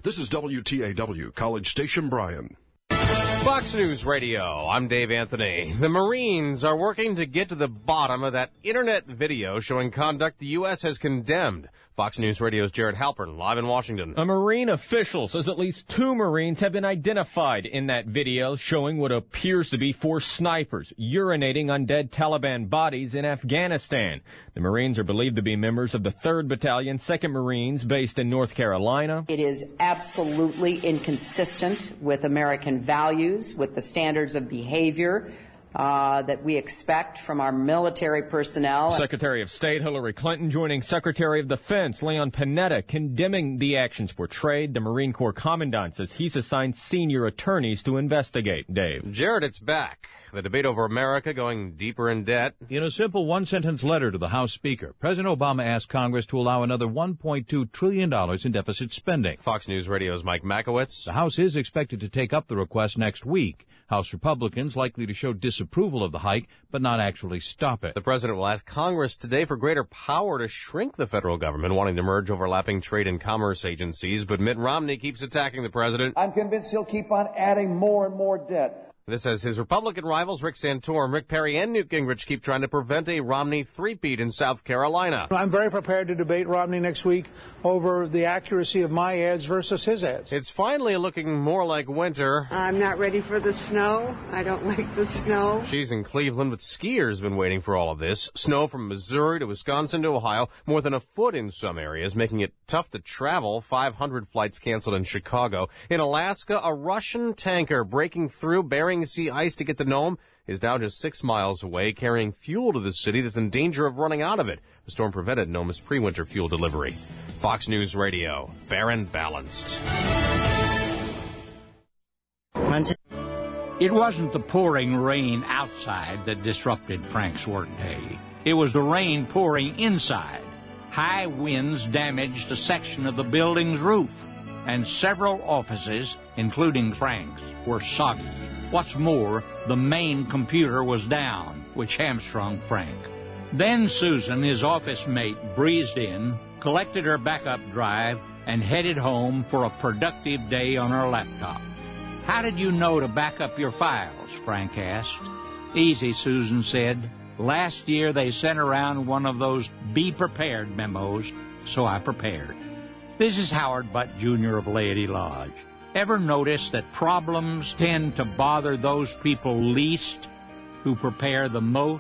This is WTAW, College Station Bryan. Fox News Radio, I'm Dave Anthony. The Marines are working to get to the bottom of that internet video showing conduct the U.S. has condemned. Fox News Radio's Jared Halpern, live in Washington. A Marine official says at least 2 Marines have been identified in that video showing what appears to be 4 snipers urinating on dead Taliban bodies in Afghanistan. The Marines are believed to be members of the 3rd Battalion, 2nd Marines, based in North Carolina. It is absolutely inconsistent with American values, with the standards of behavior that we expect from our military personnel. Secretary of State Hillary Clinton joining Secretary of Defense Leon Panetta condemning the actions portrayed. The Marine Corps Commandant says he's assigned senior attorneys to investigate. Dave. Jared, it's back. The debate over America going deeper in debt. In a simple one-sentence letter to the House Speaker, President Obama asked Congress to allow another $1.2 trillion in deficit spending. Fox News Radio's Mike Makowitz. The House is expected to take up the request next week. House Republicans likely to show disapproval of the hike, but not actually stop it. The president will ask Congress today for greater power to shrink the federal government, wanting to merge overlapping trade and commerce agencies. But Mitt Romney keeps attacking the president. I'm convinced he'll keep on adding more and more debt. This as his Republican rivals, Rick Santorum, Rick Perry, and Newt Gingrich keep trying to prevent a Romney three-peat in South Carolina. I'm very prepared to debate Romney next week over the accuracy of my ads versus his ads. It's finally looking more like winter. I'm not ready for the snow. I don't like the snow. She's in Cleveland, but skiers have been waiting for all of this. Snow from Missouri to Wisconsin to Ohio, more than a foot in some areas, making it tough to travel. 500 flights canceled in Chicago. In Alaska, a Russian tanker breaking through Bering Sea ice to get to Nome is now just 6 miles away, carrying fuel to the city that's in danger of running out of it. The storm prevented Nome's pre-winter fuel delivery. Fox News Radio, fair and balanced. It wasn't the pouring rain outside that disrupted Frank's workday. It was the rain pouring inside. High winds damaged a section of the building's roof, and several offices, including Frank's, were soggy. What's more, the main computer was down, which hamstrung Frank. Then Susan, his office mate, breezed in, collected her backup drive, and headed home for a productive day on her laptop. How did you know to back up your files? Frank asked. Easy, Susan said. Last year they sent around one of those Be Prepared memos, so I prepared. This is Howard Butt, Jr. of Laity Lodge. Ever notice that problems tend to bother those people least who prepare the most?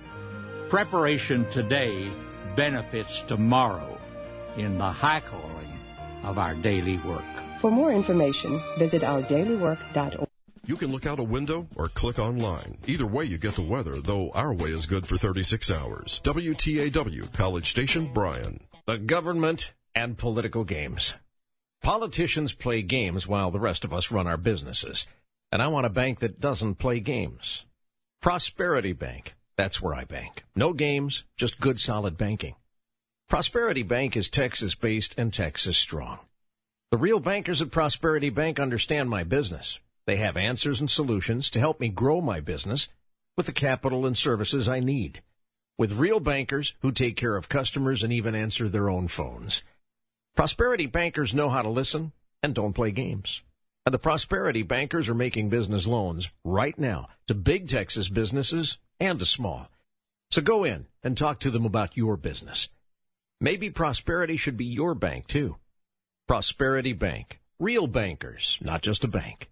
Preparation today benefits tomorrow in the high calling of our daily work. For more information, visit ourdailywork.org. You can look out a window or click online. Either way, you get the weather, though our way is good for 36 hours. WTAW, College Station, Bryan. The government and political games. Politicians play games while the rest of us run our businesses. And I want a bank that doesn't play games. Prosperity Bank. That's where I bank. No games, just good, solid banking. Prosperity Bank is Texas-based and Texas-strong. The real bankers at Prosperity Bank understand my business. They have answers and solutions to help me grow my business with the capital and services I need. With real bankers who take care of customers and even answer their own phones. Prosperity bankers know how to listen and don't play games. And the Prosperity bankers are making business loans right now to big Texas businesses and to small. So go in and talk to them about your business. Maybe Prosperity should be your bank, too. Prosperity Bank. Real bankers, not just a bank.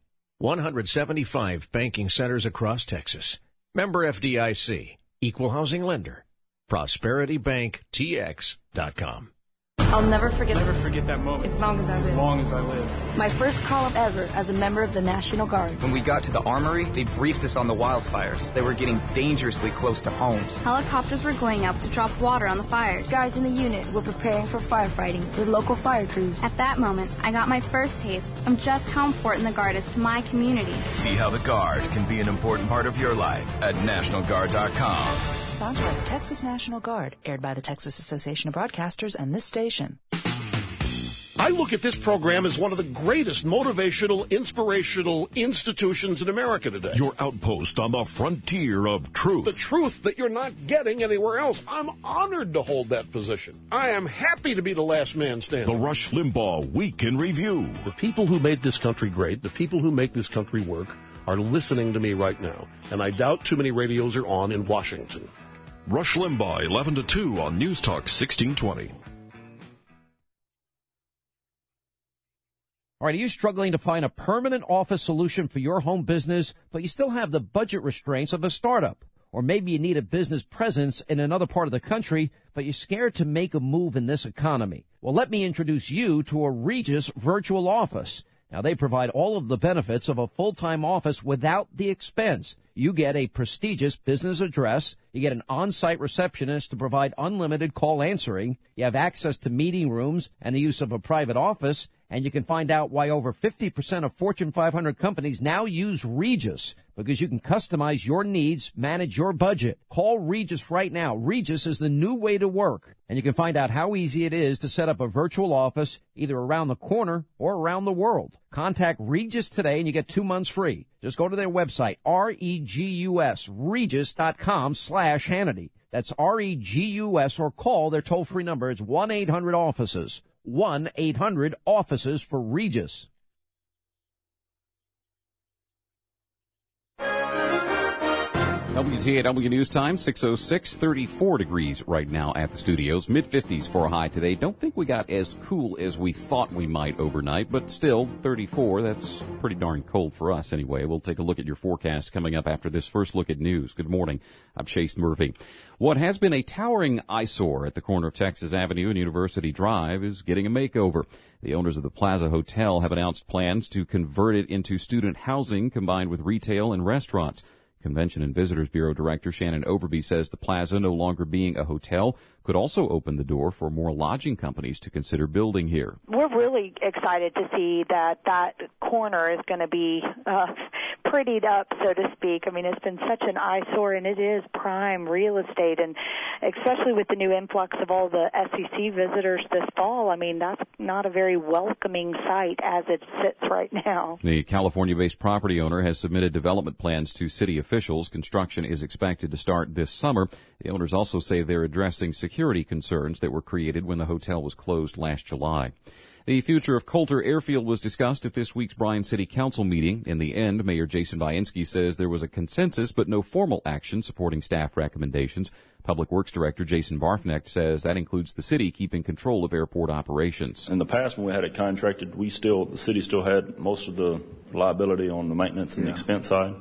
175 banking centers across Texas. Member FDIC. Equal housing lender. ProsperityBankTX.com. I'll never forget that moment. As long as I live. As long as I live. My first call ever as a member of the National Guard. When we got to the armory, they briefed us on the wildfires. They were getting dangerously close to homes. Helicopters were going out to drop water on the fires. Guys in the unit were preparing for firefighting with local fire crews. At that moment, I got my first taste of just how important the Guard is to my community. See how the Guard can be an important part of your life at NationalGuard.com. Sponsored by the Texas National Guard, aired by the Texas Association of Broadcasters and this station. I look at this program as one of the greatest motivational, inspirational institutions in America today. Your outpost on the frontier of truth. The truth that you're not getting anywhere else. I'm honored to hold that position. I am happy to be the last man standing. The Rush Limbaugh Week in Review. The people who made this country great, the people who make this country work, are listening to me right now. And I doubt too many radios are on in Washington. Rush Limbaugh, 11 to 2 on News Talk 1620. All right, are you struggling to find a permanent office solution for your home business, but you still have the budget restraints of a startup? Or maybe you need a business presence in another part of the country, but you're scared to make a move in this economy. Well, let me introduce you to a Regus virtual office. Now, they provide all of the benefits of a full-time office without the expense. You get a prestigious business address. You get an on-site receptionist to provide unlimited call answering. You have access to meeting rooms and the use of a private office. And you can find out why over 50% of Fortune 500 companies now use Regus, because you can customize your needs, manage your budget. Call Regus right now. Regus is the new way to work. And you can find out how easy it is to set up a virtual office either around the corner or around the world. Contact Regus today and you get 2 months free. Just go to their website, Regus, Regus.com/Hannity. That's Regus, or call their toll-free number. It's 1-800-OFFICES. 1-800-OFFICES for Regus. WTAW News Time, 6:06, 34 degrees right now at the studios. Mid-50s for a high today. Don't think we got as cool as we thought we might overnight, but still 34. That's pretty darn cold for us anyway. We'll take a look at your forecast coming up after this first look at news. Good morning. I'm Chase Murphy. What has been a towering eyesore at the corner of Texas Avenue and University Drive is getting a makeover. The owners of the Plaza Hotel have announced plans to convert it into student housing combined with retail and restaurants. Convention and Visitors Bureau Director Shannon Overby says the plaza, no longer being a hotel, could also open the door for more lodging companies to consider building here. We're really excited to see that corner is going to be prettied up, so to speak. I mean, it's been such an eyesore, and it is prime real estate, and especially with the new influx of all the SEC visitors this fall, I mean, that's not a very welcoming site as it sits right now. The California-based property owner has submitted development plans to city officials. Construction is expected to start this summer. The owners also say they're addressing security concerns that were created when the hotel was closed last July. The future of Coulter Airfield was discussed at this week's Bryan City Council meeting. In the end, Mayor Jason Viensky says there was a consensus but no formal action supporting staff recommendations. Public Works Director Jason Barfnecht says that includes the city keeping control of airport operations. In the past, when we had it contracted, the city still had most of the liability on the maintenance and the expense side,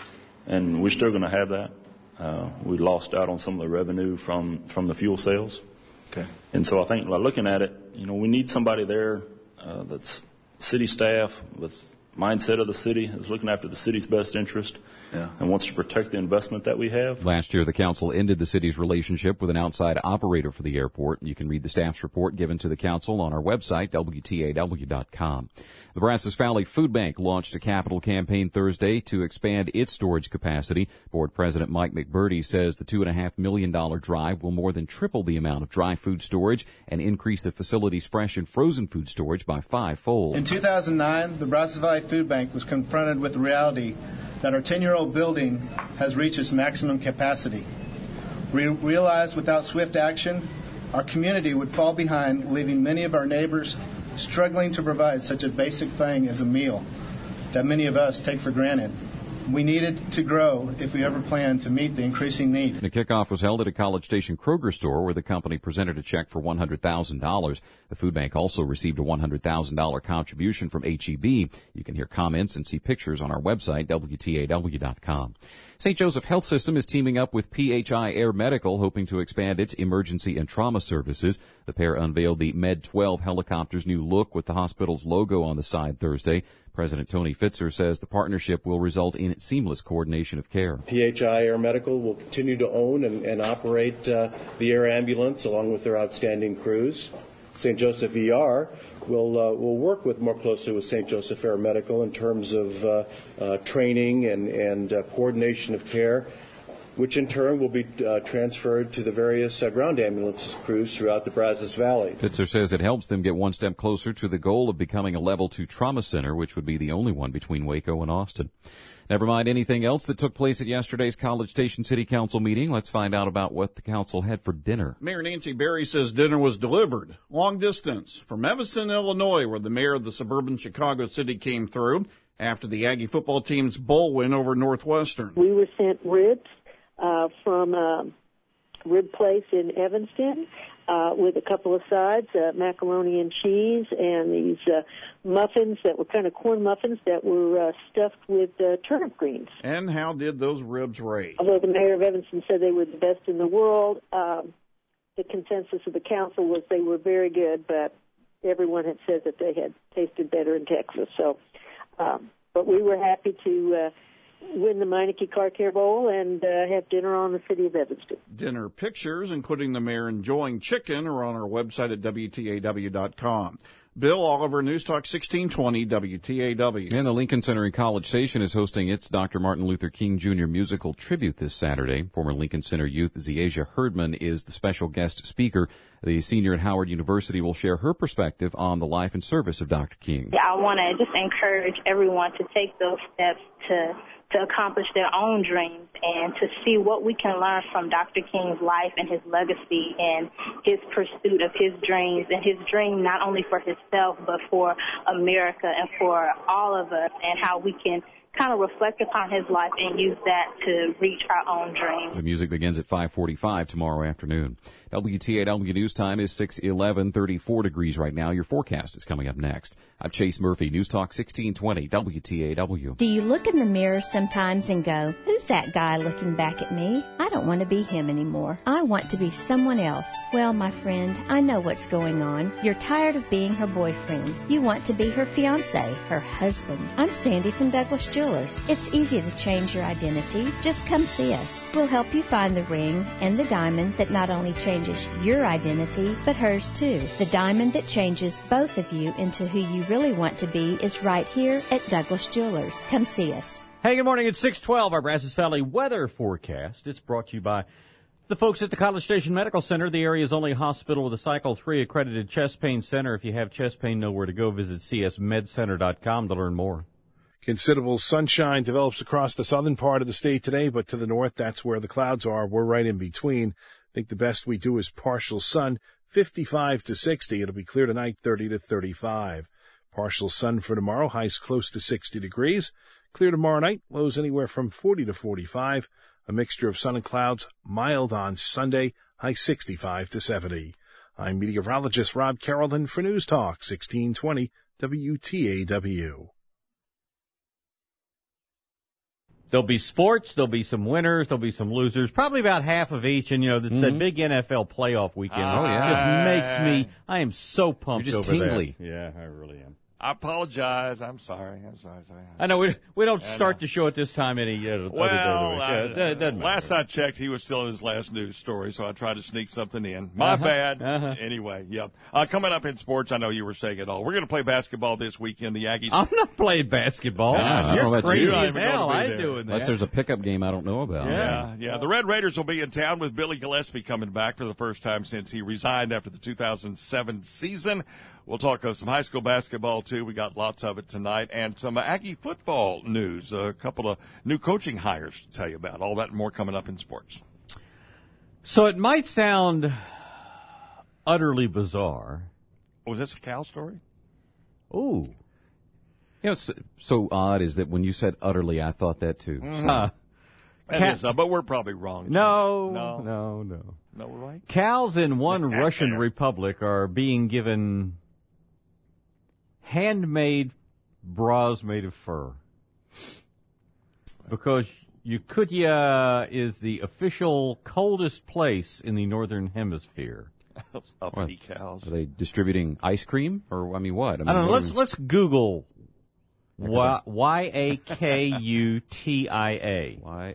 and we're still going to have that. We lost out on some of the revenue from the fuel sales. Okay. And so I think by looking at it, we need somebody there that's city staff with mindset of the city, is looking after the city's best interest, and wants to protect the investment that we have. Last year, the council ended the city's relationship with an outside operator for the airport. You can read the staff's report given to the council on our website, WTAW.com. The Brazos Valley Food Bank launched a capital campaign Thursday to expand its storage capacity. Board President Mike McBurdy says the $2.5 million drive will more than triple the amount of dry food storage and increase the facility's fresh and frozen food storage by 5-fold. In 2009, the Brazos Valley Food Bank was confronted with the reality that our 10-year-old building has reached its maximum capacity. We realized without swift action, our community would fall behind, leaving many of our neighbors struggling to provide such a basic thing as a meal that many of us take for granted. We needed to grow if we ever planned to meet the increasing need. The kickoff was held at a College Station Kroger store where the company presented a check for $100,000. The food bank also received a $100,000 contribution from HEB. You can hear comments and see pictures on our website, WTAW.com. St. Joseph Health System is teaming up with PHI Air Medical, hoping to expand its emergency and trauma services. The pair unveiled the Med-12 helicopter's new look with the hospital's logo on the side Thursday. President Tony Fitzer says the partnership will result in seamless coordination of care. PHI Air Medical will continue to own and operate the air ambulance along with their outstanding crews. St. Joseph ER will work more closely with St. Joseph Air Medical in terms of training and coordination of care. which in turn will be transferred to the various ground ambulance crews throughout the Brazos Valley. Fitzer says it helps them get one step closer to the goal of becoming a Level 2 trauma center, which would be the only one between Waco and Austin. Never mind anything else that took place at yesterday's College Station City Council meeting. Let's find out about what the council had for dinner. Mayor Nancy Berry says dinner was delivered long distance from Evanston, Illinois, where the mayor of the suburban Chicago city came through after the Aggie football team's bowl win over Northwestern. We were sent ribs from a rib place in Evanston with a couple of sides, macaroni and cheese, and these muffins that were kind of corn muffins that were stuffed with turnip greens. And how did those ribs rate? Although the mayor of Evanston said they were the best in the world, the consensus of the council was they were very good, but everyone had said that they had tasted better in Texas. So, but we were happy to win the Meineke Car Care Bowl and have dinner on the city of Evanston. Dinner pictures, including the mayor enjoying chicken, are on our website at WTAW.com. Bill Oliver, News Talk 1620, WTAW. And the Lincoln Center in College Station is hosting its Dr. Martin Luther King Jr. musical tribute this Saturday. Former Lincoln Center youth Ziaja Herdman is the special guest speaker. The senior at Howard University will share her perspective on the life and service of Dr. King. I want to just encourage everyone to take those steps to accomplish their own dreams and to see what we can learn from Dr. King's life and his legacy and his pursuit of his dreams, and his dream not only for himself but for America and for all of us, and how we can kind of reflect upon his life and use that to reach our own dreams. The music begins at 5:45 tomorrow afternoon. WTAW News Time is 6:11, 34 degrees right now. Your forecast is coming up next. I'm Chase Murphy, News Talk 1620, WTAW. Do you look in the mirror sometimes and go, who's that guy looking back at me? I don't want to be him anymore. I want to be someone else. Well, my friend, I know what's going on. You're tired of being her boyfriend. You want to be her fiancé, her husband. I'm Sandy from Douglas Jewelers. It's easy to change your identity. Just come see us. We'll help you find the ring and the diamond that not only changes your identity, but hers too. The diamond that changes both of you into who you really want to be is right here at Douglas Jewelers. Come see us. Hey, good morning. It's 6:12, our Brazos Valley weather forecast. It's brought to you by the folks at the College Station Medical Center, the area's only hospital with a Cycle 3 accredited chest pain center. If you have chest pain, know where to go. Visit csmedcenter.com to learn more. Considerable sunshine develops across the southern part of the state today, but to the north, that's where the clouds are. We're right in between. I think the best we do is partial sun, 55 to 60. It'll be clear tonight, 30 to 35. Partial sun for tomorrow, highs close to 60 degrees. Clear tomorrow night, lows anywhere from 40 to 45. A mixture of sun and clouds, mild on Sunday, high 65 to 70. I'm meteorologist Rob Carrollton for News Talk 1620 WTAW. There'll be sports, there'll be some winners, there'll be some losers, probably about half of each, and, it's that big NFL playoff weekend. It just makes me, I am so pumped You're just over tingly. that. Yeah, I really am. I apologize. I'm sorry. I know we don't start the show at this time any other day. Last I checked, he was still in his last news story, so I tried to sneak something in. My bad. Anyway, yep. Coming up in sports, I know you were saying it all. We're going to play basketball this weekend. The Aggies. I'm not playing basketball. You're crazy as hell. I ain't doing that. Unless there's a pickup game I don't know about. Yeah. The Red Raiders will be in town with Billy Gillespie coming back for the first time since he resigned after the 2007 season. We'll talk some high school basketball, too. We got lots of it tonight. And some Aggie football news. A couple of new coaching hires to tell you about. All that and more coming up in sports. So it might sound utterly bizarre. Was this a Cal story? Ooh. So odd is that when you said utterly, I thought that, too. So. But we're probably wrong. No, we're right. Cows in one Russian republic are being given handmade bras made of fur because Yakutia is the official coldest place in the northern hemisphere. Uppity cows. Are they distributing ice cream or what? I don't know. Let's Google Y-A-K-U-T-I-A.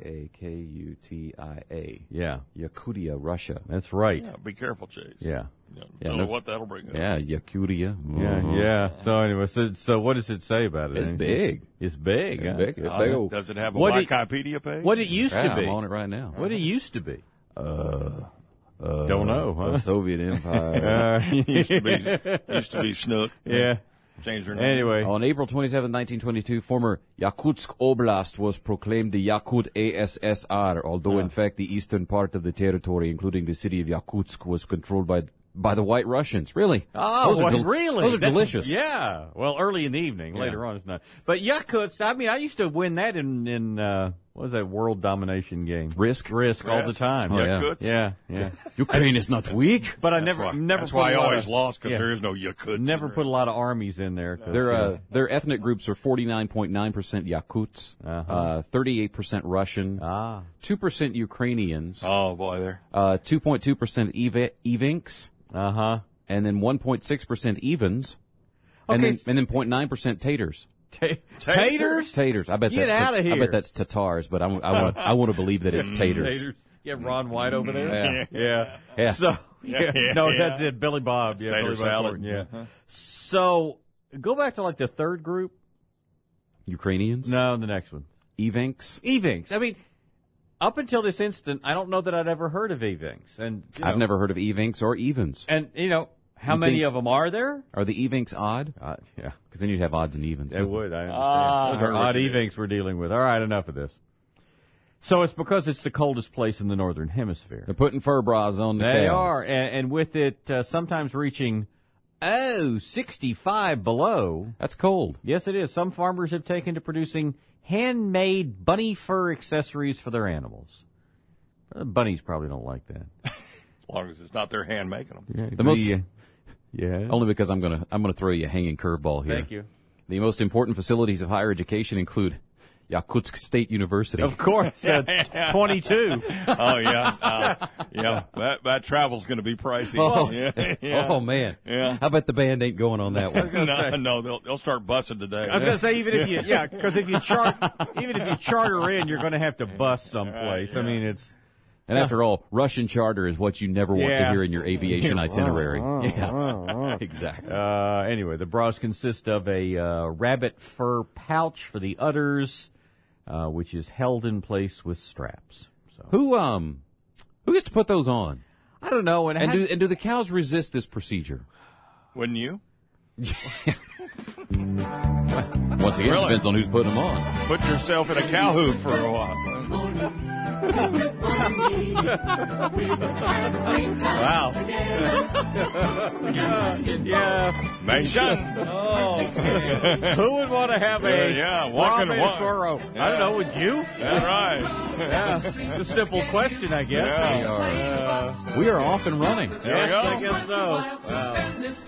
Y-A-K-U-T-I-A. Yeah. Yakutia, Russia. That's right. Yeah, be careful, Chase. Yeah. Don't know what that'll bring up. Yeah, Yakutia. Yeah. So anyway, so what does it say about it? It's big. It's big. It's huh? big. It's big old. Does it have a Wikipedia page? What it used to be? I'm on it right now. What it used to be? Don't know, huh? The Soviet Empire. used to be Schnook. Yeah. Changed their name. Anyway. On April 27, 1922, former Yakutsk Oblast was proclaimed the Yakut ASSR, although in fact the eastern part of the territory, including the city of Yakutsk, was controlled by the White Russians. Really? Oh, really? Those are delicious. Yeah. Well, early in the evening. Later on, it's not. But Yakutsk, I mean, I used to win that in what was that world domination game? Risk all the time. Oh, yeah. Ukraine is not weak. But I That's never That's put why I a lot always of- lost, because there is no Yakutsk. Never put a lot of armies in there. Their ethnic groups are 49.9% Yakuts, 38% Russian, 2% Ukrainians. Oh boy, there. 2.2% Evinks. And then 1.6% Evens. Okay. And then 0.9% Tatars. Tatars? Tatars. I bet Get that's out of here. I bet that's Tatars, but I want to believe that it's Tatars. Taters. You have Ron White over there? Yeah. So, no, that's it. Billy Bob. Yeah, Tater Billy Bob salad. Thornton, yeah. So, go back to like the third group. Ukrainians? No, the next one. Evinks? Evinks. I mean, up until this instant, I don't know that I'd ever heard of Evinks. And I've never heard of Evinks or Evens. And, how many of them are there? Are the Evinks odd? Yeah. Because then you'd have odds and evens. They would, I understand. Those are odd Evinks we're dealing with. All right, enough of this. So it's because it's the coldest place in the Northern Hemisphere. They're putting fur bras on the They cows. are, and with it sometimes reaching, 65 below. That's cold. Yes, it is. Some farmers have taken to producing handmade bunny fur accessories for their animals. Bunnies probably don't like that. As long as it's not their hand making them. Yeah, The most, yeah. Only because I'm gonna throw you a hanging curveball here. Thank you. The most important facilities of higher education include Yakutsk State University. Of course, 22. Oh yeah, that travel's going to be pricey. Oh man. Yeah. How about the band ain't going on that one? No, they'll start bussing today. I was going to say, because if you charter in, you're going to have to bus someplace. I mean, it's. And after all, Russian charter is what you never want to hear in your aviation itinerary. Exactly. Anyway, the bras consist of a rabbit fur pouch for the udders, which is held in place with straps. So. Who gets to put those on? I don't know. And do the cows resist this procedure? Wouldn't you? Once again, it depends on who's putting them on. Put yourself in a cow hoof for a while. Wow. Yeah. Nation. Who would want to have a walking furrow? I don't know. Would you? That's right. Yeah. A simple question, I guess. Yeah. We are off and running. There we go. I guess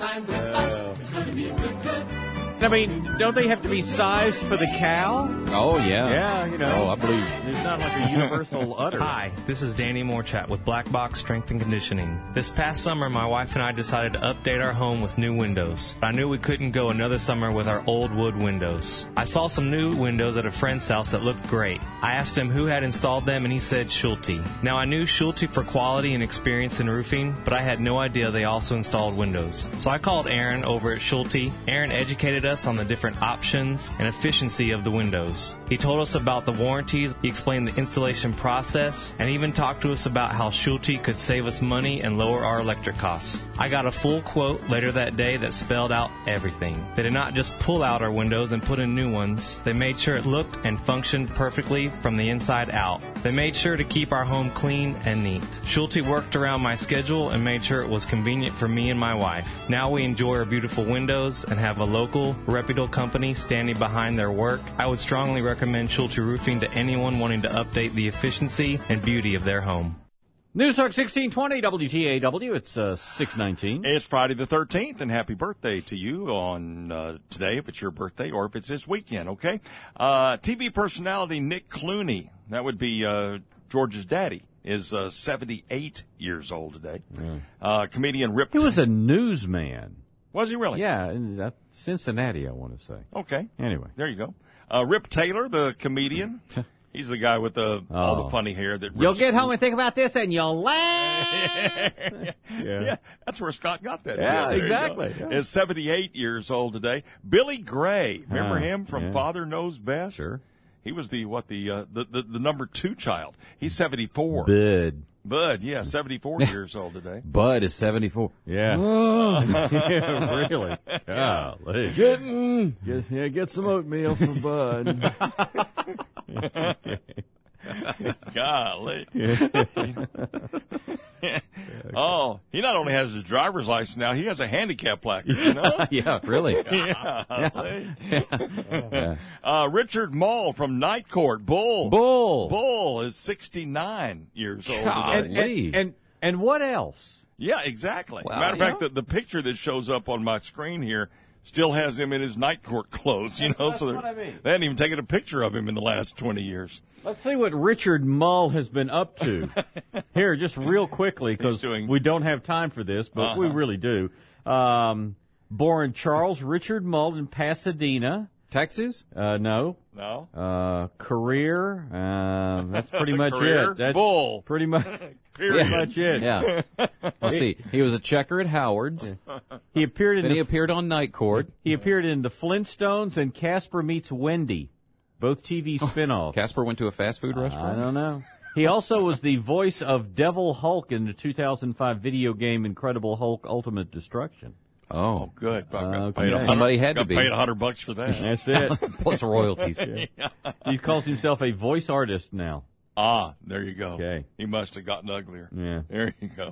so. I mean, don't they have to be sized for the cow? Oh, yeah. Yeah, Oh, I believe. It's not like a universal udder. Hi, this is Danny Morchat with Black Box Strength and Conditioning. This past summer, my wife and I decided to update our home with new windows. I knew we couldn't go another summer with our old wood windows. I saw some new windows at a friend's house that looked great. I asked him who had installed them, and he said Schulte. Now, I knew Schulte for quality and experience in roofing, but I had no idea they also installed windows. So I called Aaron over at Schulte. Aaron educated us on the different options and efficiency of the windows. He told us about the warranties, he explained the installation process, and even talked to us about how Schulte could save us money and lower our electric costs. I got a full quote later that day that spelled out everything. They did not just pull out our windows and put in new ones. They made sure it looked and functioned perfectly from the inside out. They made sure to keep our home clean and neat. Schulte worked around my schedule and made sure it was convenient for me and my wife. Now we enjoy our beautiful windows and have a local, reputable company standing behind their work. I would strongly recommend Schulte Roofing to anyone wanting to update the efficiency and beauty of their home. News Talk 1620 WTAW. It's 6:19. It's Friday the 13th, and happy birthday to you on today, if it's your birthday, or if it's this weekend, okay? TV personality Nick Clooney, that would be George's daddy, is 78 years old today. Comedian Rip... He was a newsman. Was he really? Yeah, in Cincinnati, I want to say. Okay. Anyway. There you go. Rip Taylor, the comedian, He's the guy with all the funny hair. You'll get home and think about this, and you'll laugh. Yeah, that's where Scott got that. Yeah, exactly. Yeah. Is 78 years old today. Billy Gray, remember him from Father Knows Best? Sure. He was the number 2 child. He's 74. Bud, yeah, 74 years old today. Bud is 74. Yeah. Really? Golly. Get some oatmeal for Bud. Golly. Oh, he not only has his driver's license now, he has a handicap placard, you know? Yeah, really. Richard Mall from Night Court. Bull is 69 years old. And what else? Yeah, exactly. Well, Matter of fact, the picture that shows up on my screen here still has him in his Night Court clothes, you know? That's so what I mean. They hadn't even taken a picture of him in the last 20 years. Let's see what Richard Mull has been up to. Here, just real quickly, because we don't have time for this, but we really do. Born Charles Richard Mull in Pasadena, Texas? No. Career, that's pretty much Career? it. That's Bull. Pretty much it. Yeah. Let's see. He was a checker at Howard's. He appeared Then he appeared on Night Court. He appeared in The Flintstones and Casper Meets Wendy, both TV spinoffs. Casper went to a fast food restaurant? I don't know. He also was the voice of Devil Hulk in the 2005 video game Incredible Hulk Ultimate Destruction. Oh, good. Somebody had to be. Paid $100 for that. That's it. Plus royalties. Yeah. He calls himself a voice artist now. There you go. Okay. He must have gotten uglier. Yeah. There you go.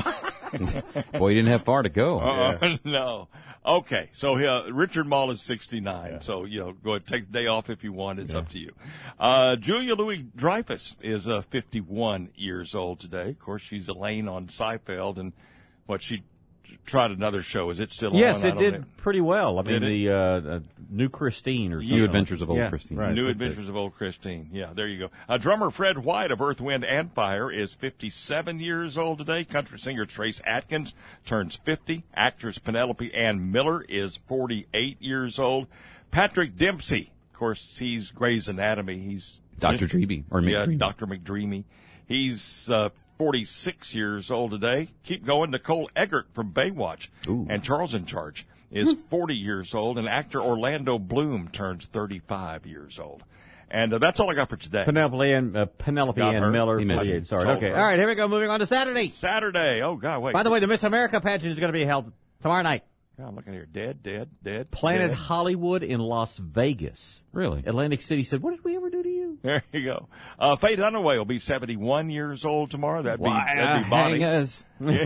Boy, he didn't have far to go. No. Okay. So Richard Mall is 69. Yeah. So, go ahead, take the day off if you want. It's up to you. Julia Louis-Dreyfus is 51 years old today. Of course, she's Elaine on Seinfeld, and she tried another show. Is it still on? Yes, it did pretty well. I mean, the New Christine or something. New Adventures of Old Christine. Right, New Adventures of Old Christine. Yeah, there you go. Drummer Fred White of Earth, Wind and Fire is 57 years old today. Country singer Trace Atkins turns 50. Actress Penelope Ann Miller is 48 years old. Patrick Dempsey, of course, he's Grey's Anatomy. He's Dr. Dreamy, or McDreamy. Dr. McDreamy. He's 46 years old today. Keep going. Nicole Eggert from Baywatch and Charles in Charge is 40 years old, and actor Orlando Bloom turns 35 years old. And that's all I got for today. Penelope Ann Miller. 48. Sorry. Okay. All right, here we go. Moving on to Saturday. Oh, God, wait. By the way, the Miss America pageant is going to be held tomorrow night. God, I'm looking here. Dead. Planet Hollywood in Las Vegas. Really? Atlantic City said, "What did we ever do to you?" There you go. Faye Dunaway will be 71 years old tomorrow. That'd be Bonnie. Hangers.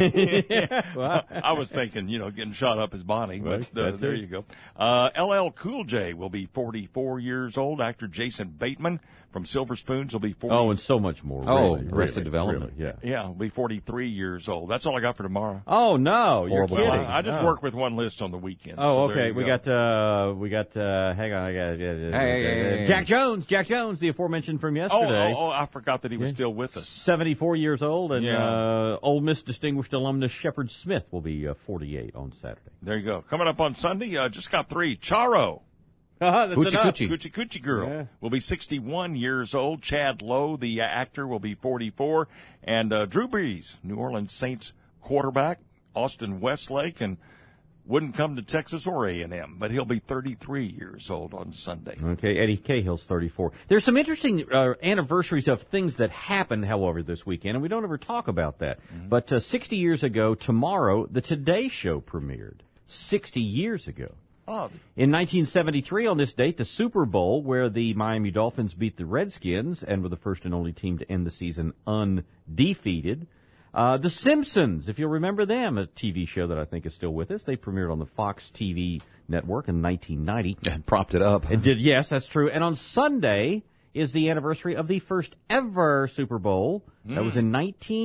Well, I was thinking, getting shot up as Bonnie, but there you go. LL Cool J will be 44 years old. Actor Jason Bateman from Silver Spoons will be 40. Oh, and so much more. Arrested Development. Really, yeah, will be 43 years old. That's all I got for tomorrow. Oh no, you're kidding! I just work with one list on the weekend. Oh, so okay. We got. Hang on. I got. Jack Jones. Jack Jones, the aforementioned from yesterday. Oh! I forgot that he was still with us. 74 years old, and Ole Miss distinguished alumnus Shepard Smith will be 48 on Saturday. There you go. Coming up on Sunday, just got 3. Charo. That's Coochie Coochie Girl will be 61 years old. Chad Lowe, the actor, will be 44. And Drew Brees, New Orleans Saints quarterback, Austin Westlake, and wouldn't come to Texas or A&M, but he'll be 33 years old on Sunday. Okay, Eddie Cahill's 34. There's some interesting anniversaries of things that happened, however, this weekend, and we don't ever talk about that. Mm-hmm. But 60 years ago, tomorrow, the Today Show premiered. 60 years ago. Oh. In 1973, on this date, the Super Bowl, where the Miami Dolphins beat the Redskins and were the first and only team to end the season undefeated. The Simpsons, if you'll remember them, a TV show that I think is still with us. They premiered on the Fox TV network in 1990. And propped it up. It did, yes, that's true. And on Sunday is the anniversary of the first ever Super Bowl. That was in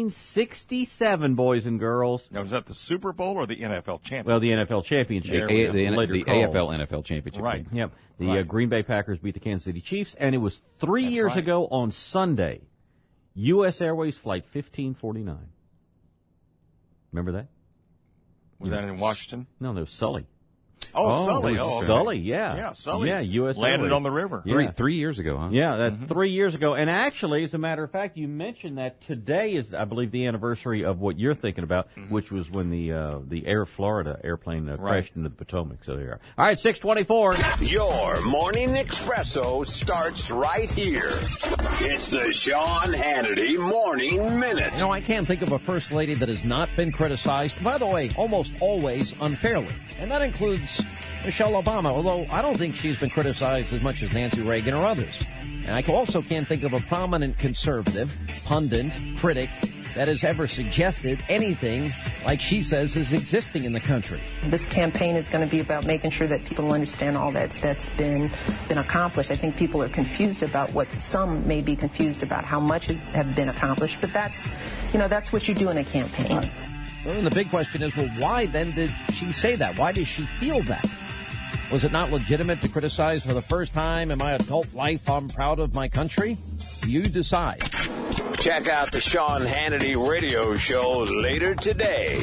1967, boys and girls. Now, was that the Super Bowl or the NFL Championship? Well, the NFL Championship. The AFL NFL Championship. Right. Yep. The Green Bay Packers beat the Kansas City Chiefs, and it was 3 years ago on Sunday. U.S. Airways Flight 1549. Remember that? Was that in Washington? No, Sully. Sully. Sully, yeah. Yeah, Sully. Yeah, U.S. landed Airways. on the river. Yeah. 3 years ago, huh? Yeah, 3 years ago. And actually, as a matter of fact, you mentioned that today is, I believe, the anniversary of what you're thinking about, which was when the Air Florida airplane crashed into the Potomac. So there you are. All right, 6:24. Your morning espresso starts right here. It's the Sean Hannity Morning Minute. You know, I can't think of a first lady that has not been criticized, by the way, almost always unfairly. And that includes Michelle Obama, although I don't think she's been criticized as much as Nancy Reagan or others. And I also can't think of a prominent conservative, pundit, critic that has ever suggested anything like she says is existing in the country. This campaign is going to be about making sure that people understand all that's been accomplished. I think people are confused about what some may be confused about how much have been accomplished, but that's what you do in a campaign. Well, and the big question is, well, why then did she say that? Why does she feel that? Was it not legitimate to criticize for the first time in my adult life I'm proud of my country? You decide. Check out the Sean Hannity radio show later today.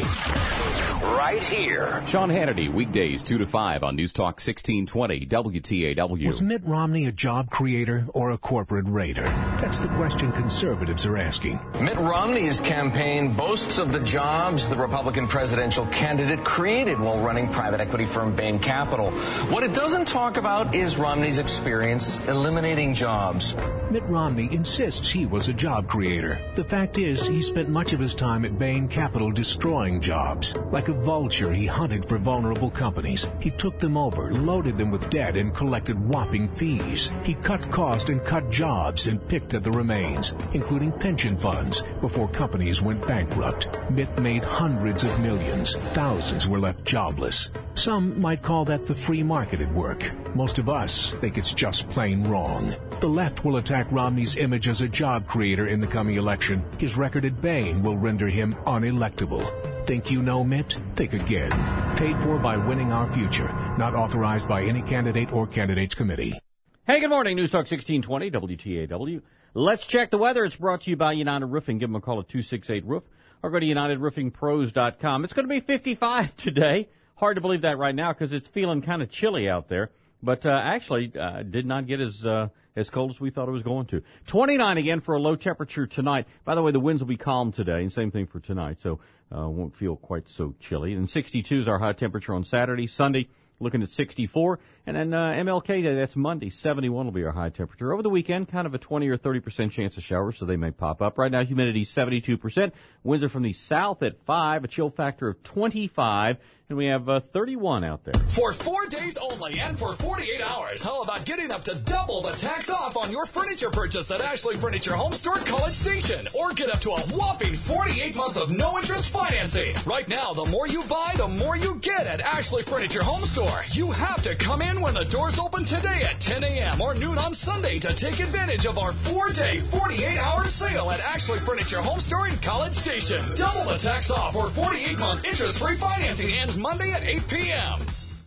Right here. Sean Hannity, weekdays 2 to 5 on News Talk 1620 WTAW. Was Mitt Romney a job creator or a corporate raider? That's the question conservatives are asking. Mitt Romney's campaign boasts of the jobs the Republican presidential candidate created while running private equity firm Bain Capital. What it doesn't talk about is Romney's experience eliminating jobs. Mitt Romney insists he was a job creator. The fact is, he spent much of his time at Bain Capital destroying jobs. Like a vulture, he hunted for vulnerable companies. He took them over, loaded them with debt, and collected whopping fees. He cut costs and cut jobs and picked at the remains, including pension funds, before companies went bankrupt. Mitt made hundreds of millions. Thousands were left jobless. Some might call that the free market at work. Most of us think it's just plain wrong. The left will attack Romney's image as a job creator in the coming election. His record at Bain will render him unelectable. Think you know Mitt? Think again. Paid for by Winning Our Future. Not authorized by any candidate or candidates committee. Hey, good morning. News Talk 1620 WTAW. Let's check the weather. It's brought to you by United Roofing. Give them a call at 268-ROOF or go to UnitedRoofingPros.com. It's going to be 55 today. Hard to believe that right now because it's feeling kind of chilly out there. But actually, did not get as cold as we thought it was going to. 29 again for a low temperature tonight. By the way, the winds will be calm today, and same thing for tonight, so won't feel quite so chilly. And 62 is our high temperature on Saturday. Sunday, looking at 64. And then MLK Day, that's Monday, 71 will be our high temperature. Over the weekend, kind of a 20 or 30% chance of showers, so they may pop up. Right now, humidity 72%. Winds are from the south at 5, a chill factor of 25. And we have 31 out there. For 4 days only and for 48 hours, how about getting up to double the tax off on your furniture purchase at Ashley Furniture Home Store, College Station? Or get up to a whopping 48 months of no-interest financing. Right now, the more you buy, the more you get at Ashley Furniture Home Store. You have to come in when the doors open today at 10 a.m. or noon on Sunday to take advantage of our 4-day, 48-hour sale at Ashley Furniture Home Store in College Station. Double the tax off or 48-month interest-free financing ends Monday at 8 p.m.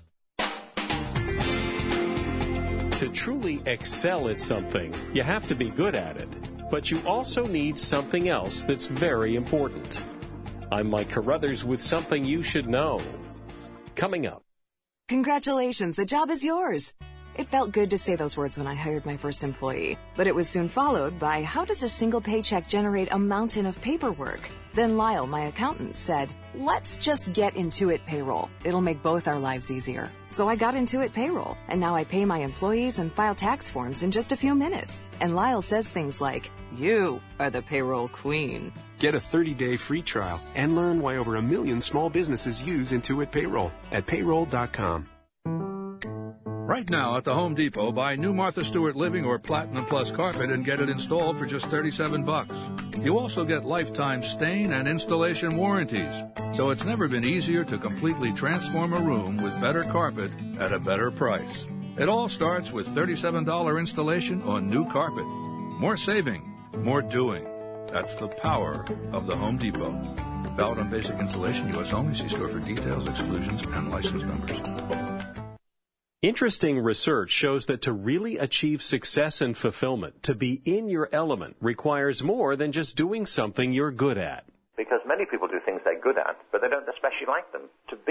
To truly excel at something, you have to be good at it. But you also need something else that's very important. I'm Mike Carruthers with something you should know. Coming up. Congratulations, the job is yours. It felt good to say those words when I hired my first employee, but it was soon followed by, how does a single paycheck generate a mountain of paperwork? Then Lyle, my accountant, said, let's just get Intuit Payroll. It'll make both our lives easier. So I got Intuit Payroll, and now I pay my employees and file tax forms in just a few minutes. And Lyle says things like, you are the payroll queen. Get a 30-day free trial and learn why over 1 million small businesses use Intuit Payroll at payroll.com. Right now at the Home Depot, buy new Martha Stewart Living or Platinum Plus carpet and get it installed for just $37. You also get lifetime stain and installation warranties. So it's never been easier to completely transform a room with better carpet at a better price. It all starts with $37 installation on new carpet. More saving, more doing. That's the power of the Home Depot. Valid on basic installation, U.S. only. See store for details, exclusions, and license numbers. Interesting research shows that to really achieve success and fulfillment, to be in your element, requires more than just doing something you're good at. Because many people do things they're good at, but they don't especially like them. To be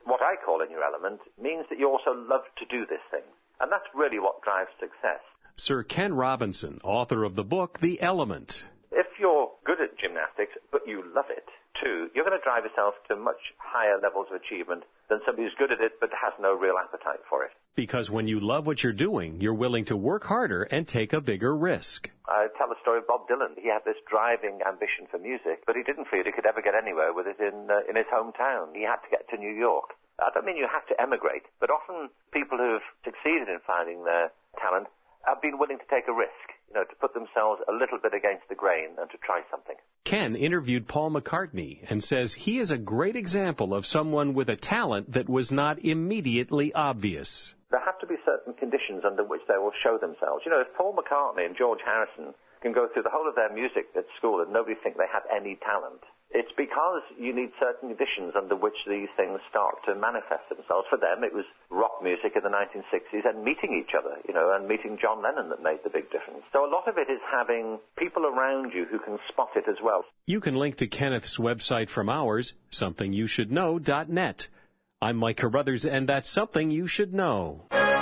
what I call in your element means that you also love to do this thing. And that's really what drives success. Sir Ken Robinson, author of the book, The Element. If you're good at gymnastics, but you love it too, you're going to drive yourself to much higher levels of achievement than somebody who's good at it but has no real appetite for it. Because when you love what you're doing, you're willing to work harder and take a bigger risk. I tell the story of Bob Dylan. He had this driving ambition for music, but he didn't feel he could ever get anywhere with it in his hometown. He had to get to New York. I don't mean you have to emigrate, but often people who've succeeded in finding their talent have been willing to take a risk, to put themselves a little bit against the grain and to try something. Ken interviewed Paul McCartney and says he is a great example of someone with a talent that was not immediately obvious. There have to be certain conditions under which they will show themselves. If Paul McCartney and George Harrison can go through the whole of their music at school and nobody think they have any talent, it's because you need certain conditions under which these things start to manifest themselves. For them, it was rock music in the 1960s and meeting each other, and meeting John Lennon that made the big difference. So a lot of it is having people around you who can spot it as well. You can link to Kenneth's website from ours, somethingyoushouldknow.net. I'm Mike Carruthers, and that's Something You Should Know.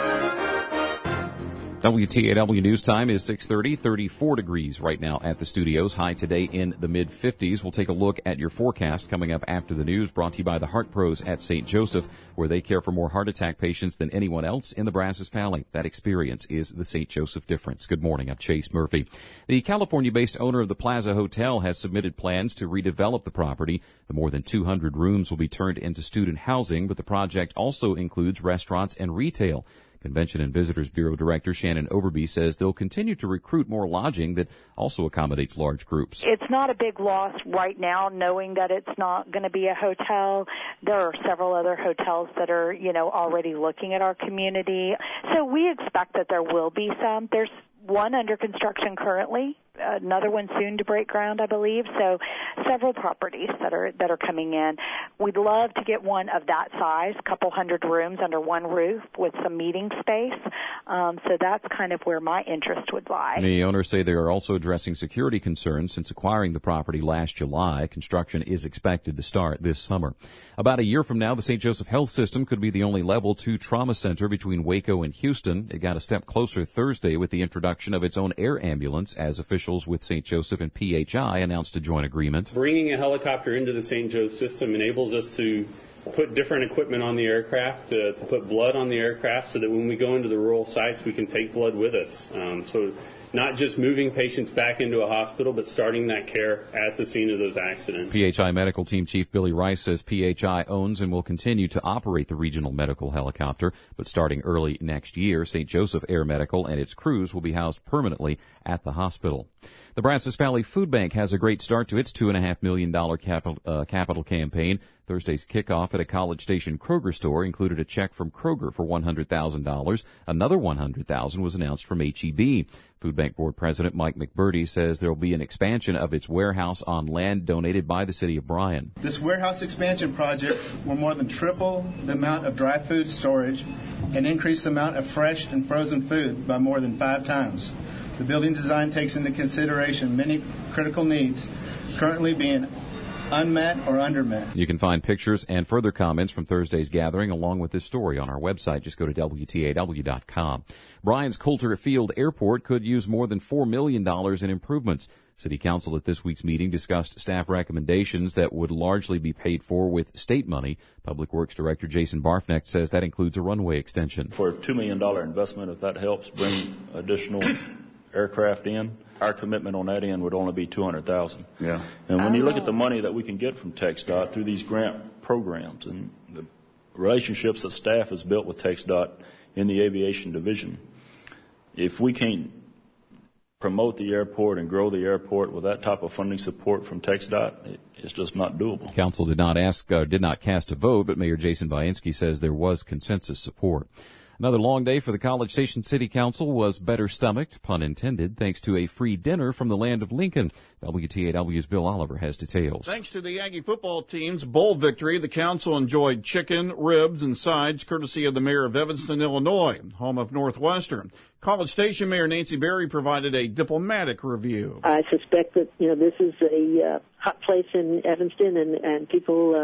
WTAW News Time is 6:30, 34 degrees right now at the studios. High today in the mid-50s. We'll take a look at your forecast coming up after the news, brought to you by the Heart Pros at St. Joseph, where they care for more heart attack patients than anyone else in the Brazos Valley. That experience is the St. Joseph difference. Good morning, I'm Chase Murphy. The California-based owner of the Plaza Hotel has submitted plans to redevelop the property. The more than 200 rooms will be turned into student housing, but the project also includes restaurants and retail. Convention and Visitors Bureau Director Shannon Overby says they'll continue to recruit more lodging that also accommodates large groups. It's not a big loss right now, knowing that it's not going to be a hotel. There are several other hotels that are, already looking at our community. So we expect that there will be some. There's one under construction currently, another one soon to break ground, I believe. So several properties that are coming in. We'd love to get one of that size, a couple hundred rooms under one roof with some meeting space. So that's kind of where my interest would lie. The owners say they are also addressing security concerns since acquiring the property last July. Construction is expected to start this summer. About a year from now, the St. Joseph Health System could be the only Level 2 trauma center between Waco and Houston. It got a step closer Thursday with the introduction of its own air ambulance as officials with St. Joseph and PHI announced a joint agreement. Bringing a helicopter into the St. Joseph system enables us to put different equipment on the aircraft, to put blood on the aircraft so that when we go into the rural sites, we can take blood with us. So not just moving patients back into a hospital, but starting that care at the scene of those accidents. PHI Medical Team Chief Billy Rice says PHI owns and will continue to operate the regional medical helicopter, but starting early next year, St. Joseph Air Medical and its crews will be housed permanently at the hospital. The Brazos Valley Food Bank has a great start to its $2.5 million capital campaign. Thursday's kickoff at a College Station Kroger store included a check from Kroger for $100,000. Another $100,000 was announced from H-E-B. Food Bank Board President Mike McBurdy says there will be an expansion of its warehouse on land donated by the city of Bryan. This warehouse expansion project will more than triple the amount of dry food storage and increase the amount of fresh and frozen food by more than 5 times. The building design takes into consideration many critical needs currently being unmet or undermet. You can find pictures and further comments from Thursday's gathering along with this story on our website. Just go to WTAW.com. Bryan's Coulter Field Airport could use more than $4 million in improvements. City Council at this week's meeting discussed staff recommendations that would largely be paid for with state money. Public Works Director Jason Barfnecht says that includes a runway extension. For a $2 million investment, if that helps bring additional aircraft in, our commitment on that end would only be $200,000. Yeah. And when you look at the money that we can get from TxDOT through these grant programs and the relationships that staff has built with TxDOT in the aviation division, if we can't promote the airport and grow the airport with that type of funding support from TxDOT, it's just not doable. Council did not cast a vote, but Mayor Jason Bainski says there was consensus support. Another long day for the College Station City Council was better stomached, pun intended, thanks to a free dinner from the land of Lincoln. WTAW's Bill Oliver has details. Thanks to the Aggie football team's bowl victory, the council enjoyed chicken, ribs, and sides courtesy of the mayor of Evanston, Illinois, home of Northwestern. College Station Mayor Nancy Berry provided a diplomatic review. I suspect that, this is a hot place in Evanston, and people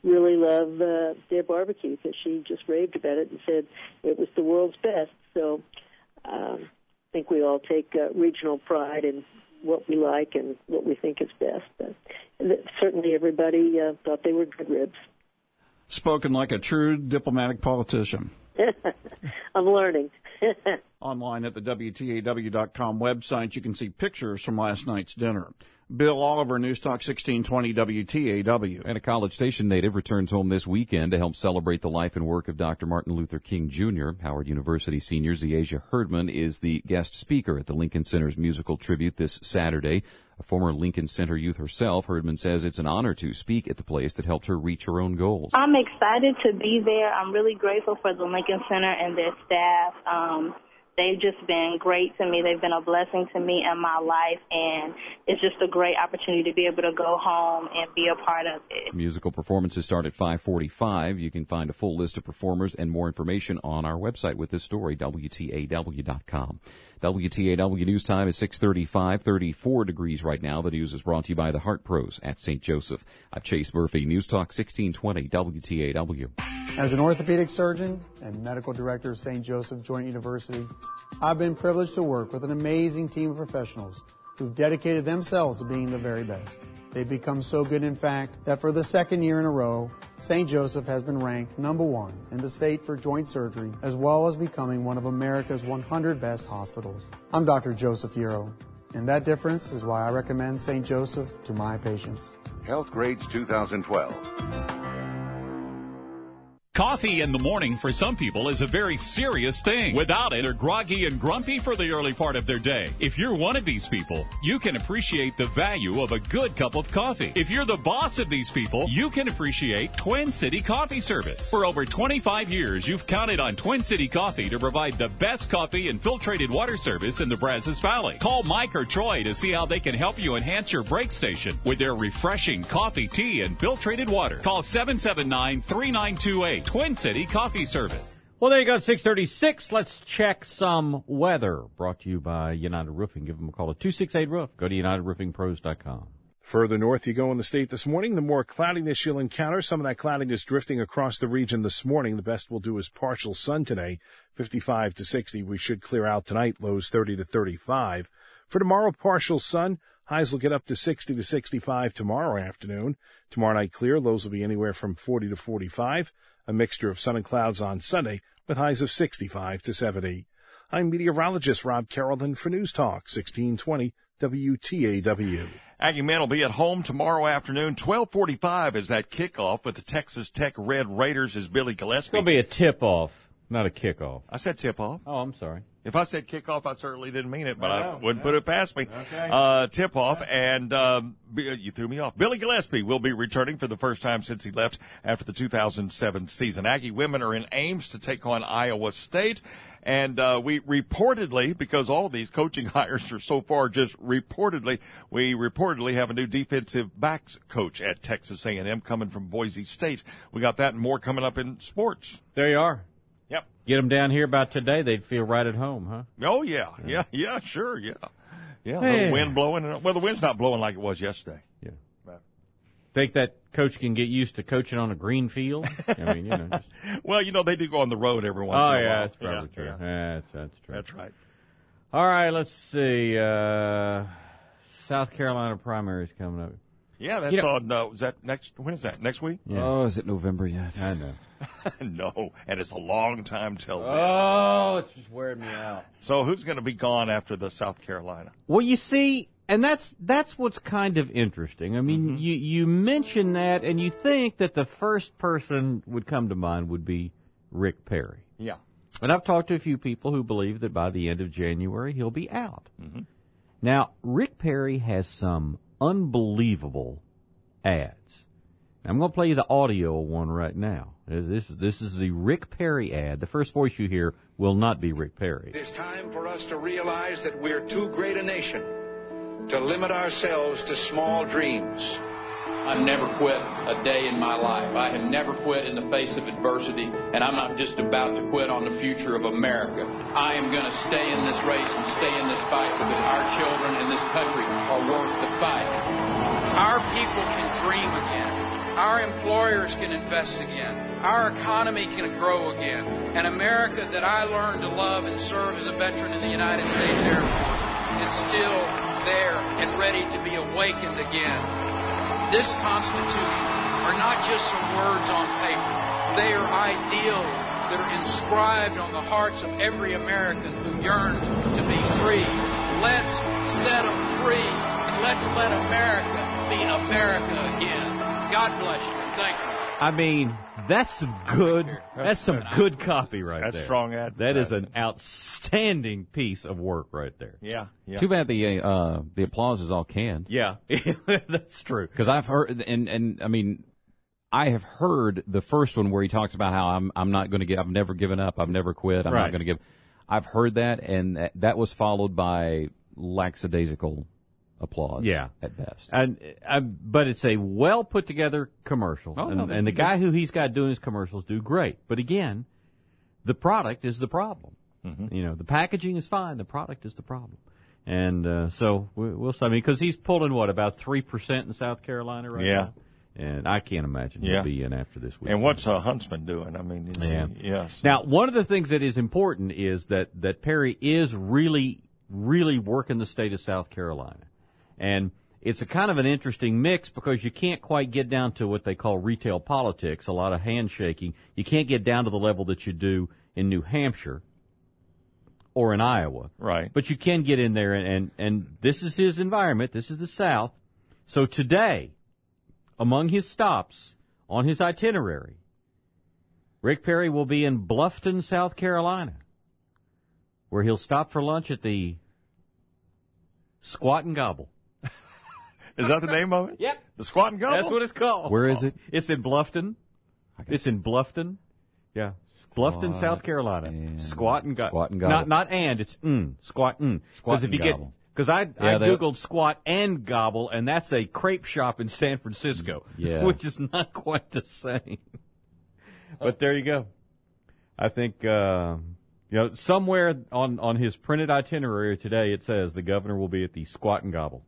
really love their barbecue because she just raved about it and said it was the world's best. So I think we all take regional pride in what we like and what we think is best. But certainly everybody thought they were good ribs. Spoken like a true diplomatic politician. I'm learning. Online at the WTAW.com website, you can see pictures from last night's dinner. Bill Oliver, News Talk 1620 WTAW. And a College Station native returns home this weekend to help celebrate the life and work of Dr. Martin Luther King Jr. Howard University senior Ziaja Herdman is the guest speaker at the Lincoln Center's musical tribute this Saturday. A former Lincoln Center youth herself, Herdman says it's an honor to speak at the place that helped her reach her own goals. I'm excited to be there. I'm really grateful for the Lincoln Center and their staff. They've just been great to me. They've been a blessing to me in my life, and it's just a great opportunity to be able to go home and be a part of it. Musical performances start at 5:45. You can find a full list of performers and more information on our website with this story, WTAW.com. WTAW News Time is 6:35, 34 degrees right now. The news is brought to you by the Heart Pros at St. Joseph. I'm Chase Murphy, News Talk 1620 WTAW. As an orthopedic surgeon and medical director of St. Joseph Joint University, I've been privileged to work with an amazing team of professionals who've dedicated themselves to being the very best. They've become so good, in fact, that for the second year in a row, St. Joseph has been ranked #1 in the state for joint surgery, as well as becoming one of America's 100 best hospitals. I'm Dr. Joseph Yero, and that difference is why I recommend St. Joseph to my patients. Health Grades 2012. Coffee in the morning for some people is a very serious thing. Without it, they're groggy and grumpy for the early part of their day. If you're one of these people, you can appreciate the value of a good cup of coffee. If you're the boss of these people, you can appreciate Twin City Coffee Service. For over 25 years, you've counted on Twin City Coffee to provide the best coffee and filtrated water service in the Brazos Valley. Call Mike or Troy to see how they can help you enhance your break station with their refreshing coffee, tea, and filtrated water. Call 779-3928. Twin City Coffee Service. Well, there you go, 6:36. Let's check some weather. Brought to you by United Roofing. Give them a call at 268-ROOF. Go to UnitedRoofingPros.com. Further north you go in the state this morning, the more cloudiness you'll encounter. Some of that cloudiness drifting across the region this morning. The best we'll do is partial sun today, 55 to 60. We should clear out tonight, lows 30 to 35. For tomorrow, partial sun. Highs will get up to 60 to 65 tomorrow afternoon. Tomorrow night clear. Lows will be anywhere from 40 to 45. A mixture of sun and clouds on Sunday with highs of 65 to 70. I'm meteorologist Rob Carrollton for News Talk 1620 WTAW. Aggie men will be at home tomorrow afternoon. 12:45 is that kickoff with the Texas Tech Red Raiders as Billy Gillespie. It'll be a tip-off, not a kickoff. I said tip-off. Oh, I'm sorry. If I said kickoff, I certainly didn't mean it, but I wouldn't put it past me. Okay. Tip-off, and you threw me off. Billy Gillespie will be returning for the first time since he left after the 2007 season. Aggie women are in Ames to take on Iowa State. And we reportedly, because all of these coaching hires are so far just reportedly, we reportedly have a new defensive backs coach at Texas A&M coming from Boise State. We got that and more coming up in sports. There you are. Yep. Get them down here about today, they'd feel right at home, huh? Oh, yeah, sure. Yeah, Hey. a little wind blowing. Well, the wind's not blowing like it was yesterday. Yeah. Think that coach can get used to coaching on a green field? I mean, just... Well, they do go on the road every once in a while. Oh, yeah, that's probably true. Yeah. That's true. That's right. All right, let's see. South Carolina primaries coming up. Yeah, that's on, when is that? Next week? Yeah. Oh, is it November yet? I know. No, and it's a long time till then. Oh, it's just wearing me out. So who's going to be gone after the South Carolina? Well, you see, and that's what's kind of interesting. I mean, you mention that, and you think that the first person would come to mind would be Rick Perry. Yeah. And I've talked to a few people who believe that by the end of January he'll be out. Mm-hmm. Now, Rick Perry has some unbelievable ads. I'm going to play you the audio one right now. This is the Rick Perry ad. The first voice you hear will not be Rick Perry. It is time for us to realize that we're too great a nation to limit ourselves to small dreams. I've never quit a day in my life. I have never quit in the face of adversity, and I'm not just about to quit on the future of America. I am going to stay in this race and stay in this fight because our children in this country are worth the fight. Our people can dream again. our employers can invest again, our economy can grow again, and America that I learned to love and serve as a veteran in the United States Air Force is still there and ready to be awakened again. This Constitution are not just some words on paper. They are ideals that are inscribed on the hearts of every American who yearns to be free. Let's set them free, and let's let America be America again. God bless you. Thank you. I mean, that's some good copy right there. That's strong advertising. That is an outstanding piece of work right there. Yeah. Too bad the applause is all canned. Yeah, that's true. Because I've heard, and I mean, I have heard the first one where he talks about how I'm not going to give, I've never given up, I've never quit, I'm not going to give. I've heard that, and that was followed by lackadaisical applause. Yeah, at best. But it's a well put together commercial, and the guy who he's got doing his commercials do great. But again, the product is the problem. Mm-hmm. You know, the packaging is fine, the product is the problem. And so we'll see. I mean, because he's pulling about 3% in South Carolina right now. And I can't imagine he'll be in after this week. And what's Huntsman doing? I mean, yes. Now, one of the things that is important is that Perry is really, really working the state of South Carolina. And it's a kind of an interesting mix because you can't quite get down to what they call retail politics, a lot of handshaking. You can't get down to the level that you do in New Hampshire or in Iowa. Right. But you can get in there, and this is his environment. This is the South. So today, among his stops on his itinerary, Rick Perry will be in Bluffton, South Carolina, where he'll stop for lunch at the Squat and Gobble. Is that the name of it? Yep. The Squat and Gobble? That's what it's called. Where is it? It's in Bluffton. It's in Bluffton. Yeah. Bluffton, South Carolina. Squat and Gobble. Squat and Gobble. Not and, it's Squat and. Squat and Gobble. Because I Googled Squat and Gobble, and that's a crepe shop in San Francisco, which is not quite the same. But there you go. I think, somewhere on his printed itinerary today, it says the governor will be at the Squat and Gobble.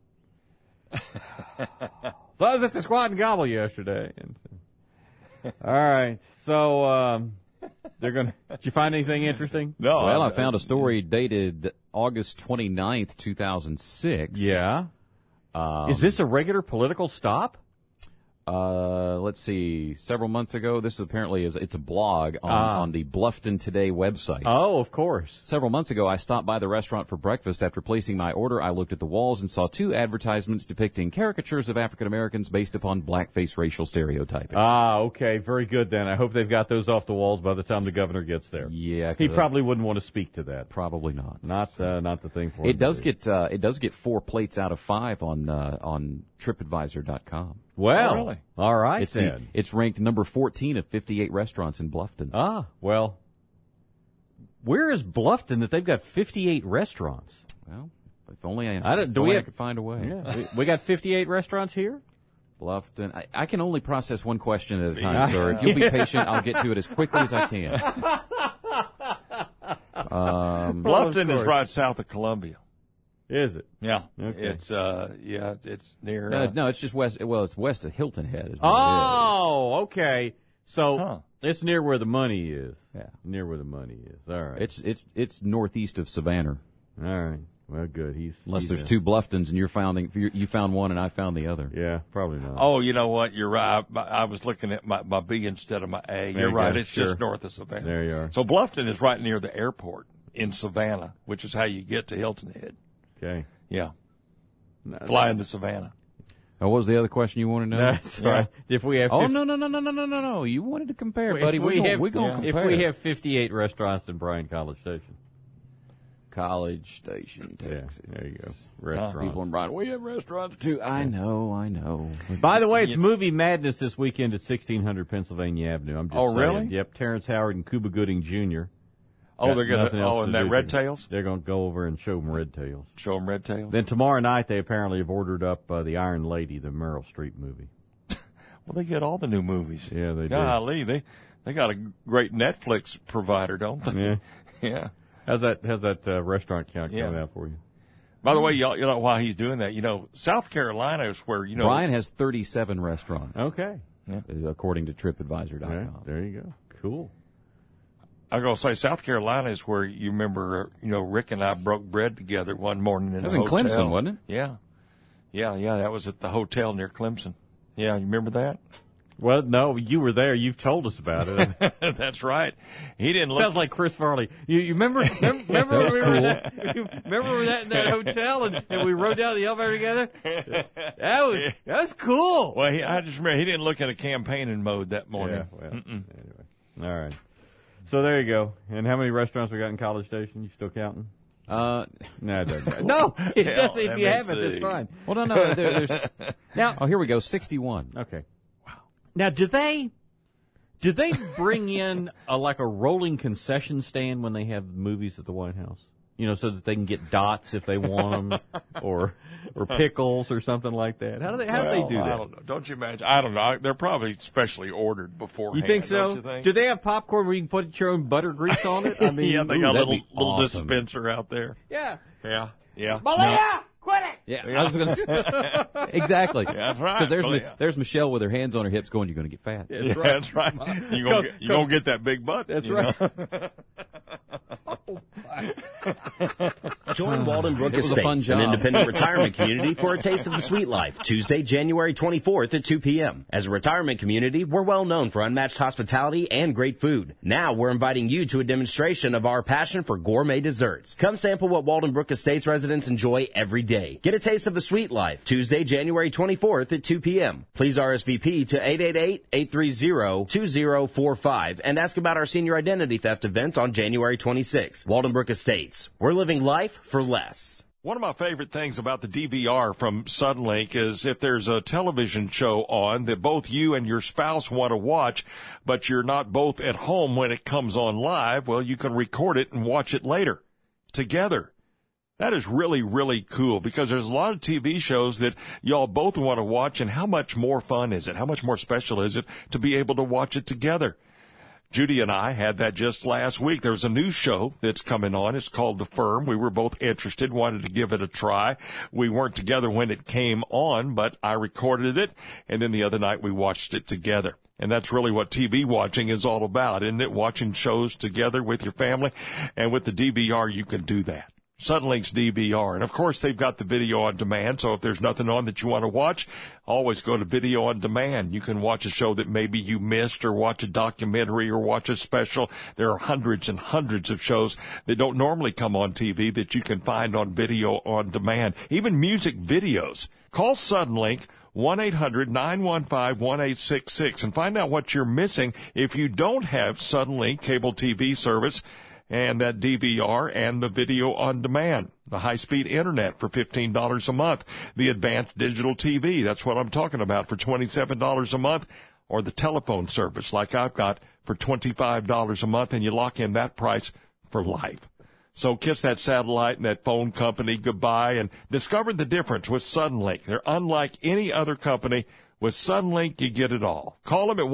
So I was at the Squat and Gobble yesterday. All right. So, did you find anything interesting? No. Well, I found a story dated August 29th, 2006. Yeah. Is this a regular political stop? Let's see. Several months ago, this apparently it's a blog on the Bluffton Today website. Oh, of course. Several months ago, I stopped by the restaurant for breakfast. After placing my order, I looked at the walls and saw 2 advertisements depicting caricatures of African Americans based upon blackface racial stereotyping. Okay. Very good then. I hope they've got those off the walls by the time the governor gets there. Yeah. He probably wouldn't want to speak to that. Probably not. Not the thing for him. It does get 4 plates out of 5 on TripAdvisor.com. Well, really? All right, it's ranked number 14 of 58 restaurants in Bluffton. Well, where is Bluffton that they've got 58 restaurants? Well, if only I could find a way. Yeah. we got 58 restaurants here? Bluffton. I can only process one question at a time, sir. If you'll be patient, I'll get to it as quickly as I can. Bluffton is right south of Columbia. Is it? Yeah. Okay. It's near. No, it's just west. Well, it's west of Hilton Head. Is okay. So it's near where the money is. Yeah, near where the money is. All right. It's northeast of Savannah. All right. Well, good. Unless there's 2 Bluftons and you found one and I found the other. Yeah, probably not. Oh, you know what? You're right. I was looking at my B instead of my A. You're right. It's just north of Savannah. There you are. So Bluffton is right near the airport in Savannah, which is how you get to Hilton Head. Okay. Yeah. Fly into Savannah. What was the other question you wanted to know? That's right. If we have no. You wanted to compare, buddy. We're going to compare. If we have 58 restaurants in Bryan College Station. College Station, Texas. Yeah, there you go. Restaurants. People in Bryan. We have restaurants too. I know. By the way, it's Movie Madness this weekend at 1600 Pennsylvania Avenue. I'm just saying. Really? Yep. Terrence Howard and Cuba Gooding Jr. They're going to. Oh, and that Red Tails? They're going to go over and show them Red Tails. Show them Red Tails? Then tomorrow night, they apparently have ordered up the Iron Lady, the Meryl Streep movie. Well, they get all the new movies. Yeah, they do. Golly, they got a great Netflix provider, don't they? Yeah. Yeah. How's that restaurant count coming out for you? By the way, you know why he's doing that? South Carolina is where, Bryan has 37 restaurants. Okay. according to TripAdvisor.com. Yeah, there you go. Cool. I was going to say, South Carolina is where you remember, Rick and I broke bread together one morning in the hotel. That was in Clemson, wasn't it? Yeah. Yeah, that was at the hotel near Clemson. Yeah, you remember that? Well, no, you were there. You've told us about it. That's right. He didn't look. Sounds like Chris Farley. You remember? Remember we were in that hotel and we rode down the elevator together. That was cool. Well, I just remember he didn't look at a campaigning mode that morning. Yeah. Well, anyway, all right. So there you go. And how many restaurants we got in College Station? You still counting? No, it doesn't matter. No, it doesn't. If you haven't, it's fine. Well, no. There's now. Oh, here we go. 61. Okay. Now, do they bring in like a rolling concession stand when they have movies at the White House? So that they can get dots if they want them, or pickles or something like that. How do they do that? I don't know. Don't you imagine? I don't know. They're probably specially ordered beforehand. You think so? Don't you think? Do they have popcorn where you can put your own butter grease on it? I mean, yeah, they got a little awesome. dispenser out there. Yeah. Malia! Quit it! Yeah, I was going to say. Exactly. Yeah, that's right. Because there's Michelle with her hands on her hips going, you're going to get fat. Yeah, that's right. You're going to get that big butt. That's right. Join Walden Brook Estates, an independent retirement community, for a taste of the sweet life, Tuesday, January 24th at 2 p.m. As a retirement community, we're well known for unmatched hospitality and great food. Now we're inviting you to a demonstration of our passion for gourmet desserts. Come sample what Walden Brook Estates residents enjoy every day. Get a taste of the sweet life, Tuesday, January 24th at 2 p.m. Please RSVP to 888-830-2045 and ask about our senior identity theft event on January 26th. Walden Brook Estates. We're living life for less. One of my favorite things about the DVR from Suddenlink is if there's a television show on that both you and your spouse want to watch, but you're not both at home when it comes on live, well, you can record it and watch it later together. That is really, really cool because there's a lot of TV shows that y'all both want to watch, and how much more fun is it? How much more special is it to be able to watch it together? Judy and I had that just last week. There's a new show that's coming on. It's called The Firm. We were both interested, wanted to give it a try. We weren't together when it came on, but I recorded it, and then the other night we watched it together. And that's really what TV watching is all about, isn't it? Watching shows together with your family. And with the DVR, you can do that. Suddenlink's DVR. And, of course, they've got the video on demand, so if there's nothing on that you want to watch, always go to video on demand. You can watch a show that maybe you missed or watch a documentary or watch a special. There are hundreds and hundreds of shows that don't normally come on TV that you can find on video on demand, even music videos. Call Suddenlink 1-800-915-1866 and find out what you're missing if you don't have Suddenlink cable TV service and that DVR and the video on demand, the high-speed internet for $15 a month, the advanced digital TV, that's what I'm talking about, for $27 a month, or the telephone service like I've got for $25 a month, and you lock in that price for life. So kiss that satellite and that phone company goodbye and discover the difference with Suddenlink. They're unlike any other company. With Suddenlink, you get it all. Call them at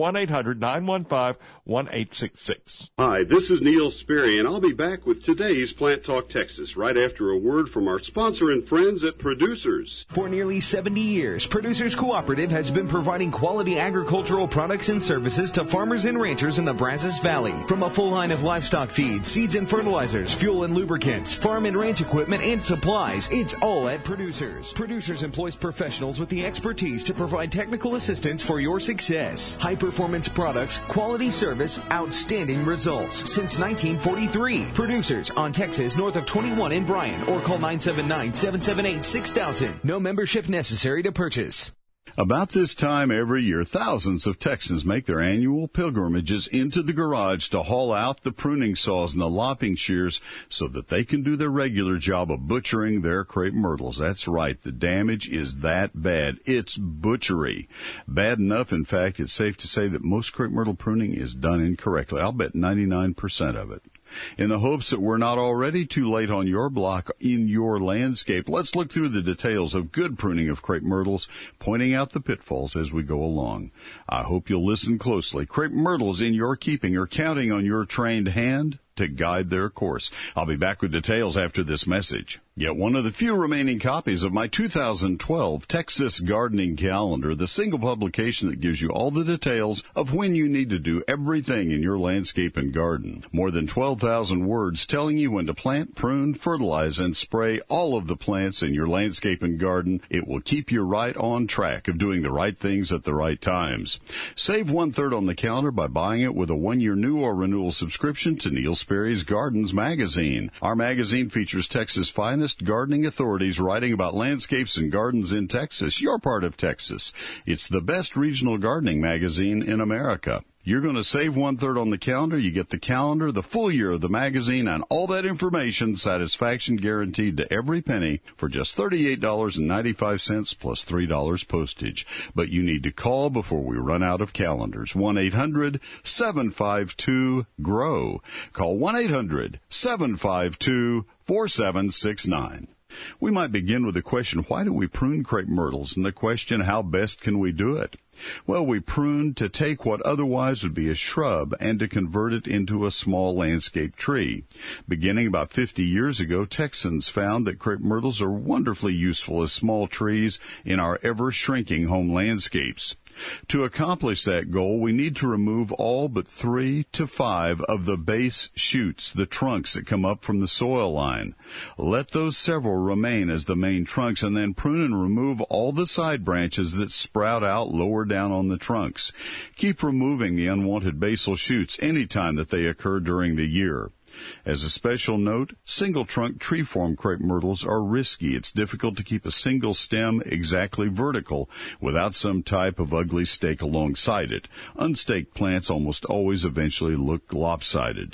1-800-915-1866. Hi, this is Neil Sperry, and I'll be back with today's Plant Talk Texas right after a word from our sponsor and friends at Producers. For nearly 70 years, Producers Cooperative has been providing quality agricultural products and services to farmers and ranchers in the Brazos Valley. From a full line of livestock feed, seeds and fertilizers, fuel and lubricants, farm and ranch equipment and supplies, it's all at Producers. Producers employs professionals with the expertise to provide technical assistance for your success. High-performance products, quality service, outstanding results. Since 1943. Producers on Texas north of 21 in Bryan, or call 979-778-6000. No membership necessary to purchase. About this time every year, thousands of Texans make their annual pilgrimages into the garage to haul out the pruning saws and the lopping shears so that they can do their regular job of butchering their crepe myrtles. That's right. The damage is that bad. It's butchery. Bad enough, in fact, it's safe to say that most crepe myrtle pruning is done incorrectly. I'll bet 99% of it. In the hopes that we're not already too late on your block in your landscape, let's look through the details of good pruning of crepe myrtles, pointing out the pitfalls as we go along. I hope you'll listen closely. Crepe myrtles in your keeping are counting on your trained hand to guide their course. I'll be back with details after this message. Get one of the few remaining copies of my 2012 Texas Gardening Calendar, the single publication that gives you all the details of when you need to do everything in your landscape and garden. More than 12,000 words telling you when to plant, prune, fertilize, and spray all of the plants in your landscape and garden. It will keep you right on track of doing the right things at the right times. Save 1/3 on the calendar by buying it with a 1-year new or renewal subscription to Neil Sperry's Gardens magazine. Our magazine features Texas' finest gardening authorities writing about landscapes and gardens in Texas, your part of Texas. It's the best regional gardening magazine in America. You're going to save 1/3 on the calendar. You get the calendar, the full year of the magazine, and all that information, satisfaction guaranteed to every penny, for just $38.95 plus $3 postage. But you need to call before we run out of calendars. 1-800-752-GROW. Call 1-800-752-4769. We might begin with the question, why do we prune crepe myrtles? And the question, how best can we do it? Well, we prune to take what otherwise would be a shrub and to convert it into a small landscape tree. Beginning about 50 years ago, Texans found that crepe myrtles are wonderfully useful as small trees in our ever-shrinking home landscapes. To accomplish that goal, we need to remove all but 3 to 5 of the base shoots, the trunks that come up from the soil line. Let those several remain as the main trunks, and then prune and remove all the side branches that sprout out lower down on the trunks. Keep removing the unwanted basal shoots any time that they occur during the year. As a special note, single-trunk tree-form crepe myrtles are risky. It's difficult to keep a single stem exactly vertical without some type of ugly stake alongside it. Unstaked plants almost always eventually look lopsided.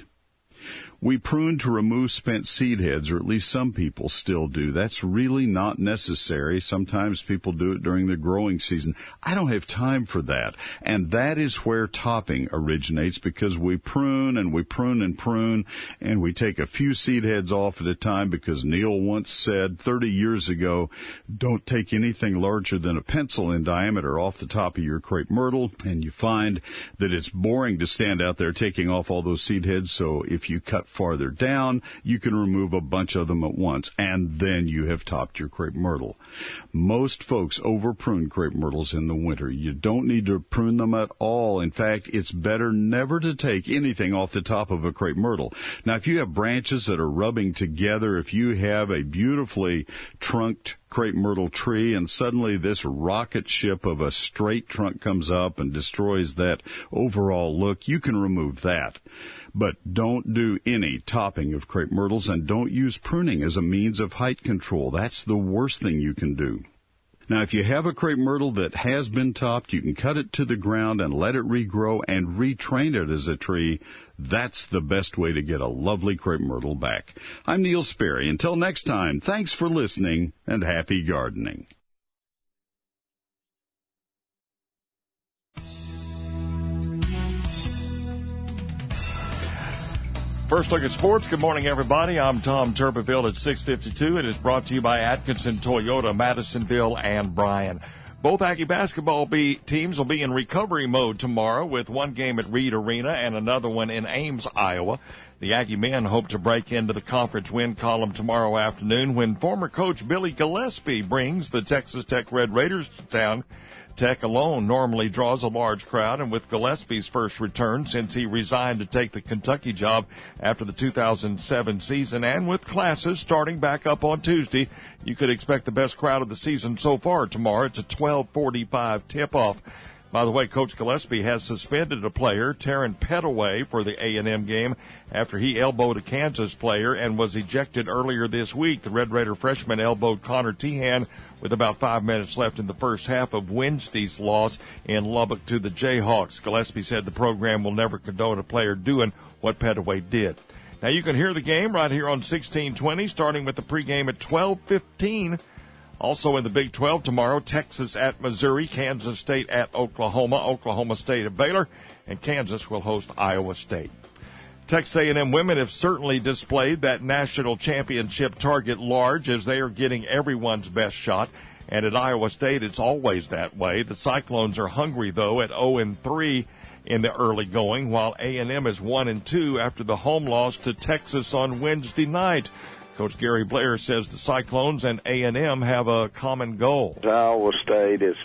We prune to remove spent seed heads, or at least some people still do. That's really not necessary. Sometimes people do it during the growing season. I don't have time for that. And that is where topping originates, because we prune and we prune and prune, and we take a few seed heads off at a time, because Neil once said 30 years ago, don't take anything larger than a pencil in diameter off the top of your crepe myrtle, and you find that it's boring to stand out there taking off all those seed heads. So if you cut farther down, you can remove a bunch of them at once, and then you have topped your crepe myrtle. Most folks over prune crepe myrtles in the winter. You don't need to prune them at all. In fact, it's better never to take anything off the top of a crepe myrtle. Now, if you have branches that are rubbing together, if you have a beautifully trunked crepe myrtle tree and suddenly this rocket ship of a straight trunk comes up and destroys that overall look, you can remove that. But don't do any topping of crepe myrtles, and don't use pruning as a means of height control. That's the worst thing you can do. Now, if you have a crepe myrtle that has been topped, you can cut it to the ground and let it regrow and retrain it as a tree. That's the best way to get a lovely crepe myrtle back. I'm Neil Sperry. Until next time, thanks for listening and happy gardening. First look at sports. Good morning, everybody. I'm Tom Turbeville at 6:52. It is brought to you by Atkinson Toyota, Madisonville, and Bryan. Both Aggie basketball teams will be in recovery mode tomorrow, with one game at Reed Arena and another one in Ames, Iowa. The Aggie men hope to break into the conference win column tomorrow afternoon when former coach Billy Gillespie brings the Texas Tech Red Raiders to town. Tech alone normally draws a large crowd, and with Gillespie's first return since he resigned to take the Kentucky job after the 2007 season, and with classes starting back up on Tuesday, you could expect the best crowd of the season so far tomorrow. It's a 12:45 tip-off. By the way, Coach Gillespie has suspended a player, Taryn Pettaway, for the A&M game after he elbowed a Kansas player and was ejected earlier this week. The Red Raider freshman elbowed Connor Tehan with about 5 minutes left in the first half of Wednesday's loss in Lubbock to the Jayhawks. Gillespie said the program will never condone a player doing what Pettaway did. Now you can hear the game right here on 1620, starting with the pregame at 12:15. Also in the Big 12 tomorrow, Texas at Missouri, Kansas State at Oklahoma, Oklahoma State at Baylor, and Kansas will host Iowa State. Texas A&M women have certainly displayed that national championship target large, as they are getting everyone's best shot. And at Iowa State, it's always that way. The Cyclones are hungry, though, at 0-3 in the early going, while A&M is 1-2 after the home loss to Texas on Wednesday night. Coach Gary Blair says the Cyclones and A&M have a common goal. Iowa State is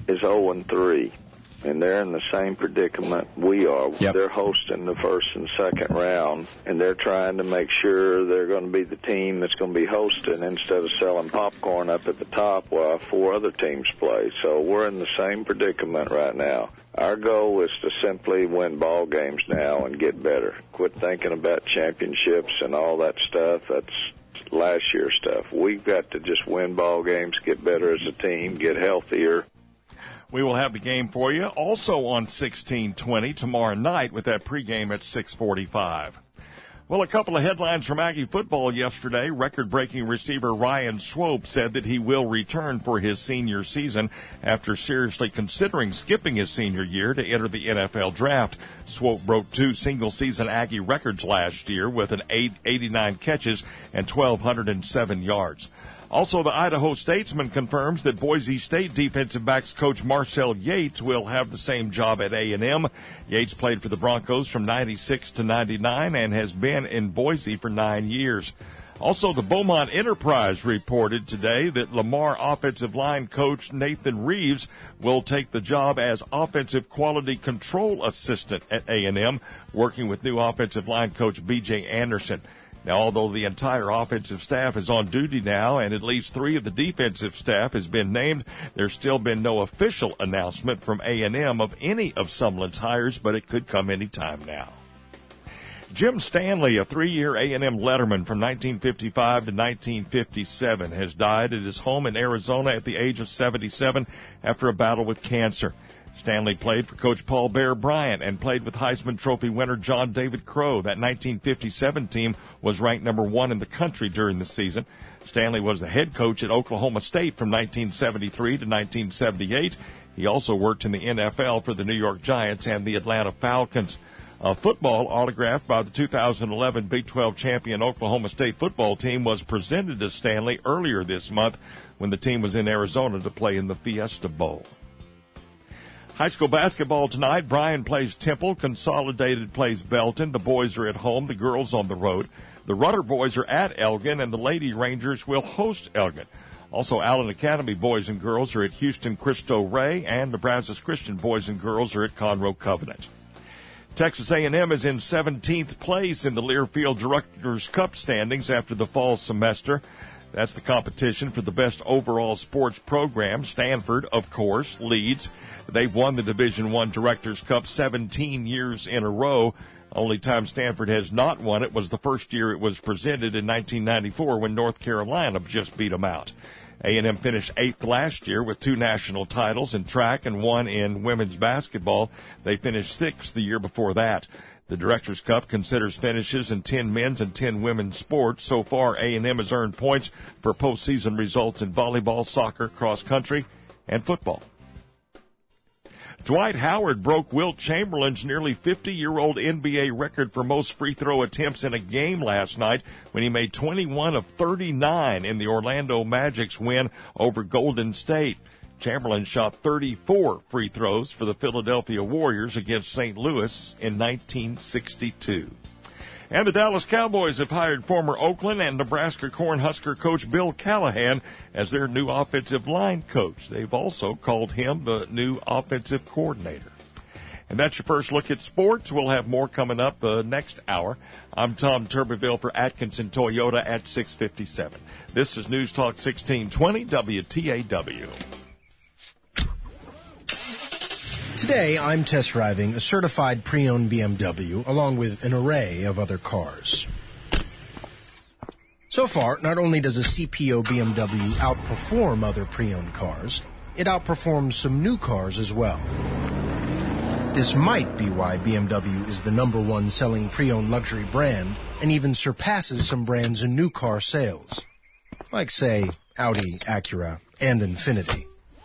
0-3, and they're in the same predicament we are. Yep. They're hosting the first and second round, and they're trying to make sure they're going to be the team that's going to be hosting instead of selling popcorn up at the top while 4 other teams play. So we're in the same predicament right now. Our goal is to simply win ball games now and get better. Quit thinking about championships and all that stuff. That's last year's stuff. We've got to just win ball games, get better as a team, get healthier. We will have the game for you also on 1620 tomorrow night with that pregame at 6:45. Well, a couple of headlines from Aggie football yesterday. Record-breaking receiver Ryan Swope said that he will return for his senior season after seriously considering skipping his senior year to enter the NFL draft. Swope broke 2 single-season Aggie records last year with an 89 catches and 1,207 yards. Also, the Idaho Statesman confirms that Boise State defensive backs coach Marcel Yates will have the same job at A&M. Yates played for the Broncos from 96 to 99 and has been in Boise for 9 years. Also, the Beaumont Enterprise reported today that Lamar offensive line coach Nathan Reeves will take the job as offensive quality control assistant at A&M, working with new offensive line coach B.J. Anderson. Now, although the entire offensive staff is on duty now and at least 3 of the defensive staff has been named, there's still been no official announcement from A&M of any of Sumlin's hires, but it could come any time now. Jim Stanley, a 3-year A&M letterman from 1955 to 1957, has died at his home in Arizona at the age of 77 after a battle with cancer. Stanley played for Coach Paul Bear Bryant and played with Heisman Trophy winner John David Crow. That 1957 team was ranked number 1 in the country during the season. Stanley was the head coach at Oklahoma State from 1973 to 1978. He also worked in the NFL for the New York Giants and the Atlanta Falcons. A football autographed by the 2011 Big 12 champion Oklahoma State football team was presented to Stanley earlier this month when the team was in Arizona to play in the Fiesta Bowl. High school basketball tonight. Bryan plays Temple. Consolidated plays Belton. The boys are at home. The girls on the road. The Rudder boys are at Elgin, and the Lady Rangers will host Elgin. Also, Allen Academy boys and girls are at Houston Cristo Rey, and the Brazos Christian boys and girls are at Conroe Covenant. Texas A&M is in 17th place in the Learfield Directors' Cup standings after the fall semester. That's the competition for the best overall sports program. Stanford, of course, leads. They've won the Division I Directors' Cup 17 years in a row. Only time Stanford has not won it was the first year it was presented in 1994 when North Carolina just beat them out. A&M finished 8th last year with 2 national titles in track and 1 in women's basketball. They finished 6th the year before that. The Directors' Cup considers finishes in 10 men's and 10 women's sports. So far, A&M has earned points for postseason results in volleyball, soccer, cross country, and football. Dwight Howard broke Wilt Chamberlain's nearly 50-year-old NBA record for most free throw attempts in a game last night when he made 21 of 39 in the Orlando Magic's win over Golden State. Chamberlain shot 34 free throws for the Philadelphia Warriors against St. Louis in 1962. And the Dallas Cowboys have hired former Oakland and Nebraska Cornhusker coach Bill Callahan as their new offensive line coach. They've also called him the new offensive coordinator. And that's your first look at sports. We'll have more coming up the next hour. I'm Tom Turbeville for Atkinson Toyota at 6:57. This is News Talk 1620 WTAW. Today, I'm test driving a certified pre-owned BMW along with an array of other cars. So far, not only does a CPO BMW outperform other pre-owned cars, it outperforms some new cars as well. This might be why BMW is the #1 selling pre-owned luxury brand and even surpasses some brands in new car sales, like, say, Audi, Acura, and Infiniti.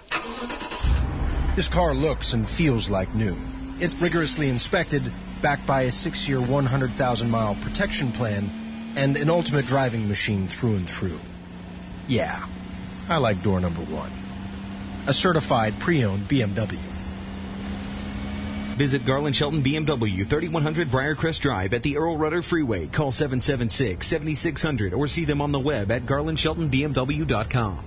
This car looks and feels like new. It's rigorously inspected, backed by a 6-year, 100,000-mile protection plan, and an ultimate driving machine through and through. Yeah, I like door #1. A certified pre-owned BMW. Visit Garland Shelton BMW, 3100 Briarcrest Drive at the Earl Rudder Freeway. Call 776-7600 or see them on the web at garlandsheltonbmw.com.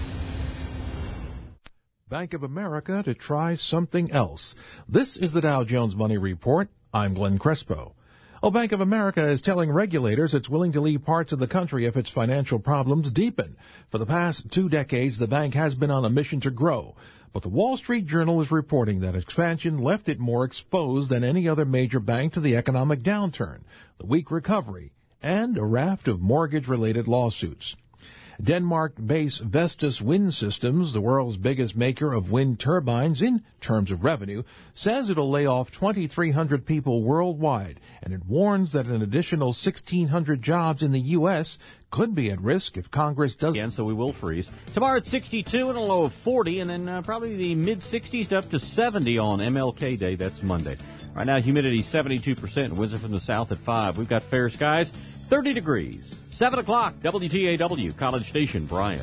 Bank of America to try something else. This is the Dow Jones Money Report. I'm Glenn Crespo. Bank of America is telling regulators it's willing to leave parts of the country if its financial problems deepen. For the past 2 decades, the bank has been on a mission to grow. But the Wall Street Journal is reporting that expansion left it more exposed than any other major bank to the economic downturn, the weak recovery, and a raft of mortgage-related lawsuits. Denmark-based Vestas Wind Systems, the world's biggest maker of wind turbines in terms of revenue, says it'll lay off 2,300 people worldwide, and it warns that an additional 1,600 jobs in the U.S. could be at risk if Congress doesn't. Again, so we will freeze. Tomorrow it's 62 and a low of 40, and then probably the mid-60s to up to 70 on MLK Day. That's Monday. Right now, humidity 72%, winds are from the south at 5. We've got fair skies, 30 degrees. 7 o'clock, WTAW, College Station, Bryan.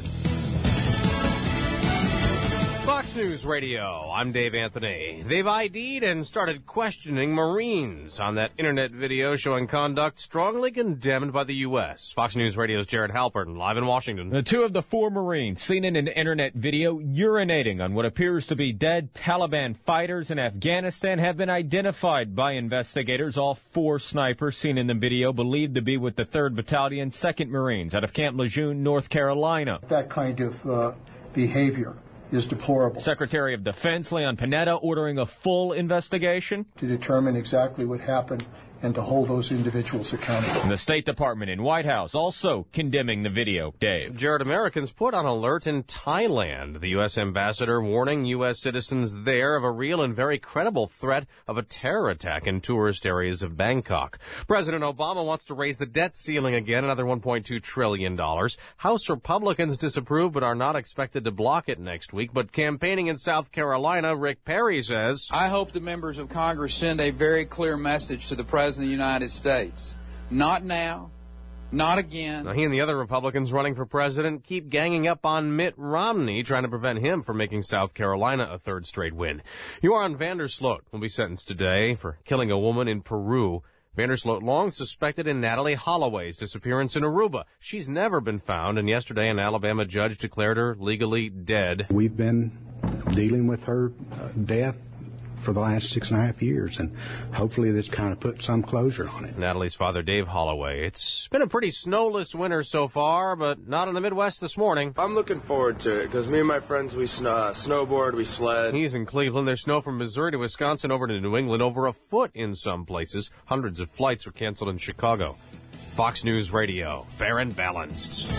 Fox News Radio, I'm Dave Anthony. They've ID'd and started questioning Marines on that internet video showing conduct strongly condemned by the U.S. Fox News Radio's Jared Halpern, live in Washington. 2 of the 4 Marines seen in an internet video urinating on what appears to be dead Taliban fighters in Afghanistan have been identified by investigators. All 4 snipers seen in the video believed to be with the 3rd Battalion, 2nd Marines out of Camp Lejeune, North Carolina. That kind of behavior is deplorable. Secretary of Defense Leon Panetta ordering a full investigation to determine exactly what happened and to hold those individuals accountable. And the State Department and White House also condemning the video. Dave. Jared, Americans put on alert in Thailand. The U.S. ambassador warning U.S. citizens there of a real and very credible threat of a terror attack in tourist areas of Bangkok. President Obama wants to raise the debt ceiling again, another $1.2 trillion. House Republicans disapprove but are not expected to block it next week. But campaigning in South Carolina, Rick Perry says, I hope the members of Congress send a very clear message to the President of the United States. Not now, not again. Now, he and the other Republicans running for president keep ganging up on Mitt Romney, trying to prevent him from making South Carolina a 3rd straight win. Joran Vandersloot will be sentenced today for killing a woman in Peru. Vandersloot long suspected in Natalie Holloway's disappearance in Aruba. She's never been found, and yesterday an Alabama judge declared her legally dead. We've been dealing with her death for the last 6.5 years, and hopefully this kind of put some closure on it. Natalie's father, Dave Holloway. It's been a pretty snowless winter so far, but not in the Midwest this morning. I'm looking forward to it because me and my friends, we snowboard, we sled. He's in Cleveland. There's snow from Missouri to Wisconsin over to New England, over a foot in some places. Hundreds of flights were canceled in Chicago. Fox News Radio, fair and balanced.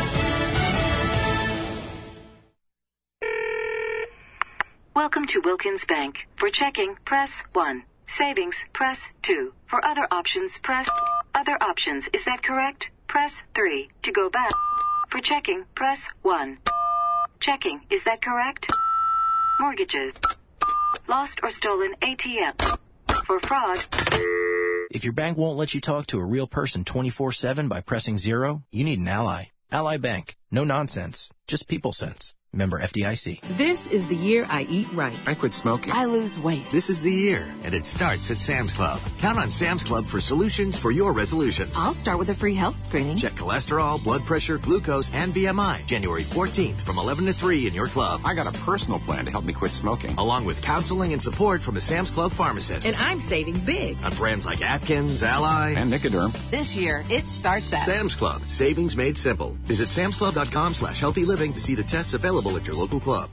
Welcome to Wilkins Bank. For checking, press 1. Savings, press 2. For other options, press other options. Is that correct? Press 3. To go back. For checking, press 1. Checking, is that correct? Mortgages. Lost or stolen ATM. For fraud. If your bank won't let you talk to a real person 24/7 by pressing 0, you need an Ally. Ally Bank. No nonsense. Just people sense. Member FDIC. This is the year I eat right. I quit smoking. I lose weight. This is the year, and it starts at Sam's Club. Count on Sam's Club for solutions for your resolutions. I'll start with a free health screening. Check cholesterol, blood pressure, glucose, and BMI. January 14th from 11 to 3 in your club. I got a personal plan to help me quit smoking. Along with counseling and support from a Sam's Club pharmacist. And I'm saving big. On brands like Atkins, Ally, and Nicoderm. This year, it starts at Sam's Club. Savings made simple. Visit samsclub.com/healthy living to see the tests available at your local club.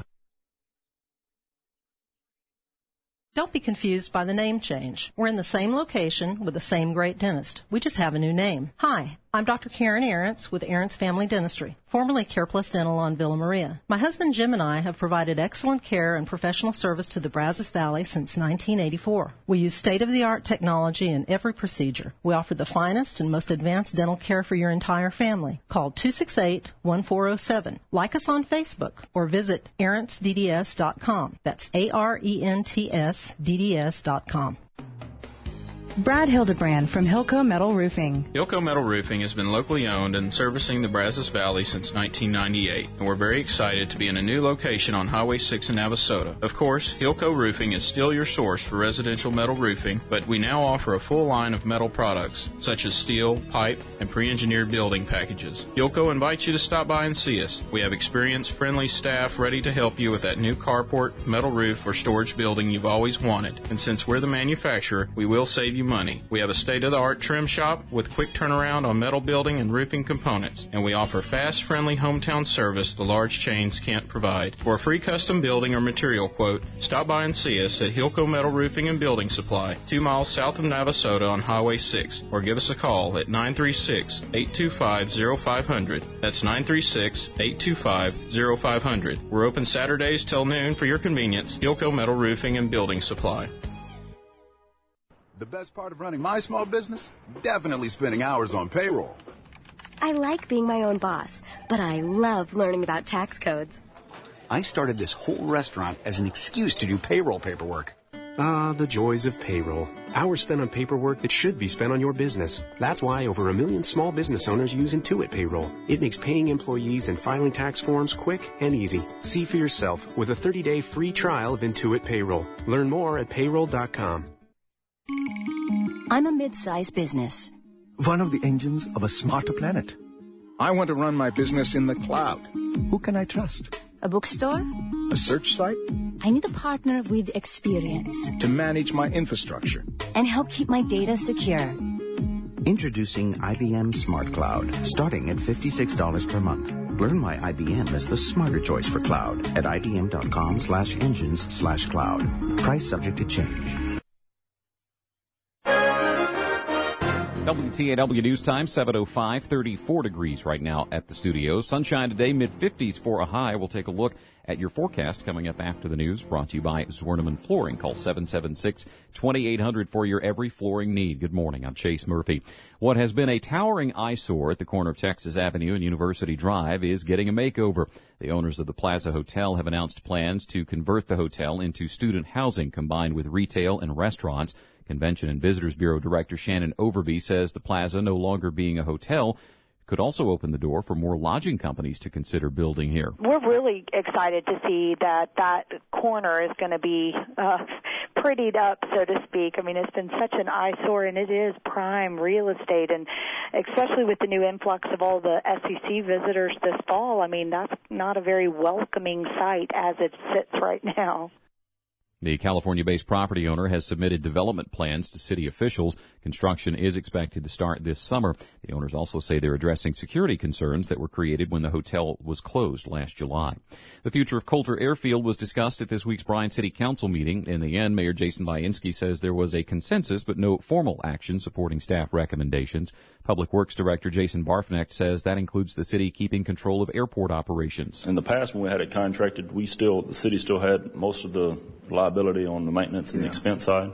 Don't be confused by the name change. We're in the same location with the same great dentist. We just have a new name. Hi, I'm Dr. Karen Ahrens with Ahrens Family Dentistry, formerly CarePlus Dental on Villa Maria. My husband Jim and I have provided excellent care and professional service to the Brazos Valley since 1984. We use state-of-the-art technology in every procedure. We offer the finest and most advanced dental care for your entire family. Call 268-1407. Like us on Facebook or visit AhrentsDDS.com. That's ARENTSDDS.com. Brad Hildebrand from Hilco Metal Roofing. Hilco Metal Roofing has been locally owned and servicing the Brazos Valley since 1998, and we're very excited to be in a new location on Highway 6 in Navasota. Of course, Hilco Roofing is still your source for residential metal roofing, but we now offer a full line of metal products, such as steel, pipe, and pre-engineered building packages. Hilco invites you to stop by and see us. We have experienced, friendly staff ready to help you with that new carport, metal roof, or storage building you've always wanted. And since we're the manufacturer, we will save you money. We have a state-of-the-art trim shop with quick turnaround on metal building and roofing components, and we offer fast, friendly hometown service the large chains can't provide. For a free custom building or material quote, stop by and see us at Hilco Metal Roofing and Building Supply, 2 miles south of Navasota on Highway 6, or give us a call at 936-825-0500. That's 936-825-0500. We're open Saturdays till noon for your convenience. Hilco Metal Roofing and Building Supply. The best part of running my small business? Definitely spending hours on payroll. I like being my own boss, but I love learning about tax codes. I started this whole restaurant as an excuse to do payroll paperwork. Ah, the joys of payroll. Hours spent on paperwork that should be spent on your business. That's why over 1 million small business owners use Intuit Payroll. It makes paying employees and filing tax forms quick and easy. See for yourself with a 30-day free trial of Intuit Payroll. Learn more at payroll.com. I'm a mid-sized business. One of the engines of a smarter planet. I want to run my business in the cloud. Who can I trust? A bookstore? A search site? I need a partner with experience. To manage my infrastructure. And help keep my data secure. Introducing IBM Smart Cloud, starting at $56 per month. Learn why IBM is the smarter choice for cloud at ibm.com/engines/cloud. Price subject to change. WTAW News Time, 7:05, 34 degrees right now at the studio. Sunshine today, mid-50s for a high. We'll take a look at your forecast coming up after the news, brought to you by Zwerneman Flooring. Call 776-2800 for your every flooring need. Good morning. I'm Chase Murphy. What has been a towering eyesore at the corner of Texas Avenue and University Drive is getting a makeover. The owners of the Plaza Hotel have announced plans to convert the hotel into student housing combined with retail and restaurants. Convention and Visitors Bureau Director Shannon Overby says the Plaza, no longer being a hotel, could also open the door for more lodging companies to consider building here. We're really excited to see that corner is going to be prettied up, so to speak. I mean, it's been such an eyesore, and it is prime real estate, and especially with the new influx of all the SEC visitors this fall, I mean, that's not a very welcoming sight as it sits right now. The California-based property owner has submitted development plans to city officials. Construction is expected to start this summer. The owners also say they're addressing security concerns that were created when the hotel was closed last July. The future of Coulter Airfield was discussed at this week's Bryan City Council meeting. In the end, Mayor Jason Bainski says there was a consensus but no formal action supporting staff recommendations. Public Works Director Jason Barfnecht says that includes the city keeping control of airport operations. In the past, when we had it contracted, the city still had most of the liability on the maintenance and the expense side,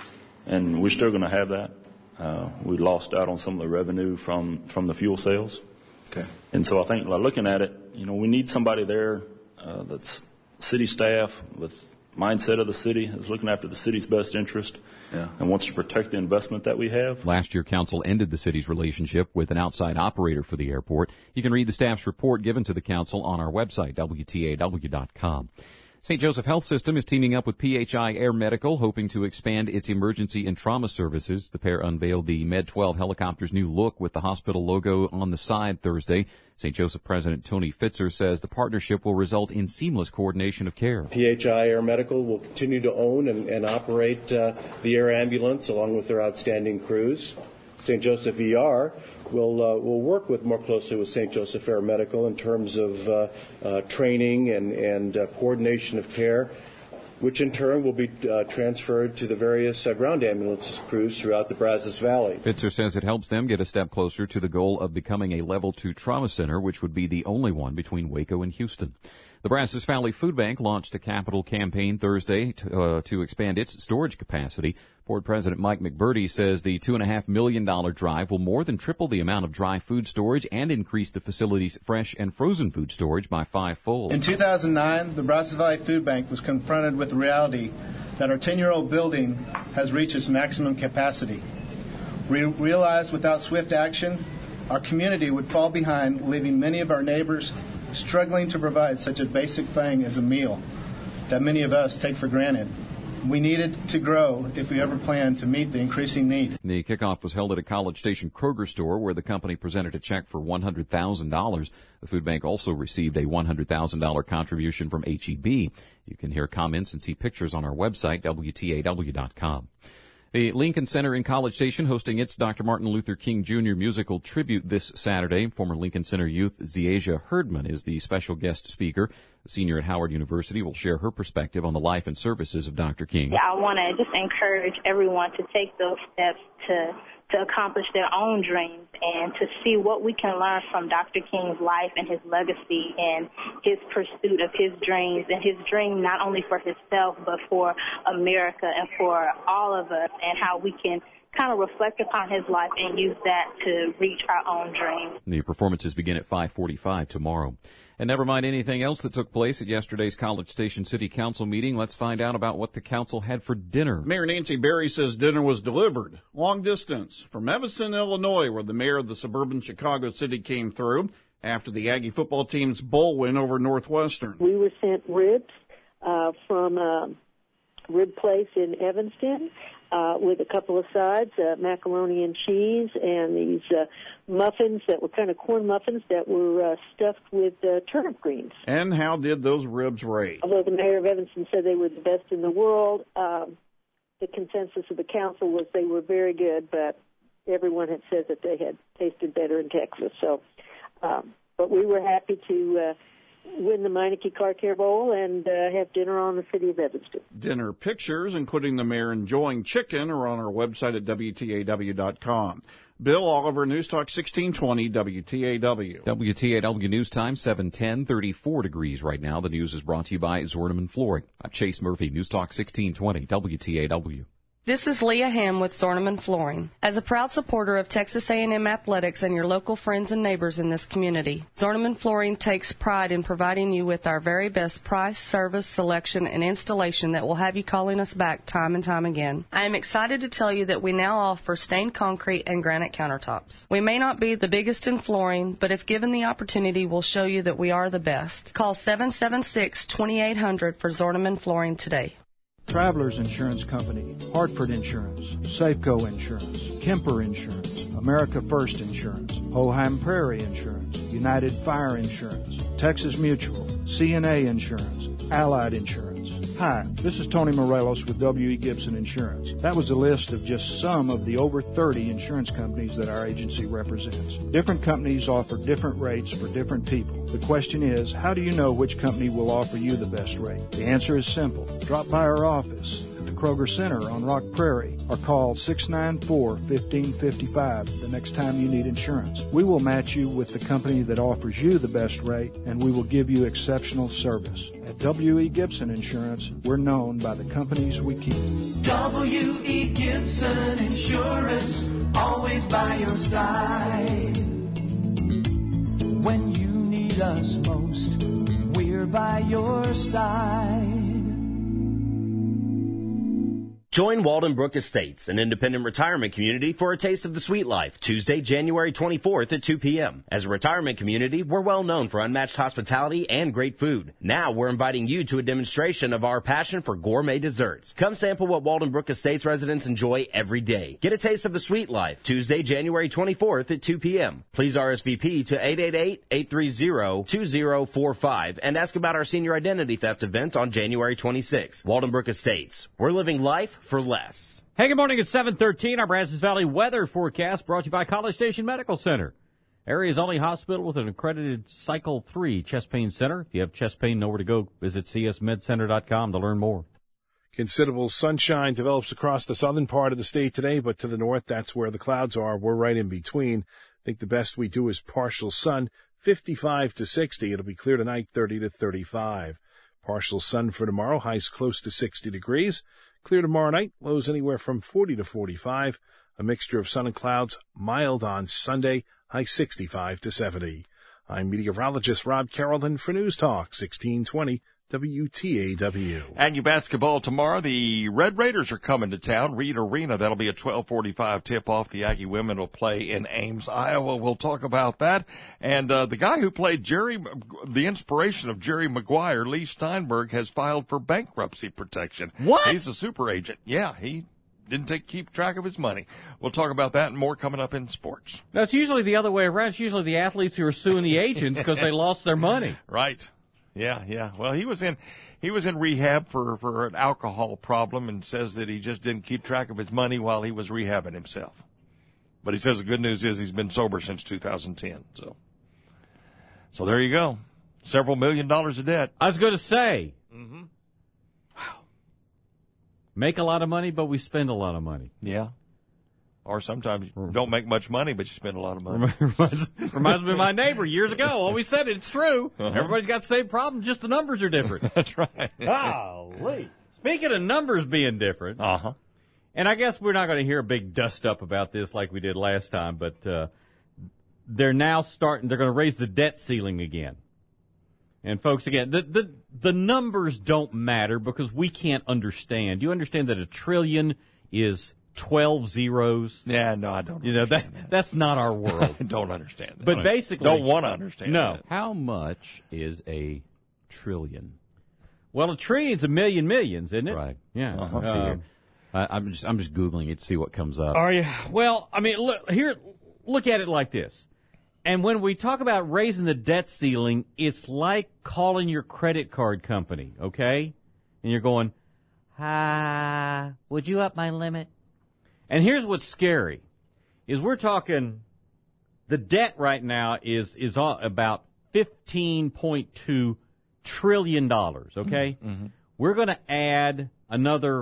and we're still going to have that. We lost out on some of the revenue from the fuel sales. Okay. And so I think, looking at it, we need somebody there that's city staff with mindset of the city, is looking after the city's best interest, and wants to protect the investment that we have. Last year, council ended the city's relationship with an outside operator for the airport. You can read the staff's report given to the council on our website, WTAW.com. St. Joseph Health System is teaming up with PHI Air Medical, hoping to expand its emergency and trauma services. The pair unveiled the Med-12 helicopter's new look with the hospital logo on the side Thursday. St. Joseph President Tony Fitzer says the partnership will result in seamless coordination of care. PHI Air Medical will continue to own and operate the air ambulance along with their outstanding crews. St. Joseph ER will work more closely with St. Joseph Air Medical in terms of training and coordination of care, which in turn will be transferred to the various ground ambulance crews throughout the Brazos Valley. Fitzer says it helps them get a step closer to the goal of becoming a Level 2 trauma center, which would be the only one between Waco and Houston. The Brazos Valley Food Bank launched a capital campaign Thursday to expand its storage capacity. Board President Mike McBurdy says the $2.5 million drive will more than triple the amount of dry food storage and increase the facility's fresh and frozen food storage by 5-fold. In 2009, the Brazos Valley Food Bank was confronted with the reality that our 10-year-old building has reached its maximum capacity. We realize without swift action, our community would fall behind, leaving many of our neighbors struggling to provide such a basic thing as a meal that many of us take for granted. We needed to grow if we ever plan to meet the increasing need. The kickoff was held at a College Station Kroger store where the company presented a check for $100,000. The food bank also received a $100,000 contribution from HEB. You can hear comments and see pictures on our website, WTAW.com. The Lincoln Center in College Station hosting its Dr. Martin Luther King Jr. musical tribute this Saturday. Former Lincoln Center youth Ziaja Herdman is the special guest speaker. The senior at Howard University will share her perspective on the life and services of Dr. King. I want to just encourage everyone to take those steps to accomplish their own dreams and to see what we can learn from Dr. King's life and his legacy and his pursuit of his dreams, and his dream not only for himself but for America and for all of us, and how we can kind of reflect upon his life and use that to reach our own dreams. The performances begin at 5:45 tomorrow. And never mind anything else that took place at yesterday's College Station City Council meeting. Let's find out about what the council had for dinner. Mayor Nancy Berry says dinner was delivered long distance from Evanston, Illinois, where the mayor of the suburban Chicago city came through after the Aggie football team's bowl win over Northwestern. We were sent ribs from a rib place in Evanston with a couple of sides, macaroni and cheese, and these muffins that were kind of corn muffins that were stuffed with turnip greens. And how did those ribs rate? Although the mayor of Evanston said they were the best in the world, the consensus of the council was they were very good, but everyone had said that they had tasted better in Texas. So, but we were happy to win the Meineke Car Care Bowl and have dinner on the city of Evanston. Dinner pictures, including the mayor enjoying chicken, are on our website at WTAW.com. Bill Oliver, News Talk 1620, WTAW. WTAW News Time, 7:10, 34 degrees right now. The news is brought to you by Zorneman Flooring. I'm Chase Murphy, News Talk 1620, WTAW. This is Leah Ham with Zorneman Flooring. As a proud supporter of Texas A&M athletics and your local friends and neighbors in this community, Zorneman Flooring takes pride in providing you with our very best price, service, selection, and installation that will have you calling us back time and time again. I am excited to tell you that we now offer stained concrete and granite countertops. We may not be the biggest in flooring, but if given the opportunity, we'll show you that we are the best. Call 776-2800 for Zorneman Flooring today. Travelers Insurance Company, Hartford Insurance, Safeco Insurance, Kemper Insurance, America First Insurance, Hoheim Prairie Insurance, United Fire Insurance, Texas Mutual, CNA Insurance, Allied Insurance. Hi, this is Tony Morelos with W.E. Gibson Insurance. That was a list of just some of the over 30 insurance companies that our agency represents. Different companies offer different rates for different people. The question is, how do you know which company will offer you the best rate? The answer is simple. Drop by our office at the Kroger Center on Rock Prairie or call 694-1555 the next time you need insurance. We will match you with the company that offers you the best rate, and we will give you exceptional service. At W.E. Gibson Insurance, we're known by the companies we keep. W.E. Gibson Insurance, always by your side. When you need us most, we're by your side. Join Waldenbrook Estates, an independent retirement community, for a taste of the sweet life, Tuesday, January 24th at 2 p.m. As a retirement community, we're well known for unmatched hospitality and great food. Now we're inviting you to a demonstration of our passion for gourmet desserts. Come sample what Waldenbrook Estates residents enjoy every day. Get a taste of the sweet life, Tuesday, January 24th at 2 p.m. Please RSVP to 888-830-2045 and ask about our senior identity theft event on January 26th. Waldenbrook Estates. We're living life for less. Hey, good morning. It's 7:13. Our Brazos Valley weather forecast brought to you by College Station Medical Center. Area's only hospital with an accredited Cycle 3 chest pain center. If you have chest pain, nowhere to go. Visit csmedcenter.com to learn more. Considerable sunshine develops across the southern part of the state today, but to the north, that's where the clouds are. We're right in between. I think the best we do is partial sun, 55 to 60. It'll be clear tonight, 30 to 35. Partial sun for tomorrow, highs close to 60 degrees. Clear tomorrow night, lows anywhere from 40 to 45. A mixture of sun and clouds, mild on Sunday, high 65 to 70. I'm meteorologist Rob Carrollton for News Talk 1620 WTAW. Aggie basketball tomorrow. The Red Raiders are coming to town, Reed Arena. That'll be a 12:45 tip-off. The Aggie women will play in Ames, Iowa. We'll talk about that. And the guy who played the inspiration of Jerry Maguire, Lee Steinberg, has filed for bankruptcy protection. What? He's a super agent. Yeah, he didn't keep track of his money. We'll talk about that and more coming up in sports. Now, it's usually the other way around. It's usually the athletes who are suing the agents because they lost their money. Right. Yeah. Well, he was in rehab for an alcohol problem and says that he just didn't keep track of his money while he was rehabbing himself. But he says the good news is he's been sober since 2010. So there you go. Several $1 million of debt. I was going to say. Mm-hmm. Wow. Make a lot of money, but we spend a lot of money. Yeah. Or sometimes you don't make much money, but you spend a lot of money. Reminds me of my neighbor years ago. Always said it. It's true. Uh-huh. Everybody's got the same problem, just the numbers are different. That's right. Golly. Speaking of numbers being different, uh-huh. And I guess we're not going to hear a big dust-up about this like we did last time, but they're now they're going to raise the debt ceiling again. And folks, again, the numbers don't matter because we can't understand. You understand that $1 trillion is 12 zeros? Yeah, no, I don't understand that. That's not our world. I don't understand that. But basically... Don't want to understand that. How much is a trillion? Well, $1 trillion's a million millions, isn't it? Right. Yeah. Uh-huh. I'm just Googling it to see what comes up. Are you? Well, I mean, look at it like this. And when we talk about raising the debt ceiling, it's like calling your credit card company, okay? And you're going, hi, would you up my limit? And here's what's scary, is we're talking, the debt right now is about $15.2 trillion, okay? Mm-hmm. We're going to add another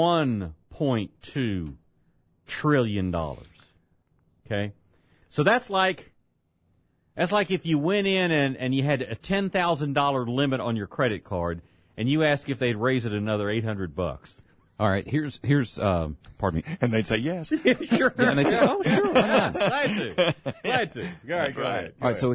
$1.2 trillion, okay? So that's like if you went in and you had a $10,000 limit on your credit card and you asked if they'd raise it another $800. All right, here's pardon me. And they'd say yes. Sure. Yeah, and they say, oh, sure, why not? Glad to. All right, go ahead. All right, so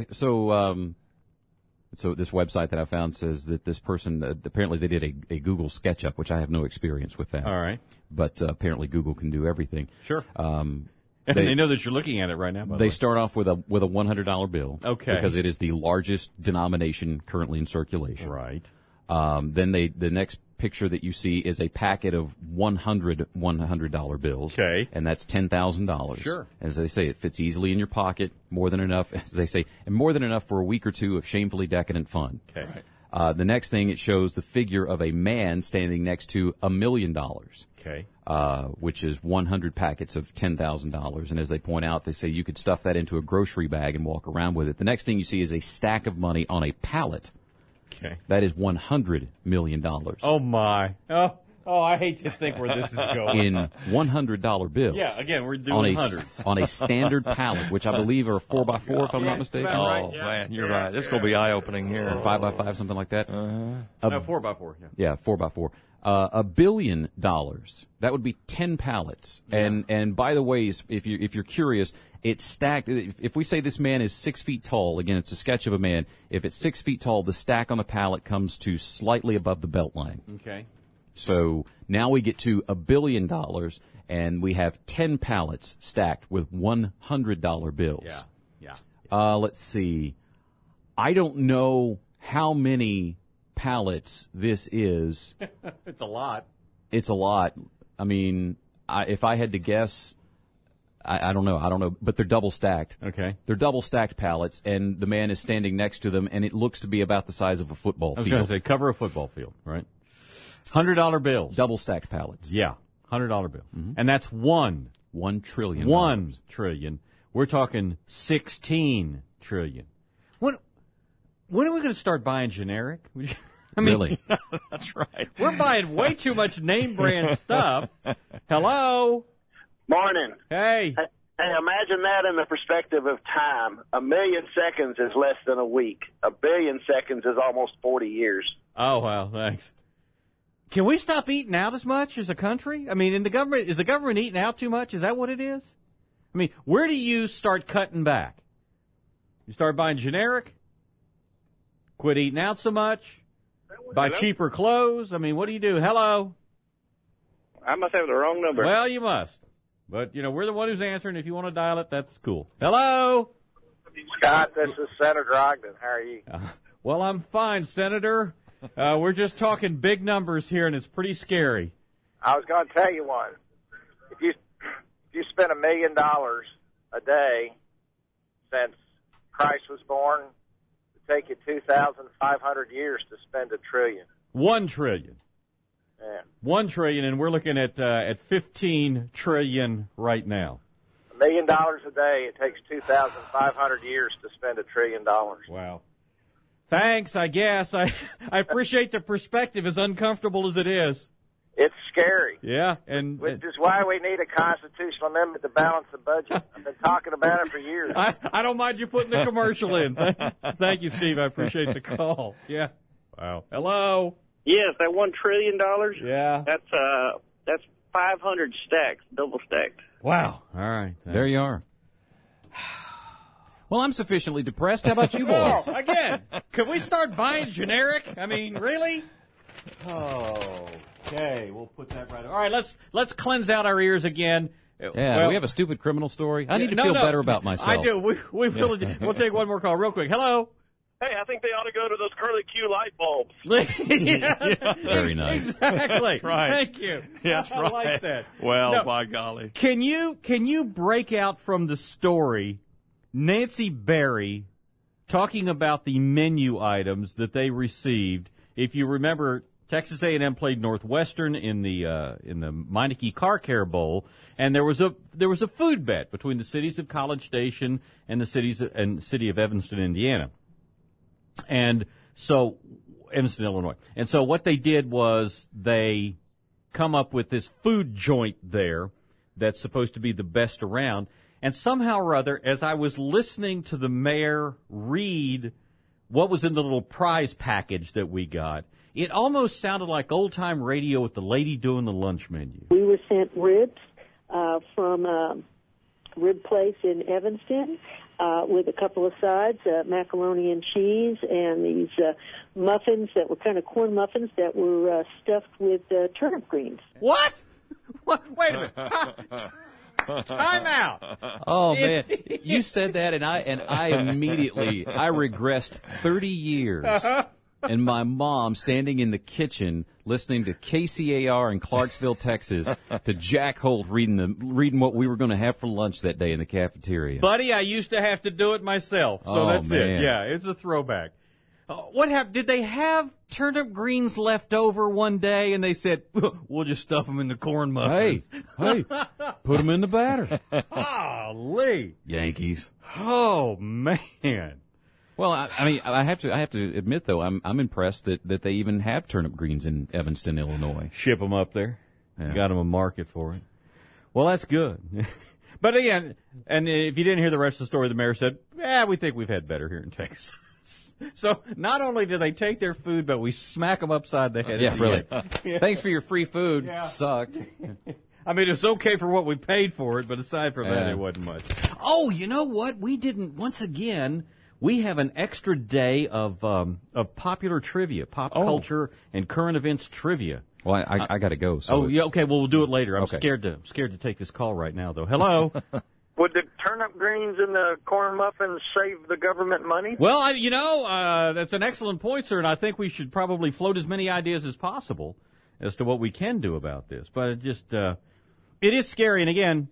this website that I found says that this person, apparently they did a Google SketchUp, which I have no experience with that. All right. But apparently Google can do everything. Sure. They know that you're looking at it right now, by the way. They start off with a $100 bill. Okay. Because it is the largest denomination currently in circulation. Right. Then the next picture that you see is a packet of $100 bills. Okay. And that's $10,000. Sure. As they say, it fits easily in your pocket, more than enough, as they say, and more than enough for a week or two of shamefully decadent fun. Okay. Right. The next thing, it shows the figure of a man standing next to $1 million. Okay. Which is 100 packets of $10,000. And as they point out, they say you could stuff that into a grocery bag and walk around with it. The next thing you see is a stack of money on a pallet. Okay. That is $100 million. Oh, my. Oh, I hate to think where this is going. In $100 bills. Yeah, again, we're doing hundreds. On a standard pallet, which I believe are 4x4, if I'm not mistaken. Right. Oh, man, you're right. This is going to be eye-opening here. Or 5x5, something like that. No, 4x4. Yeah, 4x4. $1 billion. That would be 10 pallets. Yeah. And by the way, if you're curious, it's stacked. If we say this man is 6 feet tall, again, it's a sketch of a man. If it's 6 feet tall, the stack on the pallet comes to slightly above the belt line. Okay. So now we get to $1 billion, and we have 10 pallets stacked with $100 bills. Yeah. Let's see. I don't know how many pallets this is. It's a lot. It's a lot. I mean, if I had to guess, I don't know, but they're double stacked. Okay. They're double stacked pallets, and the man is standing next to them, and it looks to be about the size of a football field. I was going to say, cover a football field, right? $100 bills. Double stacked pallets. Yeah, $100 bill. Mm-hmm. And that's $1 trillion. $1 trillion. We're talking 16 trillion. When are we going to start buying generic? I mean, really? That's right. We're buying way too much name brand stuff. Hello? Morning. Hey. Hey, imagine that in the perspective of time. 1 million seconds is less than a week. 1 billion seconds is almost 40 years. Oh, wow, thanks. Can we stop eating out as much as a country? I mean, is the government eating out too much? Is that what it is? I mean, where do you start cutting back? You start buying generic? Quit eating out so much? Buy Hello? cheaper clothes? I mean, what do you do? Hello? I must have the wrong number. Well, you must. But, we're the one who's answering. If you want to dial it, that's cool. Hello? Scott, this is Senator Ogden. How are you? Well, I'm fine, Senator. We're just talking big numbers here, and it's pretty scary. I was going to tell you one. If you spend $1 million a day since Christ was born, it would take you 2,500 years to spend $1 trillion. 1 trillion. Yeah. 1 trillion, and we're looking at 15 trillion right now. $1 million a day, it takes 2,500 years to spend $1 trillion. Wow. Thanks, I guess. I appreciate the perspective, as uncomfortable as it is. It's scary. Yeah, which is why we need a constitutional amendment to balance the budget. I've been talking about it for years. I don't mind you putting the commercial in. Thank you, Steve. I appreciate the call. Yeah. Wow. Hello. Yes, that $1 trillion. Yeah. That's 500 stacks, double stacked. Wow. All right. Thanks. There you are. Well, I'm sufficiently depressed. How about you boys? Oh, again, could we start buying generic? I mean, really? Oh, okay. We'll put that right. All right, let's cleanse out our ears again. Yeah, we have a stupid criminal story. I need to feel better about myself. I do. We'll take one more call real quick. Hello. Hey, I think they ought to go to those curly Q light bulbs. Yeah. Very nice. Exactly. Right. Thank you. That's I right. like that. Well, now, by golly. Can you break out from the story Nancy Berry talking about the menu items that they received? If you remember, Texas A&M played Northwestern in the Meineke Car Care Bowl, and there was a food bet between the cities of College Station and the city of Evanston, Indiana. And so, Evanston, Illinois. And so what they did was they come up with this food joint there that's supposed to be the best around. And somehow or other, as I was listening to the mayor read what was in the little prize package that we got, it almost sounded like old-time radio with the lady doing the lunch menu. We were sent ribs from a rib place in Evanston, with a couple of sides, macaroni and cheese, and these muffins that were kind of corn muffins that were stuffed with turnip greens. What? Wait a minute. Time out. Oh man, you said that, and I immediately regressed 30 years. And my mom standing in the kitchen listening to KCAR in Clarksville, Texas, to Jack Holt reading what we were going to have for lunch that day in the cafeteria. Buddy, I used to have to do it myself, so that's man. it. Yeah, it's a throwback. What happened? Did they have turnip greens left over one day, and they said, we'll just stuff them in the corn muffins? Hey, put them in the batter. Golly. Yankees. Oh, man. Well, I mean, I have to admit though, I'm impressed that they even have turnip greens in Evanston, Illinois. Ship them up there. Yeah. Got them a market for it. Well, that's good. But again, and if you didn't hear the rest of the story, the mayor said, we think we've had better here in Texas. So not only do they take their food, but we smack them upside the head. Yeah, really. Yeah. Thanks for your free food. Yeah. Sucked. I mean, it's okay for what we paid for it, but aside from that, it wasn't much. Oh, you know what? Once again, we have an extra day of popular trivia, pop culture and current events trivia. Well, I got to go. So yeah, okay. Well, we'll do it later. I'm okay. scared to take this call right now, though. Hello. Would the turnip greens and the corn muffins save the government money? Well, that's an excellent point, sir, and I think we should probably float as many ideas as possible as to what we can do about this. But it is scary, and again,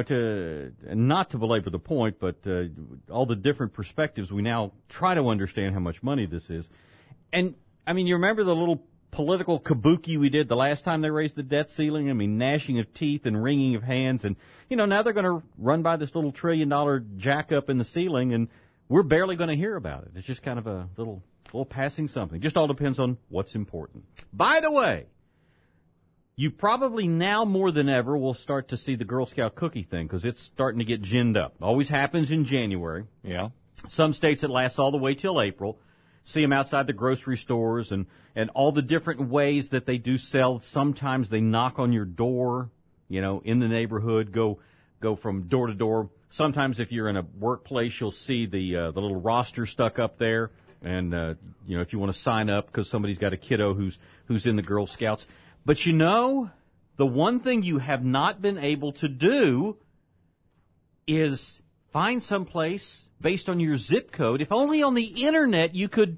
not to belabor the point, but all the different perspectives, we now try to understand how much money this is. And, I mean, you remember the little political kabuki we did the last time they raised the debt ceiling? I mean, gnashing of teeth and wringing of hands. And, now they're going to run by this little $1 trillion jack up in the ceiling, and we're barely going to hear about it. It's just kind of a little passing something. Just all depends on what's important. By the way, you probably now more than ever will start to see the Girl Scout cookie thing because it's starting to get ginned up. Always happens in January. Yeah. Some states it lasts all the way till April. See them outside the grocery stores and all the different ways that they do sell. Sometimes they knock on your door, in the neighborhood, go from door to door. Sometimes if you're in a workplace, you'll see the little roster stuck up there. And, if you want to sign up because somebody's got a kiddo who's in the Girl Scouts. But the one thing you have not been able to do is find someplace based on your zip code. If only on the internet you could,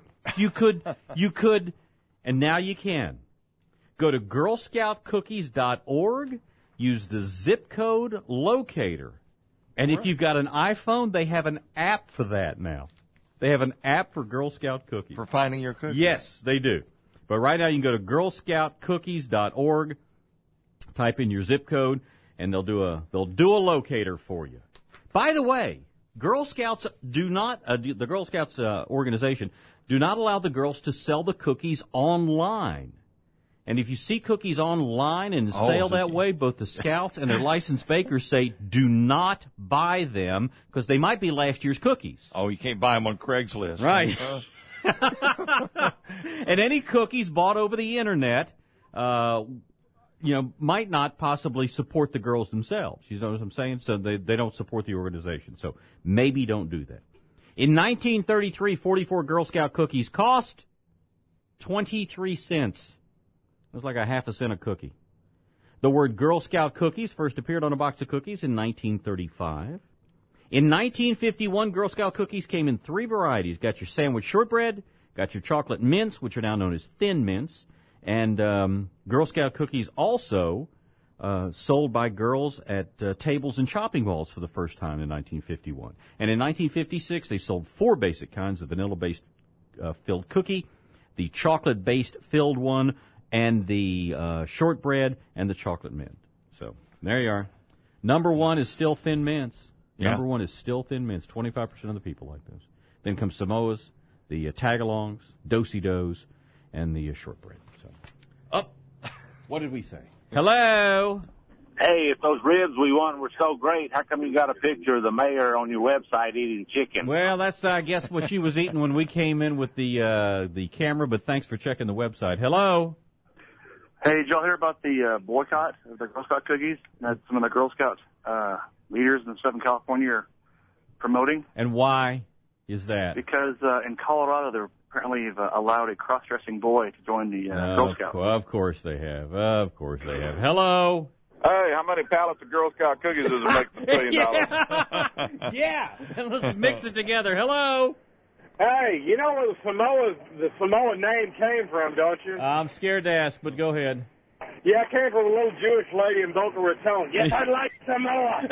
and now you can. Go to girlscoutcookies.org, use the zip code locator. And if you've got an iPhone, they have an app for that now. They have an app for Girl Scout cookies. For finding your cookies? Yes, they do. But right now you can go to girlscoutcookies.org, type in your zip code, and they'll do a locator for you. By the way, Girl Scouts the Girl Scouts organization do not allow the girls to sell the cookies online. And if you see cookies online and sale that way, both the Scouts and their licensed bakers say do not buy them because they might be last year's cookies. Oh, you can't buy them on Craigslist. Right. And any cookies bought over the internet, might not possibly support the girls themselves. You know what I'm saying? So they don't support the organization. So maybe don't do that. In 1933, 44 Girl Scout cookies cost 23 cents. It was like a half a cent a cookie. The word Girl Scout cookies first appeared on a box of cookies in 1935. In 1951, Girl Scout cookies came in 3 varieties. Got your sandwich shortbread, got your chocolate mints, which are now known as Thin Mints, and Girl Scout cookies also sold by girls at tables and shopping malls for the first time in 1951. And in 1956, they sold 4 basic kinds of vanilla-based filled cookie, the chocolate-based filled one, and the shortbread and the chocolate mint. So there you are. Number 1 is still Thin Mints. Yeah. Number 1 is still Thin Mints. 25% of the people like those. Then come Samoas, the Tagalongs, Do-si-dos, and the shortbread. So, what did we say? Hello. Hey, if those ribs we won were so great, how come you got a picture of the mayor on your website eating chicken? Well, that's, I guess, what she was eating when we came in with the camera, but thanks for checking the website. Hello. Hey, did y'all hear about the boycott of the Girl Scout cookies that some of the Girl Scout leaders in Southern California are promoting? And why is that? Because in Colorado, they're apparently allowed a cross-dressing boy to join the Girl Scouts. Of course they have. Of course they have. Hello. Hey, how many pallets of Girl Scout cookies does it make for $1 billion? Yeah. Let's mix it together. Hello. Hey, you know where the Samoan name came from, don't you? I'm scared to ask, but go ahead. Yeah, it came from a little Jewish lady in Boca Raton. Yes, I'd like Samoa.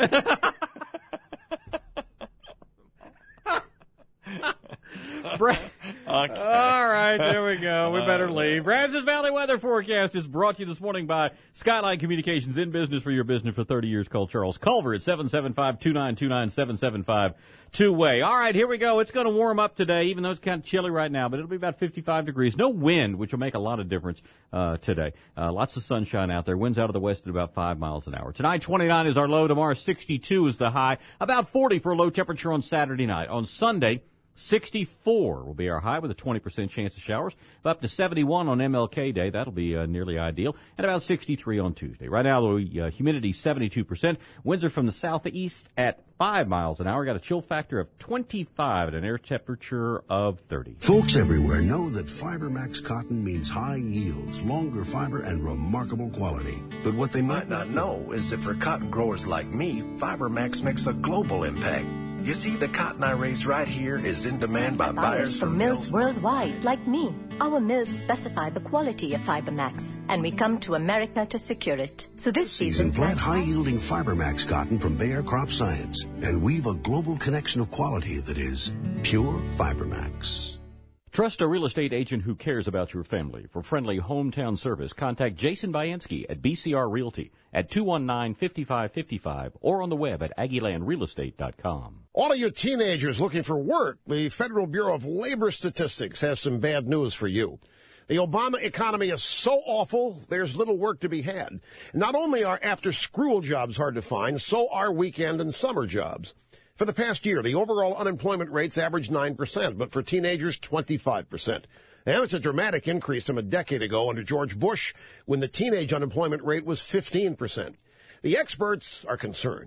All right, there we go. We better leave. Brazos Valley weather forecast is brought to you this morning by Skyline Communications, in business for your business for 30 years. Call Charles Culver at 775-2929, 775-2way. All right, here we go. It's going to warm up today, even though it's kind of chilly right now, but it'll be about 55 degrees. No wind, which will make a lot of difference today. Lots of sunshine out there. Winds out of the west at about 5 miles an hour. Tonight, 29 is our low. Tomorrow, 62 is the high. About 40 for a low temperature on Saturday night. On Sunday, 64 will be our high with a 20% chance of showers. Up to 71 on MLK Day. That'll be nearly ideal. And about 63 on Tuesday. Right now, the humidity 72%. Winds are from the southeast at 5 miles an hour. Got a chill factor of 25 and an air temperature of 30. Folks everywhere know that FiberMax cotton means high yields, longer fiber, and remarkable quality. But what they might not know is that for cotton growers like me, FiberMax makes a global impact. You see, the cotton I raise right here is in demand by buyers from mills worldwide, like me. Our mills specify the quality of FiberMax, and we come to America to secure it. So this season, plant high-yielding FiberMax cotton from Bayer Crop Science and weave a global connection of quality that is pure FiberMax. Trust a real estate agent who cares about your family. For friendly hometown service, contact Jason Bayansky at BCR Realty at 219-5555 or on the web at AggieLandRealEstate.com. All of you teenagers looking for work, the Federal Bureau of Labor Statistics has some bad news for you. The Obama economy is so awful, there's little work to be had. Not only are after-school jobs hard to find, so are weekend and summer jobs. For the past year, the overall unemployment rates averaged 9%, but for teenagers, 25%. And it's a dramatic increase from a decade ago under George Bush, when the teenage unemployment rate was 15%. The experts are concerned.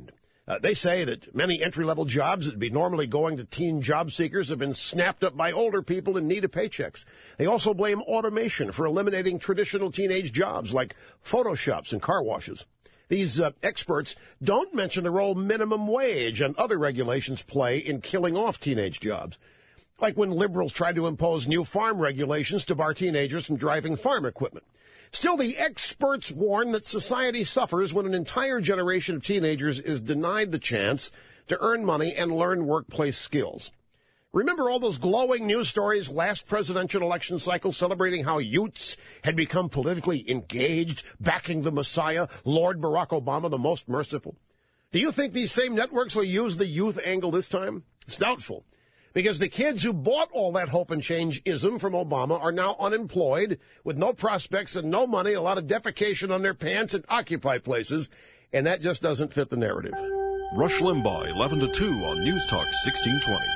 They say that many entry-level jobs that would be normally going to teen job seekers have been snapped up by older people in need of paychecks. They also blame automation for eliminating traditional teenage jobs like photo shops and car washes. These experts don't mention the role minimum wage and other regulations play in killing off teenage jobs, like when liberals tried to impose new farm regulations to bar teenagers from driving farm equipment. Still, the experts warn that society suffers when an entire generation of teenagers is denied the chance to earn money and learn workplace skills. Remember all those glowing news stories last presidential election cycle celebrating how youths had become politically engaged, backing the Messiah, Lord Barack Obama, the most merciful? Do you think these same networks will use the youth angle this time? It's doubtful, because the kids who bought all that hope and change-ism from Obama are now unemployed, with no prospects and no money, a lot of defecation on their pants and Occupy places, and that just doesn't fit the narrative. Rush Limbaugh, 11 to 2 on News Talk 1620.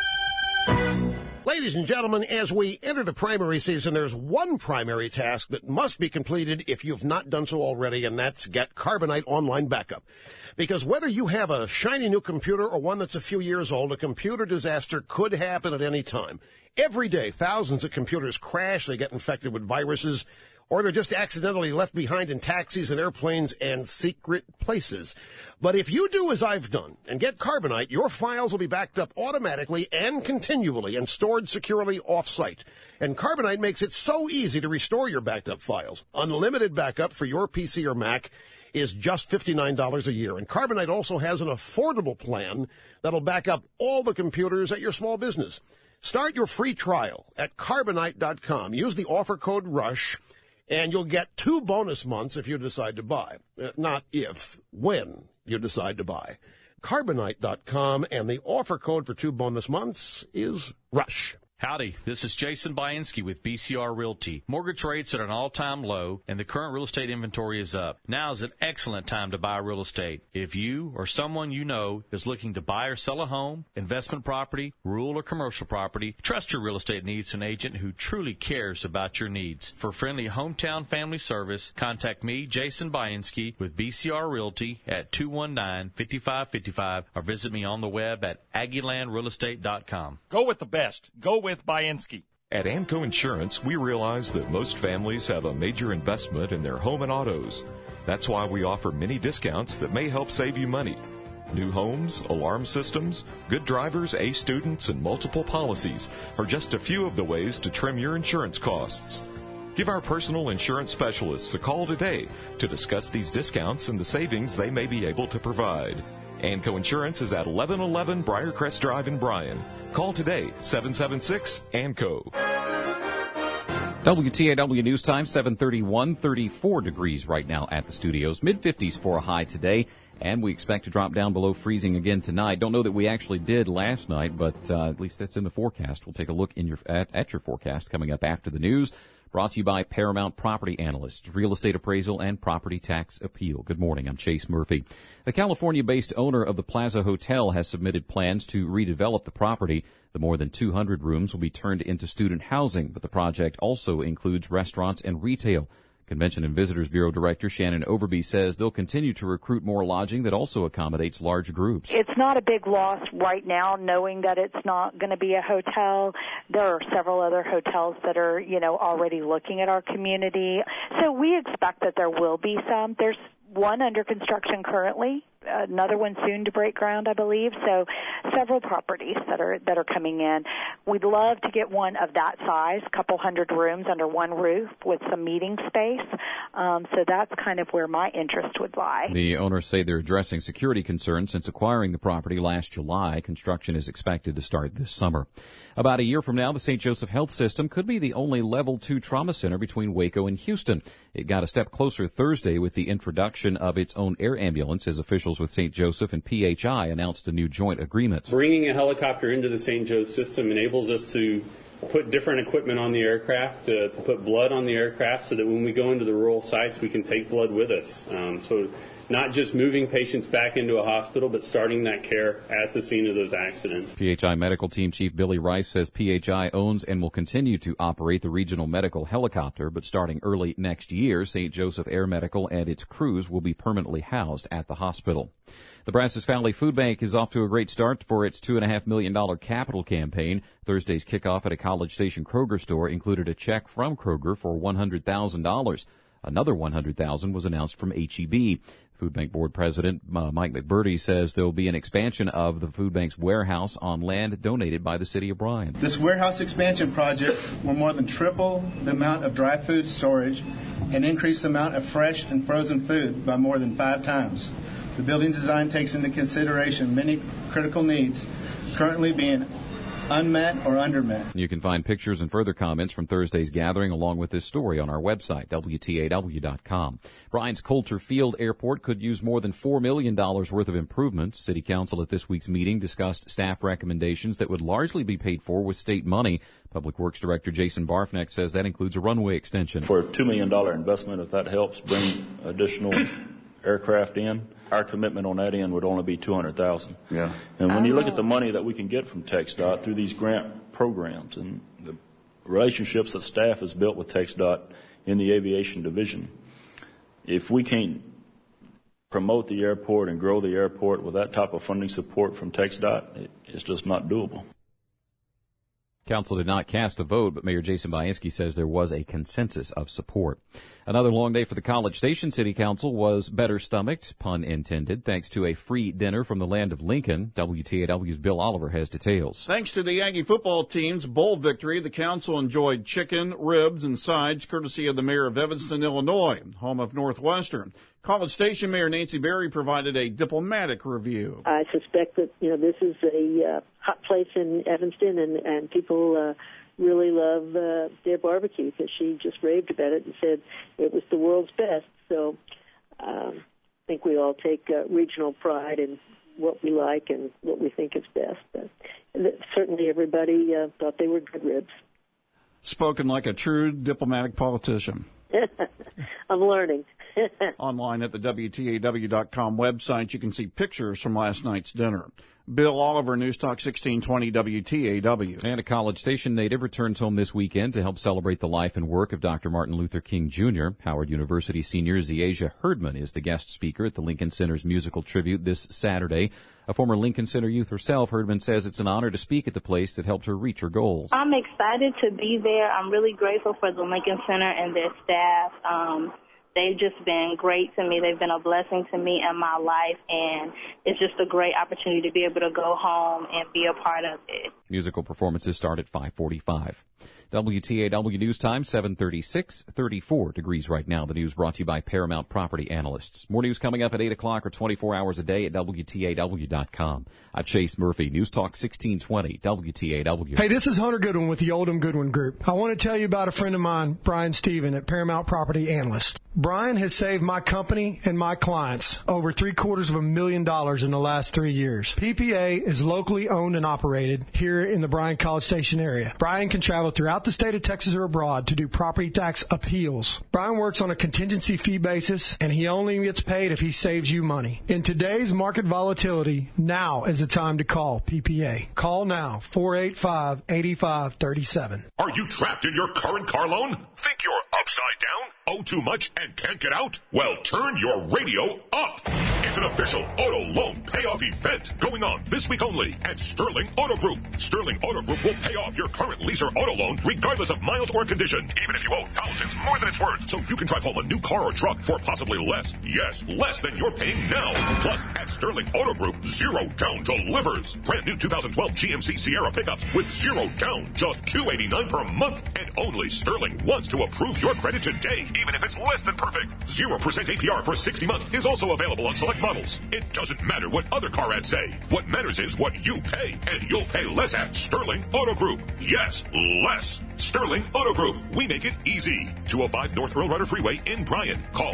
Ladies and gentlemen, as we enter the primary season, there's one primary task that must be completed if you've not done so already, and that's get Carbonite Online Backup. Because whether you have a shiny new computer or one that's a few years old, a computer disaster could happen at any time. Every day, thousands of computers crash, they get infected with viruses, or they're just accidentally left behind in taxis and airplanes and secret places. But if you do as I've done and get Carbonite, your files will be backed up automatically and continually and stored securely off-site. And Carbonite makes it so easy to restore your backed up files. Unlimited backup for your PC or Mac is just $59 a year. And Carbonite also has an affordable plan that'll back up all the computers at your small business. Start your free trial at Carbonite.com. Use the offer code RUSH, and you'll get 2 bonus months if you decide to buy. Not if, when you decide to buy. Carbonite.com, and the offer code for 2 bonus months is RUSH. Howdy, this is Jason Bainski with BCR Realty. Mortgage rates are at an all-time low, and the current real estate inventory is up. Now is an excellent time to buy real estate. If you or someone you know is looking to buy or sell a home, investment property, rural or commercial property, trust your real estate needs to an agent who truly cares about your needs. For friendly hometown family service, contact me, Jason Bainski, with BCR Realty at 219-5555, or visit me on the web at AggieLandRealEstate.com. Go with the best. Go with Bainski. At AMCO Insurance, we realize that most families have a major investment in their home and autos. That's why we offer many discounts that may help save you money. New homes, alarm systems, good drivers, A students, and multiple policies are just a few of the ways to trim your insurance costs. Give our personal insurance specialists a call today to discuss these discounts and the savings they may be able to provide. AMCO Insurance is at 1111 Briarcrest Drive in Bryan. Call today, 776-AMCO. WTAW News Time, 7:31, 34 degrees right now at the studios. Mid-50s for a high today, and we expect to drop down below freezing again tonight. Don't know that we actually did last night, but at least that's in the forecast. We'll take a look at your forecast coming up after the news. Brought to you by Paramount Property Analysts, Real Estate Appraisal and Property Tax Appeal. Good morning, I'm Chase Murphy. The California-based owner of the Plaza Hotel has submitted plans to redevelop the property. The more than 200 rooms will be turned into student housing, but the project also includes restaurants and retail. Convention and Visitors Bureau Director Shannon Overby says they'll continue to recruit more lodging that also accommodates large groups. It's not a big loss right now, knowing that it's not going to be a hotel. There are several other hotels that are, already looking at our community. So we expect that there will be some. There's one under construction currently, another one soon to break ground, I believe. So several properties that are coming in. We'd love to get one of that size, a couple hundred rooms under one roof with some meeting space. So that's kind of where my interest would lie. The owners say they're addressing security concerns since acquiring the property last July. Construction is expected to start this summer. About a year from now, the St. Joseph Health System could be the only Level 2 trauma center between Waco and Houston. It got a step closer Thursday with the introduction of its own air ambulance as officials with St. Joseph and PHI announced a new joint agreement. Bringing a helicopter into the St. Joe system enables us to put different equipment on the aircraft, to put blood on the aircraft so that when we go into the rural sites, we can take blood with us. So not just moving patients back into a hospital, but starting that care at the scene of those accidents. PHI Medical Team Chief Billy Rice says PHI owns and will continue to operate the regional medical helicopter, but starting early next year, St. Joseph Air Medical and its crews will be permanently housed at the hospital. The Brazos Valley Food Bank is off to a great start for its $2.5 million capital campaign. Thursday's kickoff at a College Station Kroger store included a check from Kroger for $100,000. Another $100,000 was announced from H-E-B. Food Bank Board President Mike McBurdy says there will be an expansion of the food bank's warehouse on land donated by the city of Bryan. This warehouse expansion project will more than triple the amount of dry food storage and increase the amount of fresh and frozen food by more than 5 times. The building design takes into consideration many critical needs currently being unmet or undermet. You can find pictures and further comments from Thursday's gathering along with this story on our website, WTAW.com. Bryan's Coulter Field Airport could use more than $4 million worth of improvements. City Council at this week's meeting discussed staff recommendations that would largely be paid for with state money. Public Works Director Jason Barfneck says that includes a runway extension. For a $2 million investment, if that helps bring additional aircraft in, our commitment on that end would only be $200,000. Yeah. And when you look at the money that we can get from TxDOT through these grant programs and the relationships that staff has built with TxDOT in the aviation division, if we can't promote the airport and grow the airport with that type of funding support from TxDOT, it's just not doable. Council did not cast a vote, but Mayor Jason Bainski says there was a consensus of support. Another long day for the College Station City Council was better stomached, pun intended, thanks to a free dinner from the land of Lincoln. WTAW's Bill Oliver has details. Thanks to the Yankee football team's bowl victory, the council enjoyed chicken, ribs, and sides courtesy of the mayor of Evanston, Illinois, home of Northwestern. College Station Mayor Nancy Berry provided a diplomatic review. I suspect that, this is a hot place in Evanston, and people really love their barbecue because she just raved about it and said it was the world's best. So I think we all take regional pride in what we like and what we think is best. Certainly everybody thought they were good ribs. Spoken like a true diplomatic politician. I'm learning. Online at the WTAW.com website, you can see pictures from last night's dinner. Bill Oliver, News Talk 1620 WTAW. And a College Station native returns home this weekend to help celebrate the life and work of Dr. Martin Luther King Jr. Howard University senior Ziaja Herdman is the guest speaker at the Lincoln Center's musical tribute this Saturday. A former Lincoln Center youth herself, Herdman says it's an honor to speak at the place that helped her reach her goals. I'm excited to be there. I'm really grateful for the Lincoln Center and their staff. They've just been great to me. They've been a blessing to me and my life, and it's just a great opportunity to be able to go home and be a part of it. Musical performances start at 5:45. WTAW News Time, 7:36, 34 degrees right now. The news brought to you by Paramount Property Analysts. More news coming up at 8 o'clock or 24 hours a day at WTAW.com. I'm Chase Murphy, News Talk 1620, WTAW. Hey, this is Hunter Goodwin with the Oldham Goodwin Group. I want to tell you about a friend of mine, Brian Steven at Paramount Property Analysts. Brian has saved my company and my clients over $750,000 in the last 3 years. PPA is locally owned and operated here in the Bryan College Station area. Brian can travel throughout the state of Texas or abroad to do property tax appeals. Brian works on a contingency fee basis, and he only gets paid if he saves you money. In today's market volatility, now is the time to call PPA. Call now, 485-8537. Are you trapped in your current car loan? Think you're upside down? Owe too much and can't get out? Well, turn your radio up. It's an official auto loan payoff event going on this week only at Sterling Auto Group. Sterling Auto Group will pay off your current lease or auto loan regardless of miles or condition, even if you owe thousands more than it's worth. So you can drive home a new car or truck for possibly less. Yes, less than you're paying now. Plus, at Sterling Auto Group, zero down delivers. Brand new 2012 GMC Sierra pickups with zero down, just $289 per month. And only Sterling wants to approve your credit today, even if it's less than perfect. 0% APR for 60 months is also available on select models. It doesn't matter what other car ads say. What matters is what you pay, and you'll pay less at Sterling Auto Group. Yes, less. Sterling Auto Group. We make it easy. 205 North Earl Rudder Freeway in Bryan. Call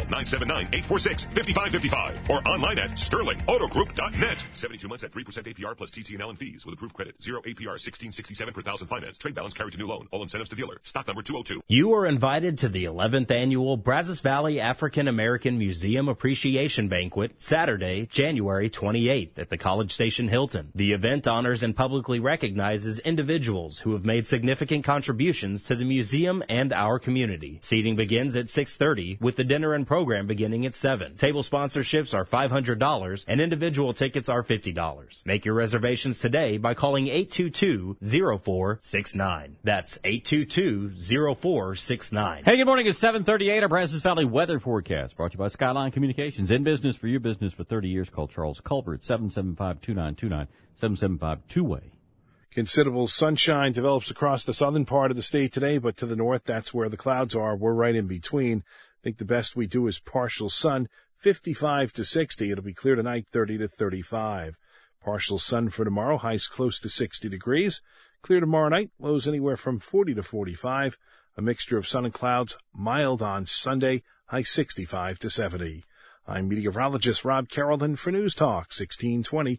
979-846-5555 or online at sterlingautogroup.net. 72 months at 3% APR plus TT&L and fees with approved credit. 0 APR 1667 per thousand finance. Trade balance carried to new loan. All incentives to dealer. Stock number 202. You are invited to the 11th annual Brazos Valley African American Museum Appreciation Banquet, Saturday, January 28th at the College Station Hilton. The event honors and publicly recognizes individuals who have made significant contributions to the museum and our community. Seating begins at 6:30 with the dinner and program beginning at 7. Table sponsorships are $500 and individual tickets are $50. Make your reservations today by calling 822-0469. That's 822-0469. Hey, good morning. It's 7:38. Our Brazos Valley weather forecast brought to you by Skyline Communications. In business for your business for 30 years. Call Charles Culver at 775-2929, 775-2-WAY. Considerable sunshine develops across the southern part of the state today, but to the north, that's where the clouds are. We're right in between. I think the best we do is partial sun, 55 to 60. It'll be clear tonight, 30 to 35. Partial sun for tomorrow, highs close to 60 degrees. Clear tomorrow night, lows anywhere from 40 to 45. A mixture of sun and clouds, mild on Sunday, high 65 to 70. I'm meteorologist Rob Carrollton for News Talk, 1620.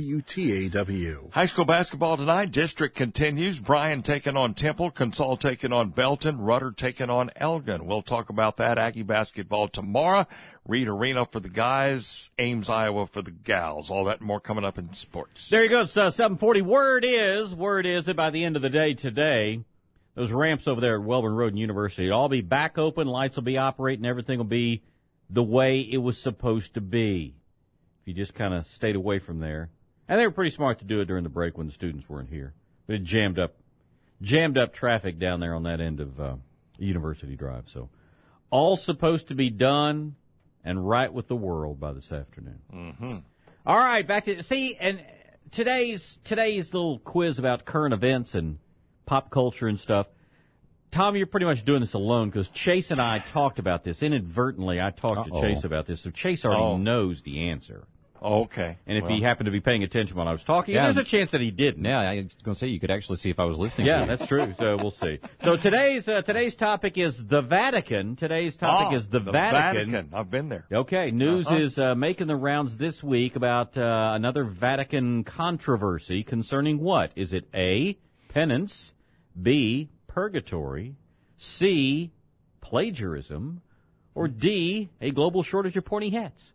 WTAW. High school basketball tonight. District continues. Bryan taking on Temple. Consol taking on Belton. Rudder taking on Elgin. We'll talk about that. Aggie basketball tomorrow. Reed Arena for the guys. Ames, Iowa for the gals. All that and more coming up in sports. There you go. It's 7:40. Word is that by the end of the day today, those ramps over there at Welborn Road and University will all be back open. Lights will be operating. Everything will be the way it was supposed to be. If you just kind of stayed away from there. And they were pretty smart to do it during the break when the students weren't here. But it jammed up traffic down there on that end of University Drive. So all supposed to be done and right with the world by this afternoon. Mm-hmm. All right, back to and today's little quiz about current events and pop culture and stuff. Tom, you're pretty much doing this alone because Chase and I talked about this inadvertently. I talked to Chase about this, so Chase already knows the answer. Oh, okay. And if he happened to be paying attention while I was talking, there's a chance that he didn't. Yeah, I was going to say you could actually see if I was listening. Yeah, that's true. So we'll see. So today's topic is the Vatican. Today's topic is the Vatican. I've been there. Okay. News is making the rounds this week about another Vatican controversy concerning what? Is it A, penance, B, purgatory, C, plagiarism, or D, a global shortage of pointy hats?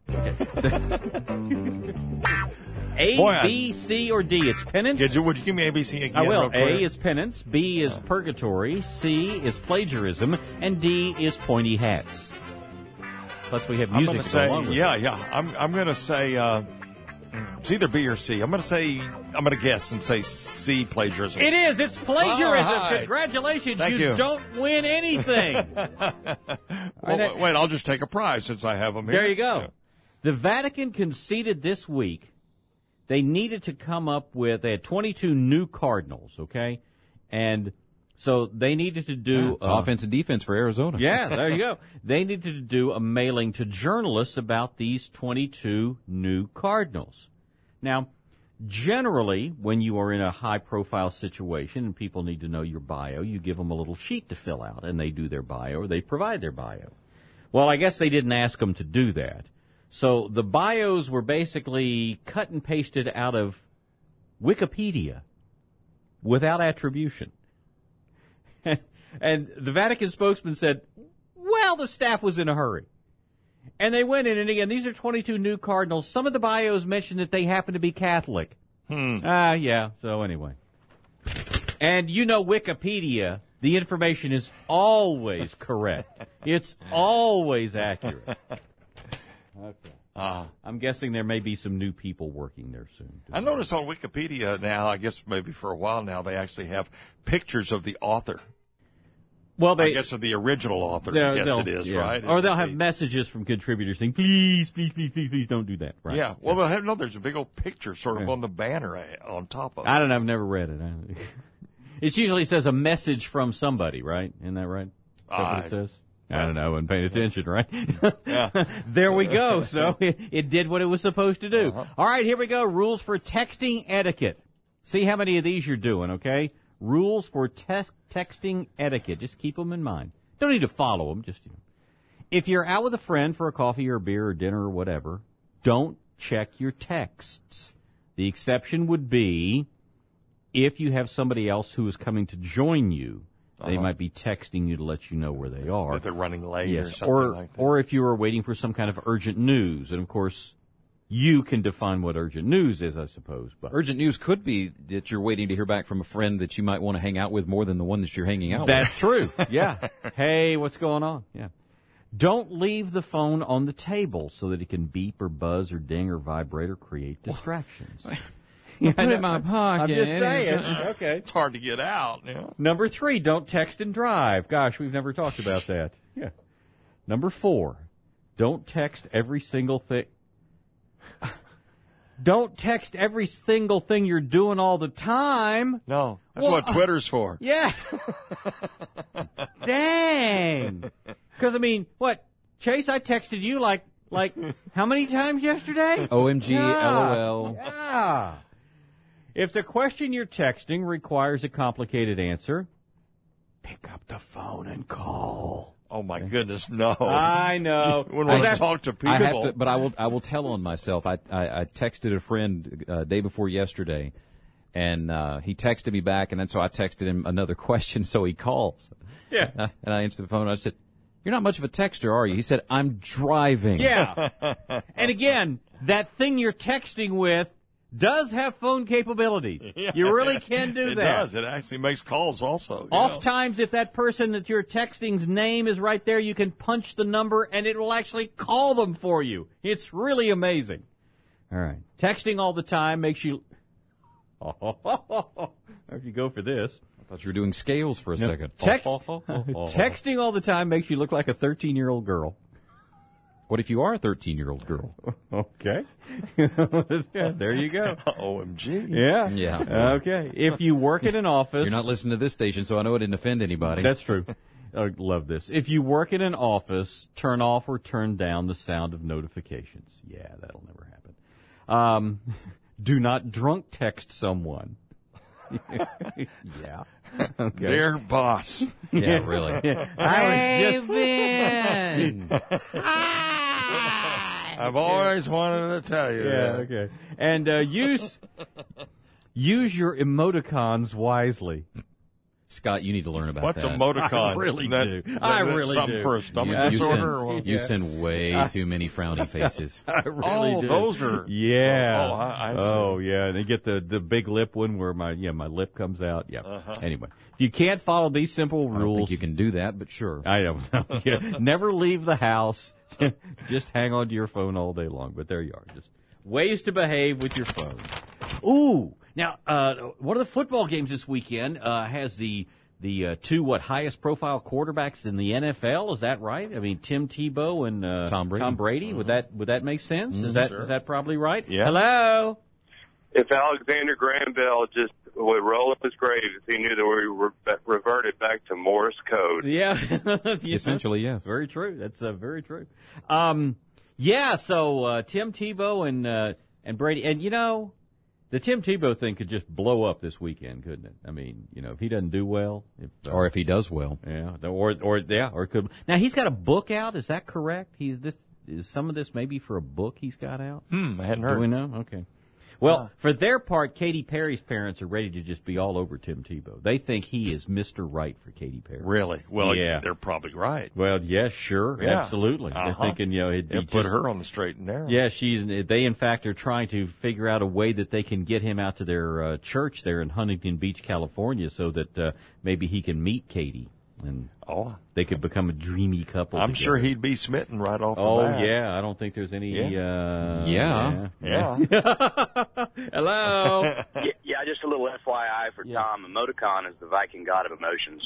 B, C, or D? It's penance. Would you give me A, B, C again? I will. A is penance, B is purgatory, C is plagiarism, and D is pointy hats. Plus, we have music. I'm going to say it's either B or C. I'm going to guess and say C, plagiarism. It is. It's plagiarism. Right. Congratulations. Thank you. Don't win anything. Wait, I'll just take a prize since I have them here. There you go. Yeah. The Vatican conceded this week they needed to come up with, they had 22 new cardinals, okay? And so they needed to do offense and defense for Arizona. Yeah, there you go. They needed to do a mailing to journalists about these 22 new cardinals. Now, generally, when you are in a high-profile situation and people need to know your bio, you give them a little sheet to fill out, and they do their bio or they provide their bio. Well, I guess they didn't ask them to do that. So the bios were basically cut and pasted out of Wikipedia without attribution. And the Vatican spokesman said, well, the staff was in a hurry. And they went in, and again, these are 22 new cardinals. Some of the bios mentioned that they happen to be Catholic. Yeah, so anyway. And you know Wikipedia, the information is always correct. It's always accurate. Okay. I'm guessing there may be some new people working there soon. I notice on Wikipedia now, I guess maybe for a while now, they actually have pictures of the author. Well, I guess of the original author. Yes, it is, yeah. Right? Or they'll have messages from contributors saying, please don't do that. Right. Yeah, well, they'll have, there's a big old picture sort of on the banner on top of it. I don't know, I've never read it. It usually says a message from somebody, right? Isn't that right? Is that what it says? I don't know, I wasn't paying attention, right? Yeah. There we go. So it did what it was supposed to do. All right, here we go. Rules for texting etiquette. See how many of these you're doing, okay? rules for texting etiquette. Just keep them in mind. Don't need to follow them. Just if you're out with a friend for a coffee or a beer or dinner or whatever, don't check your texts. The exception would be if you have somebody else who is coming to join you. They might be texting you to let you know where they are. If they're running late yes. or something like that. Or if you are waiting for some kind of urgent news. And, of course, you can define what urgent news is, I suppose. But urgent news could be that you're waiting to hear back from a friend that you might want to hang out with more than the one that you're hanging out with. That's true. Yeah. Hey, what's going on? Yeah. Don't leave the phone on the table so that it can beep or buzz or ding or vibrate or create distractions. Put it in my pocket. I'm just saying. Okay. It's hard to get out. Yeah. Number 3, don't text and drive. Gosh, we've never talked about that. Yeah. Number 4, don't text every single thing. Don't text every single thing you're doing all the time. No, that's what Twitter's for. Yeah. Dang. Because, I mean, what? Chase, I texted you like how many times yesterday? OMG, LOL. Yeah. If the question you're texting requires a complicated answer, pick up the phone and call. Oh my goodness, no! I know. When we talk to people, but I will tell on myself. I texted a friend day before yesterday, and he texted me back, and then so I texted him another question, so he calls. Yeah. And I answered the phone. And I said, "You're not much of a texter, are you?" He said, "I'm driving." Yeah. And again, that thing you're texting with does have phone capability. Yeah. You really can do that. It does. It actually makes calls also. Oftentimes, if that person that you're texting's name is right there, you can punch the number and it will actually call them for you. It's really amazing. All right. Texting all the time makes you... If you go for this. I thought you were doing scales for a second. Texting all the time makes you look like a 13-year-old girl. What if you are a 13-year-old girl? Okay. Yeah, there you go. OMG. Yeah. Yeah. Okay. If you work in an office... You're not listening to this station, so I know it didn't offend anybody. That's true. I love this. If you work in an office, turn off or turn down the sound of notifications. Yeah, that'll never happen. Do not drunk text someone. Yeah. Okay. Dear boss. Yeah, really. Yeah. I've been. I've always wanted to tell you. Yeah. That. Okay. And use your emoticons wisely. Scott, you need to learn about What's that. emoticon? I really do. I really something do. for a stomach disorder? You send way too many frowny faces. I really do. Those are... Yeah. Oh, I see. Oh, yeah. And they get the big lip one where my lip comes out. Yeah. Anyway, if you can't follow these simple rules... I don't think you can do that, but sure. I don't know. Yeah. Never leave the house. Just hang on to your phone all day long. But there you are. Just ways to behave with your phone. Ooh. Now, one of the football games this weekend has the two highest profile quarterbacks in the NFL. Is that right? I mean, Tim Tebow and Tom Brady. Would that make sense? Is that probably right? Yeah. Hello. If Alexander Graham Bell just would roll up his grave if he knew that we reverted back to Morse code. Yeah. Essentially, yes. Very true. That's very true. Yeah. So Tim Tebow and Brady, and the Tim Tebow thing could just blow up this weekend, couldn't it? I mean, if he doesn't do well, or if he does well, yeah, or it could. Now he's got a book out. Is that correct? Is some of this maybe for a book he's got out? I hadn't heard. Do we know? Okay. Well, for their part, Katy Perry's parents are ready to just be all over Tim Tebow. They think he is Mr. Right for Katy Perry. Really? Well, yeah. They're probably right. Well, yes, sure, Yeah. absolutely. They're thinking, it'd put her on the straight and narrow. Yeah, they in fact are trying to figure out a way that they can get him out to their church there in Huntington Beach, California, so that maybe he can meet Katy. And they could become a dreamy couple. I'm together. sure he'd be smitten right off the bat. Oh, yeah. I don't think there's any... Yeah. Hello? Yeah, just a little FYI for Tom. Emoticon is the Viking god of emotions.